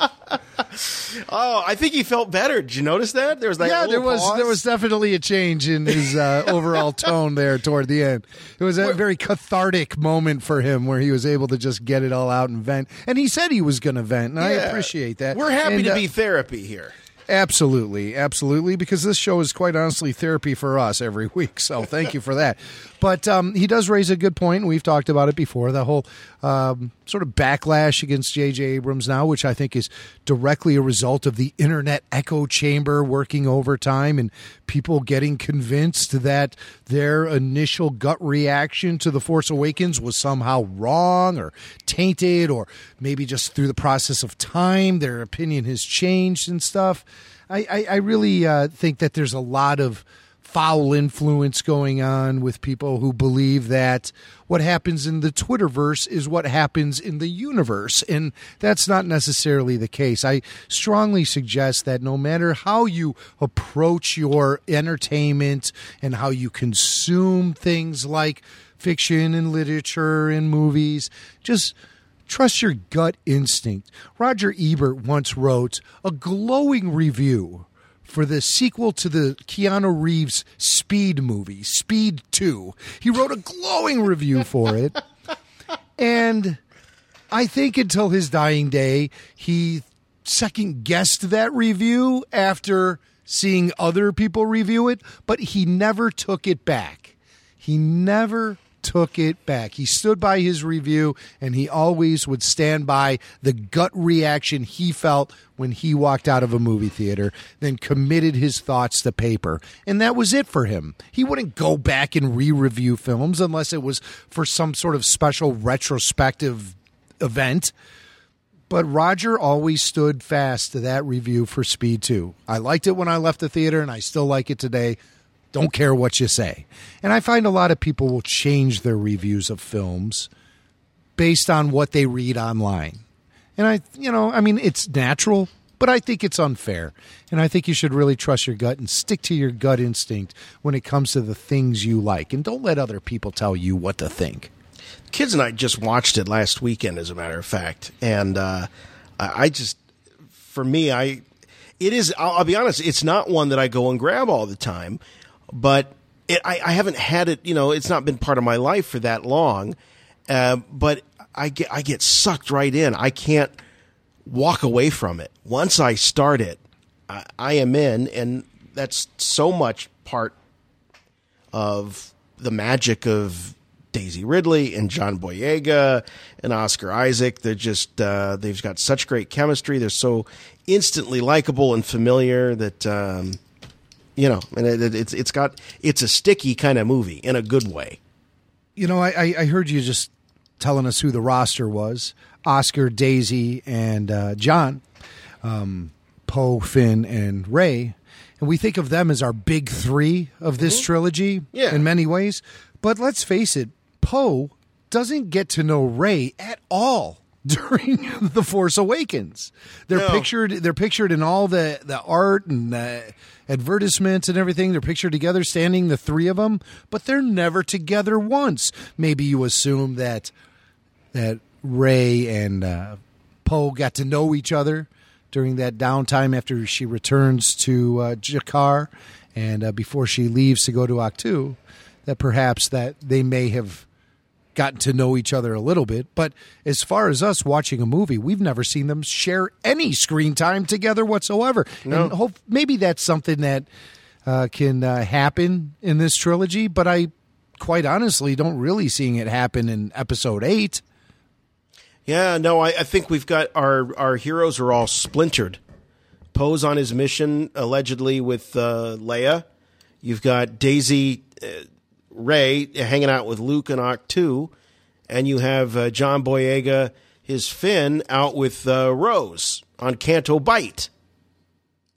I: Oh, I think he felt better. Did you notice that? There was like
K: yeah,
I: a
K: there was
I: pause.
K: there was definitely a change in his uh, overall tone there toward the end. It was a very cathartic moment for him where he was able to just get it all out and vent. And he said he was going to vent, and I
I: Yeah.
K: appreciate that.
I: We're happy
K: And,
I: to
K: uh,
I: be therapy here.
K: Absolutely, absolutely, because this show is quite honestly therapy for us every week, so thank you for that. But um, he does raise a good point, and we've talked about it before, the whole um, sort of backlash against J J. Abrams now, which I think is directly a result of the internet echo chamber working overtime and people getting convinced that their initial gut reaction to The Force Awakens was somehow wrong or tainted, or maybe just through the process of time their opinion has changed and stuff. I, I, I really uh, think that there's a lot of foul influence going on with people who believe that what happens in the Twitterverse is what happens in the universe, and that's not necessarily the case. I strongly suggest that no matter how you approach your entertainment and how you consume things like fiction and literature and movies, just trust your gut instinct. Roger Ebert once wrote a glowing review for the sequel to the Keanu Reeves Speed movie, Speed two. He wrote a glowing review for it. And I think until his dying day, he second-guessed that review after seeing other people review it, but he never took it back. He never took it back. He stood by his review, and he always would stand by the gut reaction he felt when he walked out of a movie theater, then committed his thoughts to paper. And that was it for him. He wouldn't go back and re-review films unless it was for some sort of special retrospective event. But Roger always stood fast to that review for Speed two. I liked it when I left the theater, and I still like it today. Don't care what you say. And I find a lot of people will change their reviews of films based on what they read online. And I, you know, I mean, it's natural, but I think it's unfair. And I think you should really trust your gut and stick to your gut instinct when it comes to the things you like. And don't let other people tell you what to think.
I: Kids and I just watched it last weekend, as a matter of fact. And uh, I just, for me, I, it is, I'll, I'll be honest, it's not one that I go and grab all the time. But it, I, I haven't had it, you know, it's not been part of my life for that long. Uh, but I get I get sucked right in. I can't walk away from it. Once I start it, I, I am in, and that's so much part of the magic of Daisy Ridley and John Boyega and Oscar Isaac. They're just, uh, they've got such great chemistry. They're so instantly likable and familiar that, um, you know, and it, it's it's got it's a sticky kind of movie in a good way.
K: You know, I, I heard you just telling us who the roster was: Oscar, Daisy, and uh, John, um, Poe, Finn, and Rey. And we think of them as our big three of this mm-hmm. trilogy
I: yeah.
K: in many ways. But let's face it, Poe doesn't get to know Rey at all during The Force Awakens. They're
I: no.
K: pictured they're pictured in all the, the art and the advertisements and everything. They're pictured together, standing, the three of them, but they're never together once. Maybe you assume that that Rey and uh, Poe got to know each other during that downtime after she returns to uh, Jakar and uh, before she leaves to go to Ahch-To, that perhaps that they may have gotten to know each other a little bit. But as far as us watching a movie, we've never seen them share any screen time together whatsoever.
I: No.
K: And hope maybe that's something that uh, can uh, happen in this trilogy, but I quite honestly don't really seeing it happen in episode eight.
I: Yeah, no, I, I think we've got our, our heroes are all splintered. Poe's on his mission, allegedly, with uh, Leia. You've got Daisy... Uh, Rey hanging out with Luke and Ahch-To, and you have uh, John Boyega, his Finn, out with uh, Rose on Canto Bight.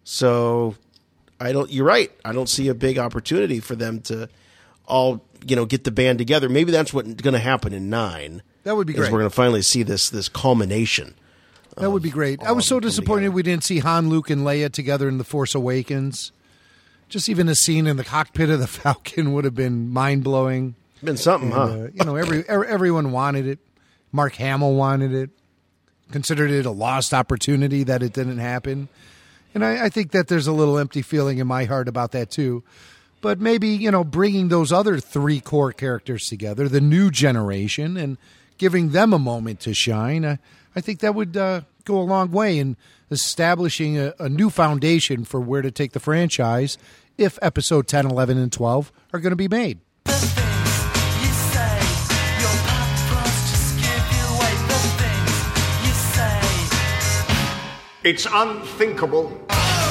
I: So I don't. You're right. I don't see a big opportunity for them to all, you know, get the band together. Maybe that's what's going to happen in nine.
K: That would be
I: is
K: great.
I: We're going to finally see this this culmination.
K: That would be great. I was so disappointed we didn't see Han, Luke, and Leia together in The Force Awakens. Just even a scene in the cockpit of the Falcon would have been mind-blowing.
I: Been something,
K: and,
I: huh?
K: Uh, you know, every, every everyone wanted it. Mark Hamill wanted it. Considered it a lost opportunity that it didn't happen. And I, I think that there's a little empty feeling in my heart about that, too. But maybe, you know, bringing those other three core characters together, the new generation, and giving them a moment to shine, I, I think that would uh, go a long way in establishing a, a new foundation for where to take the franchise if episode ten, eleven, and twelve are going to be made.
J: It's unthinkable.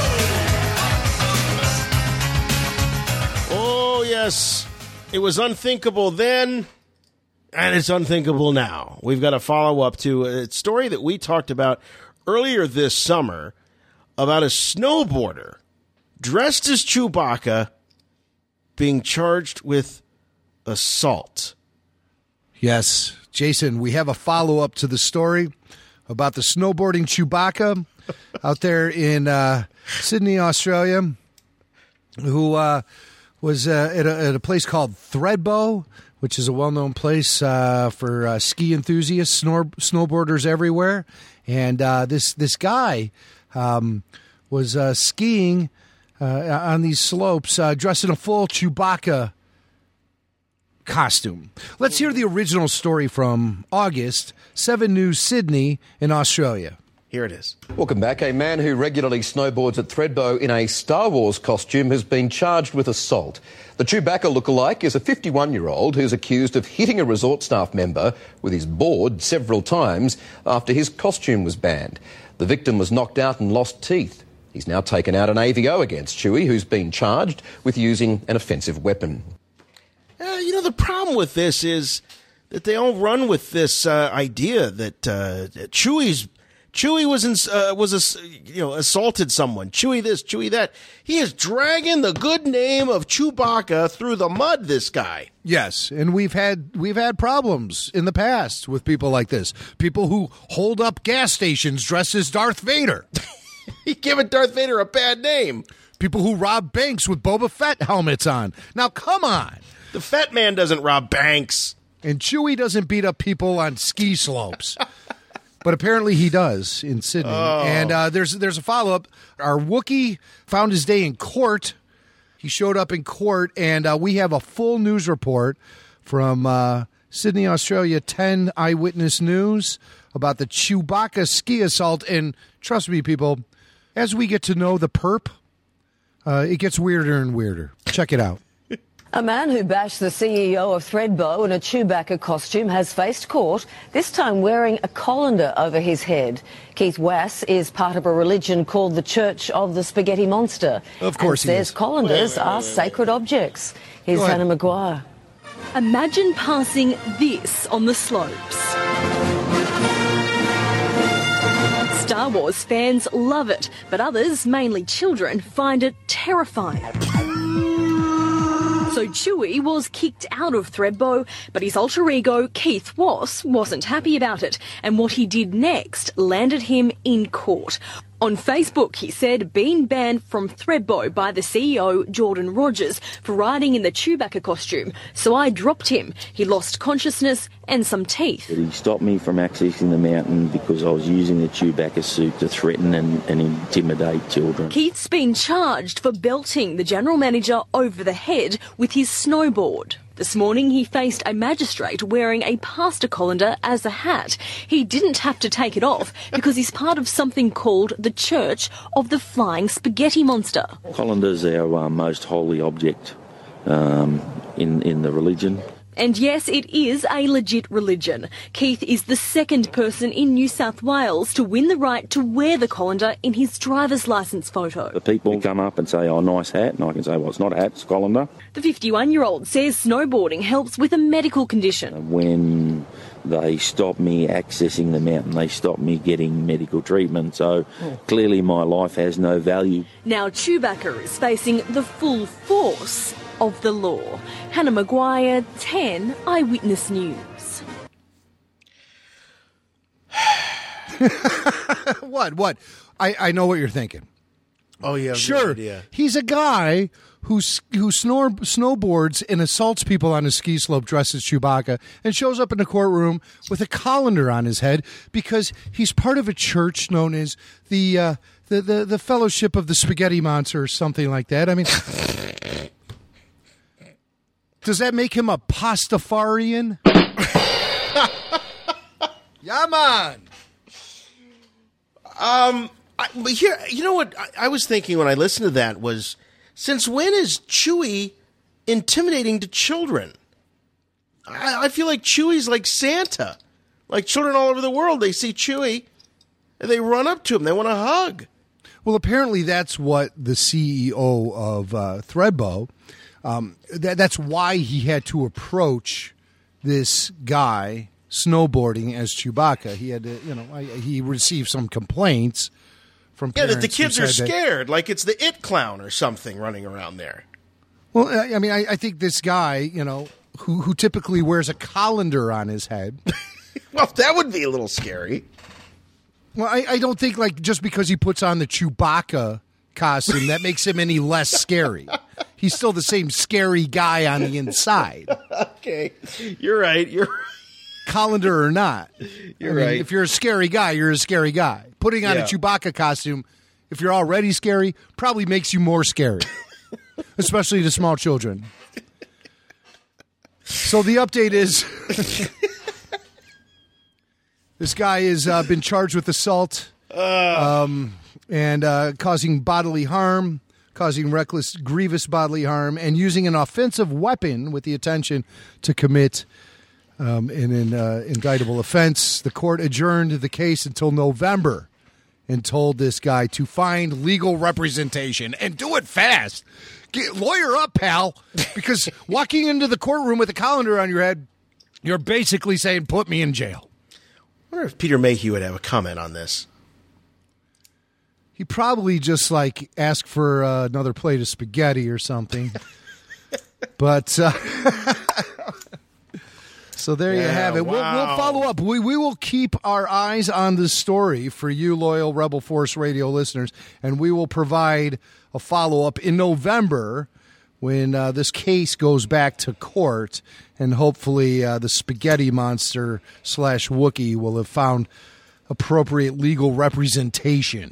I: Oh, yes. It was unthinkable then, and it's unthinkable now. We've got a follow-up to a story that we talked about earlier this summer about a snowboarder dressed as Chewbacca being charged with assault.
K: Yes, Jason, we have a follow-up to the story about the snowboarding Chewbacca out there in uh, Sydney, Australia, who uh, was uh, at, a, at a place called Thredbo, which is a well-known place uh, for uh, ski enthusiasts, snow- snowboarders everywhere. And uh, this this guy um, was uh, skiing uh, on these slopes, uh, dressed in a full Chewbacca costume. Let's hear the original story from August, seven News Sydney in Australia.
I: Here it is.
U: Welcome back. A man who regularly snowboards at Thredbo in a Star Wars costume has been charged with assault. The Chewbacca lookalike is a fifty-one-year-old who's accused of hitting a resort staff member with his board several times after his costume was banned. The victim was knocked out and lost teeth. He's now taken out an A V O against Chewie, who's been charged with using an offensive weapon.
I: Uh, you know, the problem with this is that they all run with this uh, idea that uh, Chewie's Chewie was in, uh, was a, you know assaulted someone. Chewie this, Chewie that. He is dragging the good name of Chewbacca through the mud. This guy.
K: Yes, and we've had we've had problems in the past with people like this. People who hold up gas stations dressed as Darth Vader.
I: He giving Darth Vader a bad name.
K: People who rob banks with Boba Fett helmets on. Now, come on.
I: The Fett Man doesn't rob banks.
K: And Chewie doesn't beat up people on ski slopes. But apparently he does in Sydney.
I: Oh.
K: And uh, there's there's a follow-up. Our Wookiee found his day in court. He showed up in court, and uh, we have a full news report from uh, Sydney, Australia, ten Eyewitness News about the Chewbacca ski assault. And trust me, people, as we get to know the perp, uh, it gets weirder and weirder. Check it out.
V: A man who bashed the C E O of Thredbo in a Chewbacca costume has faced court, this time wearing a colander over his head. Keith Wass is part of a religion called the Church of the Spaghetti Monster.
K: Of course
V: and
K: he
V: says
K: is.
V: colanders
K: Wait, wait, wait,
V: are
K: wait.
V: sacred objects. Here's
K: Go ahead.
V: Hannah Maguire.
W: Imagine passing this on the slopes. Star Wars fans love it, but others, mainly children, find it terrifying. So Chewie was kicked out of Thredbo, but his alter ego, Keith Wass, wasn't happy about it, and what he did next landed him in court. On Facebook, he said, being banned from Thredbo by the C E O, Jordan Rogers, for riding in the Chewbacca costume. So I dropped him. He lost consciousness and some teeth.
X: He stopped me from accessing the mountain because I was using the Chewbacca suit to threaten and, and intimidate children.
W: Keith's been charged for belting the general manager over the head with his snowboard. This morning he faced a magistrate wearing a pastor colander as a hat. He didn't have to take it off because he's part of something called the Church of the Flying Spaghetti Monster.
X: Colander's our uh, most holy object um, in, in the religion.
W: And yes, it is a legit religion. Keith is the second person in New South Wales to win the right to wear the colander in his driver's licence photo.
X: The people come up and say, oh, nice hat, and I can say, well, it's not a hat, it's a colander.
W: The fifty-one-year-old says snowboarding helps with a medical condition.
X: When they stopped me accessing the mountain. They stopped me getting medical treatment. So clearly my life has no value.
W: Now Chewbacca is facing the full force of the law. Hannah Maguire, ten Eyewitness News.
K: What? What? I, I know what you're thinking.
I: Oh, yeah.
K: Sure.
I: Idea.
K: He's a guy who who snore, snowboards and assaults people on a ski slope dressed as Chewbacca and shows up in the courtroom with a colander on his head because he's part of a church known as the uh, the, the the Fellowship of the Spaghetti Monster or something like that. I mean, does that make him a Pastafarian?
I: Yeah, man. Um, I, but here, you know what I, I was thinking when I listened to that was, since when is Chewie intimidating to children? I, I feel like Chewie's like Santa. Like children all over the world, they see Chewie and they run up to him. They want a hug.
K: Well, apparently that's what the C E O of uh, Threadbow, um, that, that's why he had to approach this guy snowboarding as Chewbacca. He had to, you know, I, he received some complaints from
I: Yeah,
K: parents
I: that the kids
K: who
I: are
K: said that-
I: scared, like it's the It Clown or something running around there.
K: Well, I I mean, I, I think this guy, you know, who who typically wears a colander on his head.
I: Well, that would be a little scary.
K: Well, I, I don't think like just because he puts on the Chewbacca costume that makes him any less scary. He's still the same scary guy on the inside.
I: Okay, you're right. You're
K: colander or not.
I: You're
K: I mean,
I: right.
K: If you're a scary guy, you're a scary guy. Putting on
I: Yeah.
K: a Chewbacca costume, if you're already scary, probably makes you more scary, especially to small children. So the update is this guy has uh, been charged with assault um, and uh, causing bodily harm, causing reckless, grievous bodily harm, and using an offensive weapon with the intention to commit um, an, an uh, indictable offense. The court adjourned the case until November and told this guy to find legal representation and do it fast. Get, lawyer up, pal, because walking into the courtroom with a colander on your head, you're basically saying, put me in jail.
I: I wonder if Peter Mayhew would have a comment on this.
K: He probably just like asked for uh, another plate of spaghetti or something. But uh, so there you
I: Yeah,
K: have it. We'll,
I: wow.
K: we'll follow up. We we will keep our eyes on this story for you, loyal Rebel Force Radio listeners, and we will provide a follow up in November when uh, this case goes back to court, and hopefully uh, the spaghetti monster slash Wookiee will have found appropriate legal representation.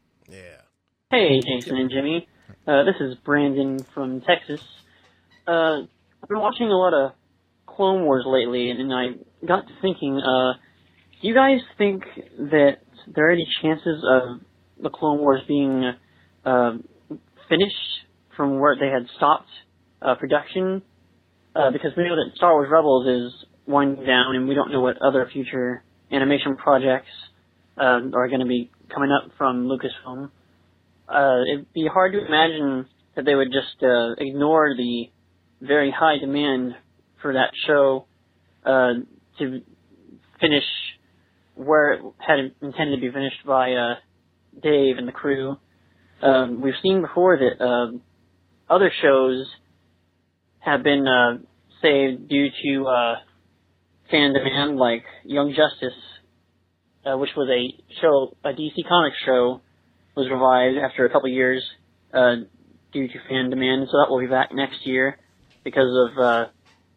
A: Hey, Jason and Jimmy. Uh, this is Brandon from Texas. Uh, I've been watching a lot of Clone Wars lately, and I got to thinking, uh, do you guys think that there are any chances of the Clone Wars being uh, finished from where they had stopped uh, production? Uh, because we know that Star Wars Rebels is winding down, and we don't know what other future animation projects uh, are going to be coming up from Lucasfilm. Uh, it'd be hard to imagine that they would just uh, ignore the very high demand for that show uh, to finish where it had intended to be finished by uh, Dave and the crew. Um, we've seen before that uh, other shows have been uh, saved due to uh, fan demand, like Young Justice, uh, which was a show, a D C Comics show, was revived after a couple years uh, due to fan demand, so that will be back next year because of uh,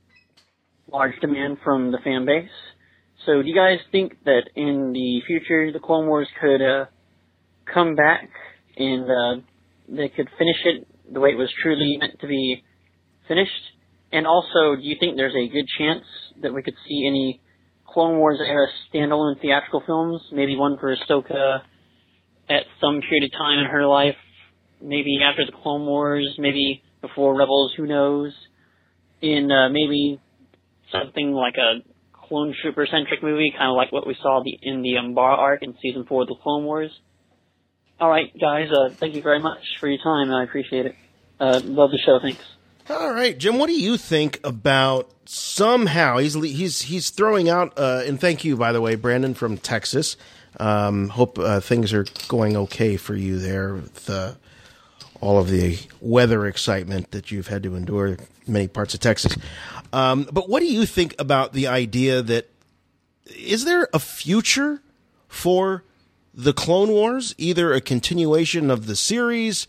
A: large demand from the fan base. So do you guys think that in the future the Clone Wars could uh, come back and uh, they could finish it the way it was truly meant to be finished? And also, do you think there's a good chance that we could see any Clone Wars era standalone theatrical films, maybe one for Ahsoka at some period of time in her life, maybe after the Clone Wars, maybe before Rebels, who knows, in uh, maybe something like a Clone Trooper-centric movie, kind of like what we saw the, in the Umbara arc in Season four of the Clone Wars. All right, guys, uh, thank you very much for your time. I appreciate it. Uh, love the show. Thanks.
I: All right, Jim, what do you think about somehow he's he's he's throwing out uh, and thank you, by the way, Brandon from Texas. Um, hope uh, things are going okay for you there with uh, all of the weather excitement that you've had to endure in many parts of Texas. Um, but what do you think about the idea that is there a future for the Clone Wars, either a continuation of the series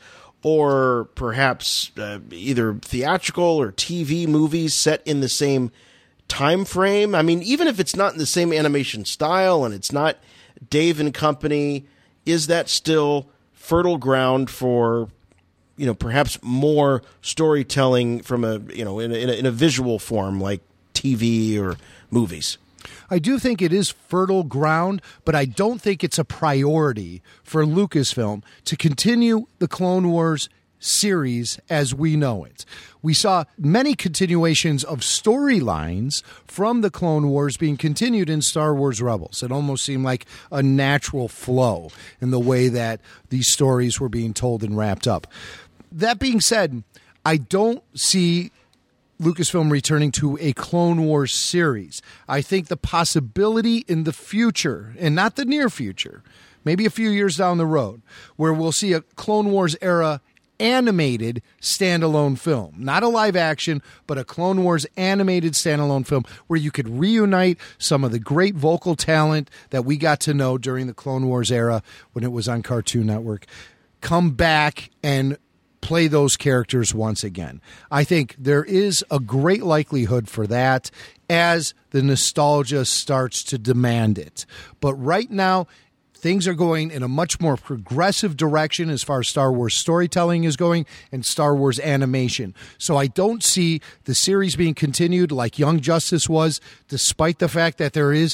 I: or perhaps uh, either theatrical or T V movies set in the same time frame? I mean, even if it's not in the same animation style and it's not Dave and Company, is that still fertile ground for, you know, perhaps more storytelling from a, you know, in a, in a, in a visual form like T V or movies?
K: I do think it is fertile ground, but I don't think it's a priority for Lucasfilm to continue the Clone Wars series as we know it. We saw many continuations of storylines from the Clone Wars being continued in Star Wars Rebels. It almost seemed like a natural flow in the way that these stories were being told and wrapped up. That being said, I don't see Lucasfilm returning to a Clone Wars series. I think the possibility in the future, and not the near future, maybe a few years down the road, where we'll see a Clone Wars era animated standalone film. Not a live action, but a Clone Wars animated standalone film where you could reunite some of the great vocal talent that we got to know during the Clone Wars era when it was on Cartoon Network. Come back and play those characters once again. I think there is a great likelihood for that as the nostalgia starts to demand it. But right now, things are going in a much more progressive direction as far as Star Wars storytelling is going and Star Wars animation. So I don't see the series being continued like Young Justice was, despite the fact that there is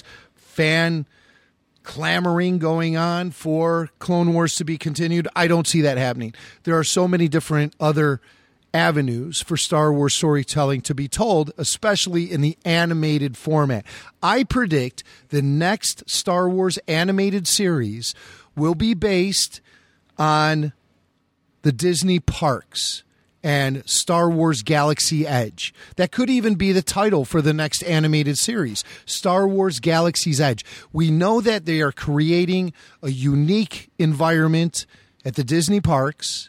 K: fan clamoring going on for Clone Wars to be continued. I don't see that happening. There are so many different other avenues for Star Wars storytelling to be told, especially in the animated format. I predict the next Star Wars animated series will be based on the Disney parks and Star Wars Galaxy Edge. That could even be the title for the next animated series, Star Wars Galaxy's Edge. We know that they are creating a unique environment at the Disney parks,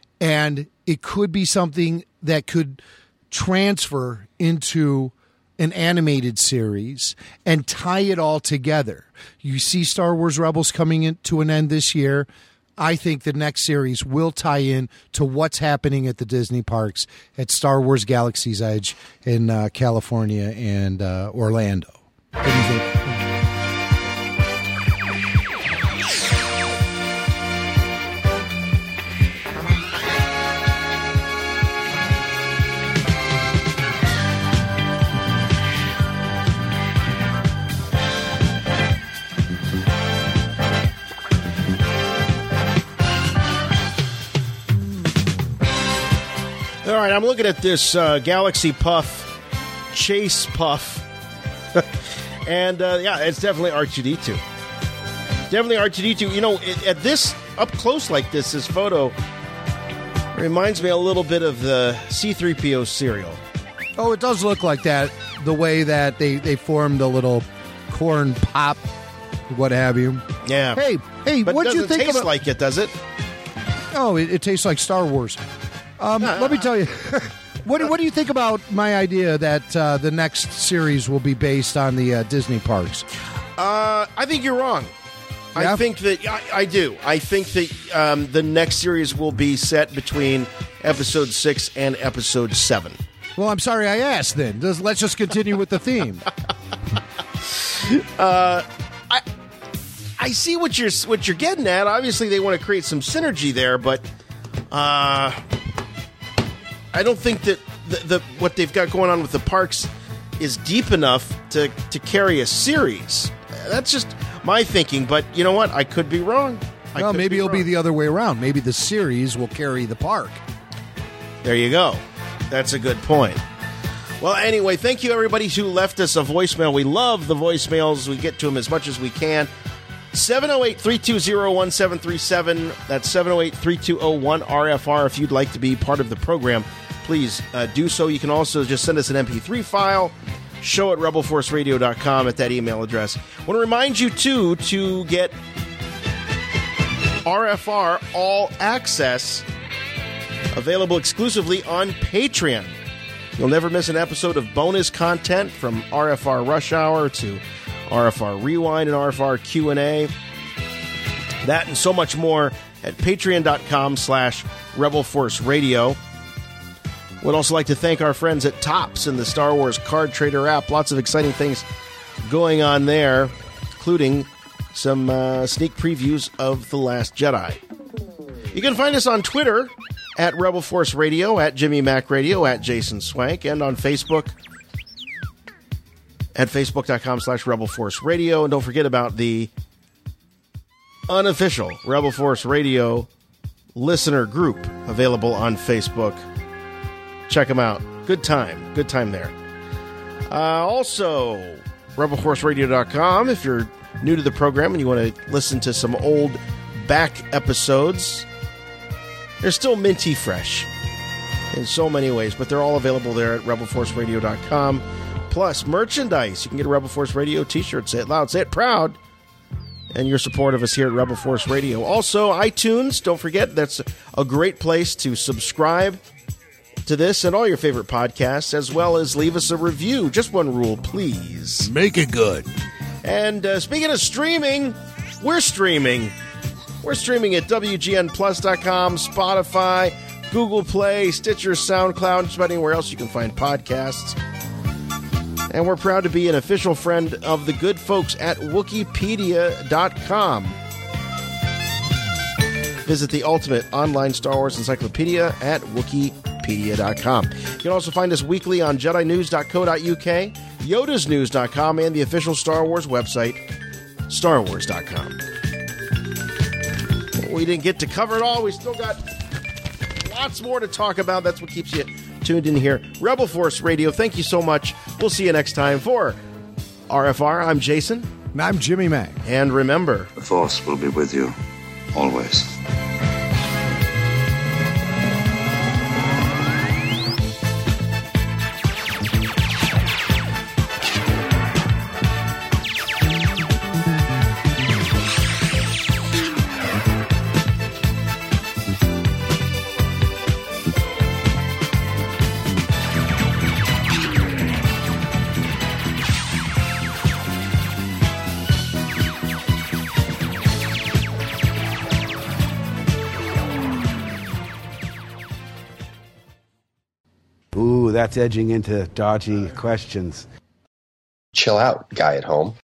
K: and it could be something that could transfer into an animated series and tie it all together. You see Star Wars Rebels coming in to an end this year. I think the next series will tie in to what's happening at the Disney parks at Star Wars Galaxy's Edge in uh, California and uh, Orlando. What do you think?
I: All right, I'm looking at this uh, Galaxy Puff, Chase Puff, and uh, yeah, it's definitely R two D two. Definitely R two D two. You know, it, at this, up close like this, this photo reminds me a little bit of the C three P O cereal.
K: Oh, it does look like that, the way that they, they formed a little corn pop, what have you.
I: Yeah.
K: Hey, hey,
I: but
K: what do you think
I: taste
K: about...
I: like it, does it?
K: Oh, it, it tastes like Star Wars. Um,
I: uh,
K: let me tell you, what, what do you think about my idea that uh, the next series will be based on the uh, Disney parks?
I: Uh, I think you're wrong.
K: Yeah?
I: I think that, I, I do. I think that um, the next series will be set between episode six and episode seven.
K: Well, I'm sorry I asked then. Let's, let's just continue with the theme.
I: uh, I I see what you're, what you're getting at. Obviously, they want to create some synergy there, but... Uh, I don't think that the, the what they've got going on with the parks is deep enough to, to carry a series. That's just my thinking, but you know what? I could be wrong. I
K: Well,
I: could
K: maybe
I: be
K: it'll
I: wrong.
K: be the other way around. Maybe the series will carry the park.
I: There you go. That's a good point. Well, anyway, thank you everybody who left us a voicemail. We love the voicemails. We get to them as much as we can. seven oh eight, three two zero, one seven three seven. That's seven oh eight, three two zero, one R F R if you'd like to be part of the program. please uh, do so. You can also just send us an M P three file, show at rebel force radio dot com at that email address. I want to remind you, too, to get R F R All Access available exclusively on Patreon. You'll never miss an episode of bonus content from R F R Rush Hour to R F R Rewind and R F R Q and A. That and so much more at patreon.com slash Rebel Force Radio. Would also like to thank our friends at Topps and the Star Wars Card Trader app. Lots of exciting things going on there, including some uh, sneak previews of The Last Jedi. You can find us on Twitter at Rebel Force Radio, at Jimmy Mac Radio, at Jason Swank, and on Facebook at facebook.com slash Rebel Force Radio. And don't forget about the unofficial Rebel Force Radio listener group available on Facebook. Check them out. Good time. Good time there. Uh, also, rebel force radio dot com. If you're new to the program and you want to listen to some old back episodes, they're still minty fresh in so many ways, but they're all available there at rebel force radio dot com. Plus, merchandise. You can get a Rebel Force Radio t-shirt. Say it loud. Say it proud. And your support of us here at Rebel Force Radio. Also, iTunes. Don't forget, that's a great place to subscribe to this and all your favorite podcasts, as well as leave us a review. Just one rule, please.
K: Make it good.
I: And uh, speaking of streaming, we're streaming. We're streaming at W G N plus dot com, Spotify, Google Play, Stitcher, SoundCloud, just about anywhere else you can find podcasts. And we're proud to be an official friend of the good folks at Wikipedia dot com. Visit the ultimate online Star Wars encyclopedia at Wikipedia dot com. You can also find us weekly on Jedi News dot co dot U K, Yodas News dot com, and the official Star Wars website, Star Wars dot com. We didn't get to cover it all. We still got lots more to talk about. That's what keeps you tuned in here. Rebel Force Radio, thank you so much. We'll see you next time for R F R. I'm Jason.
K: And I'm Jimmy Mac.
I: And remember,
P: The Force will be with you, always.
R: Ooh, that's edging into dodgy questions.
L: Chill out, guy at home.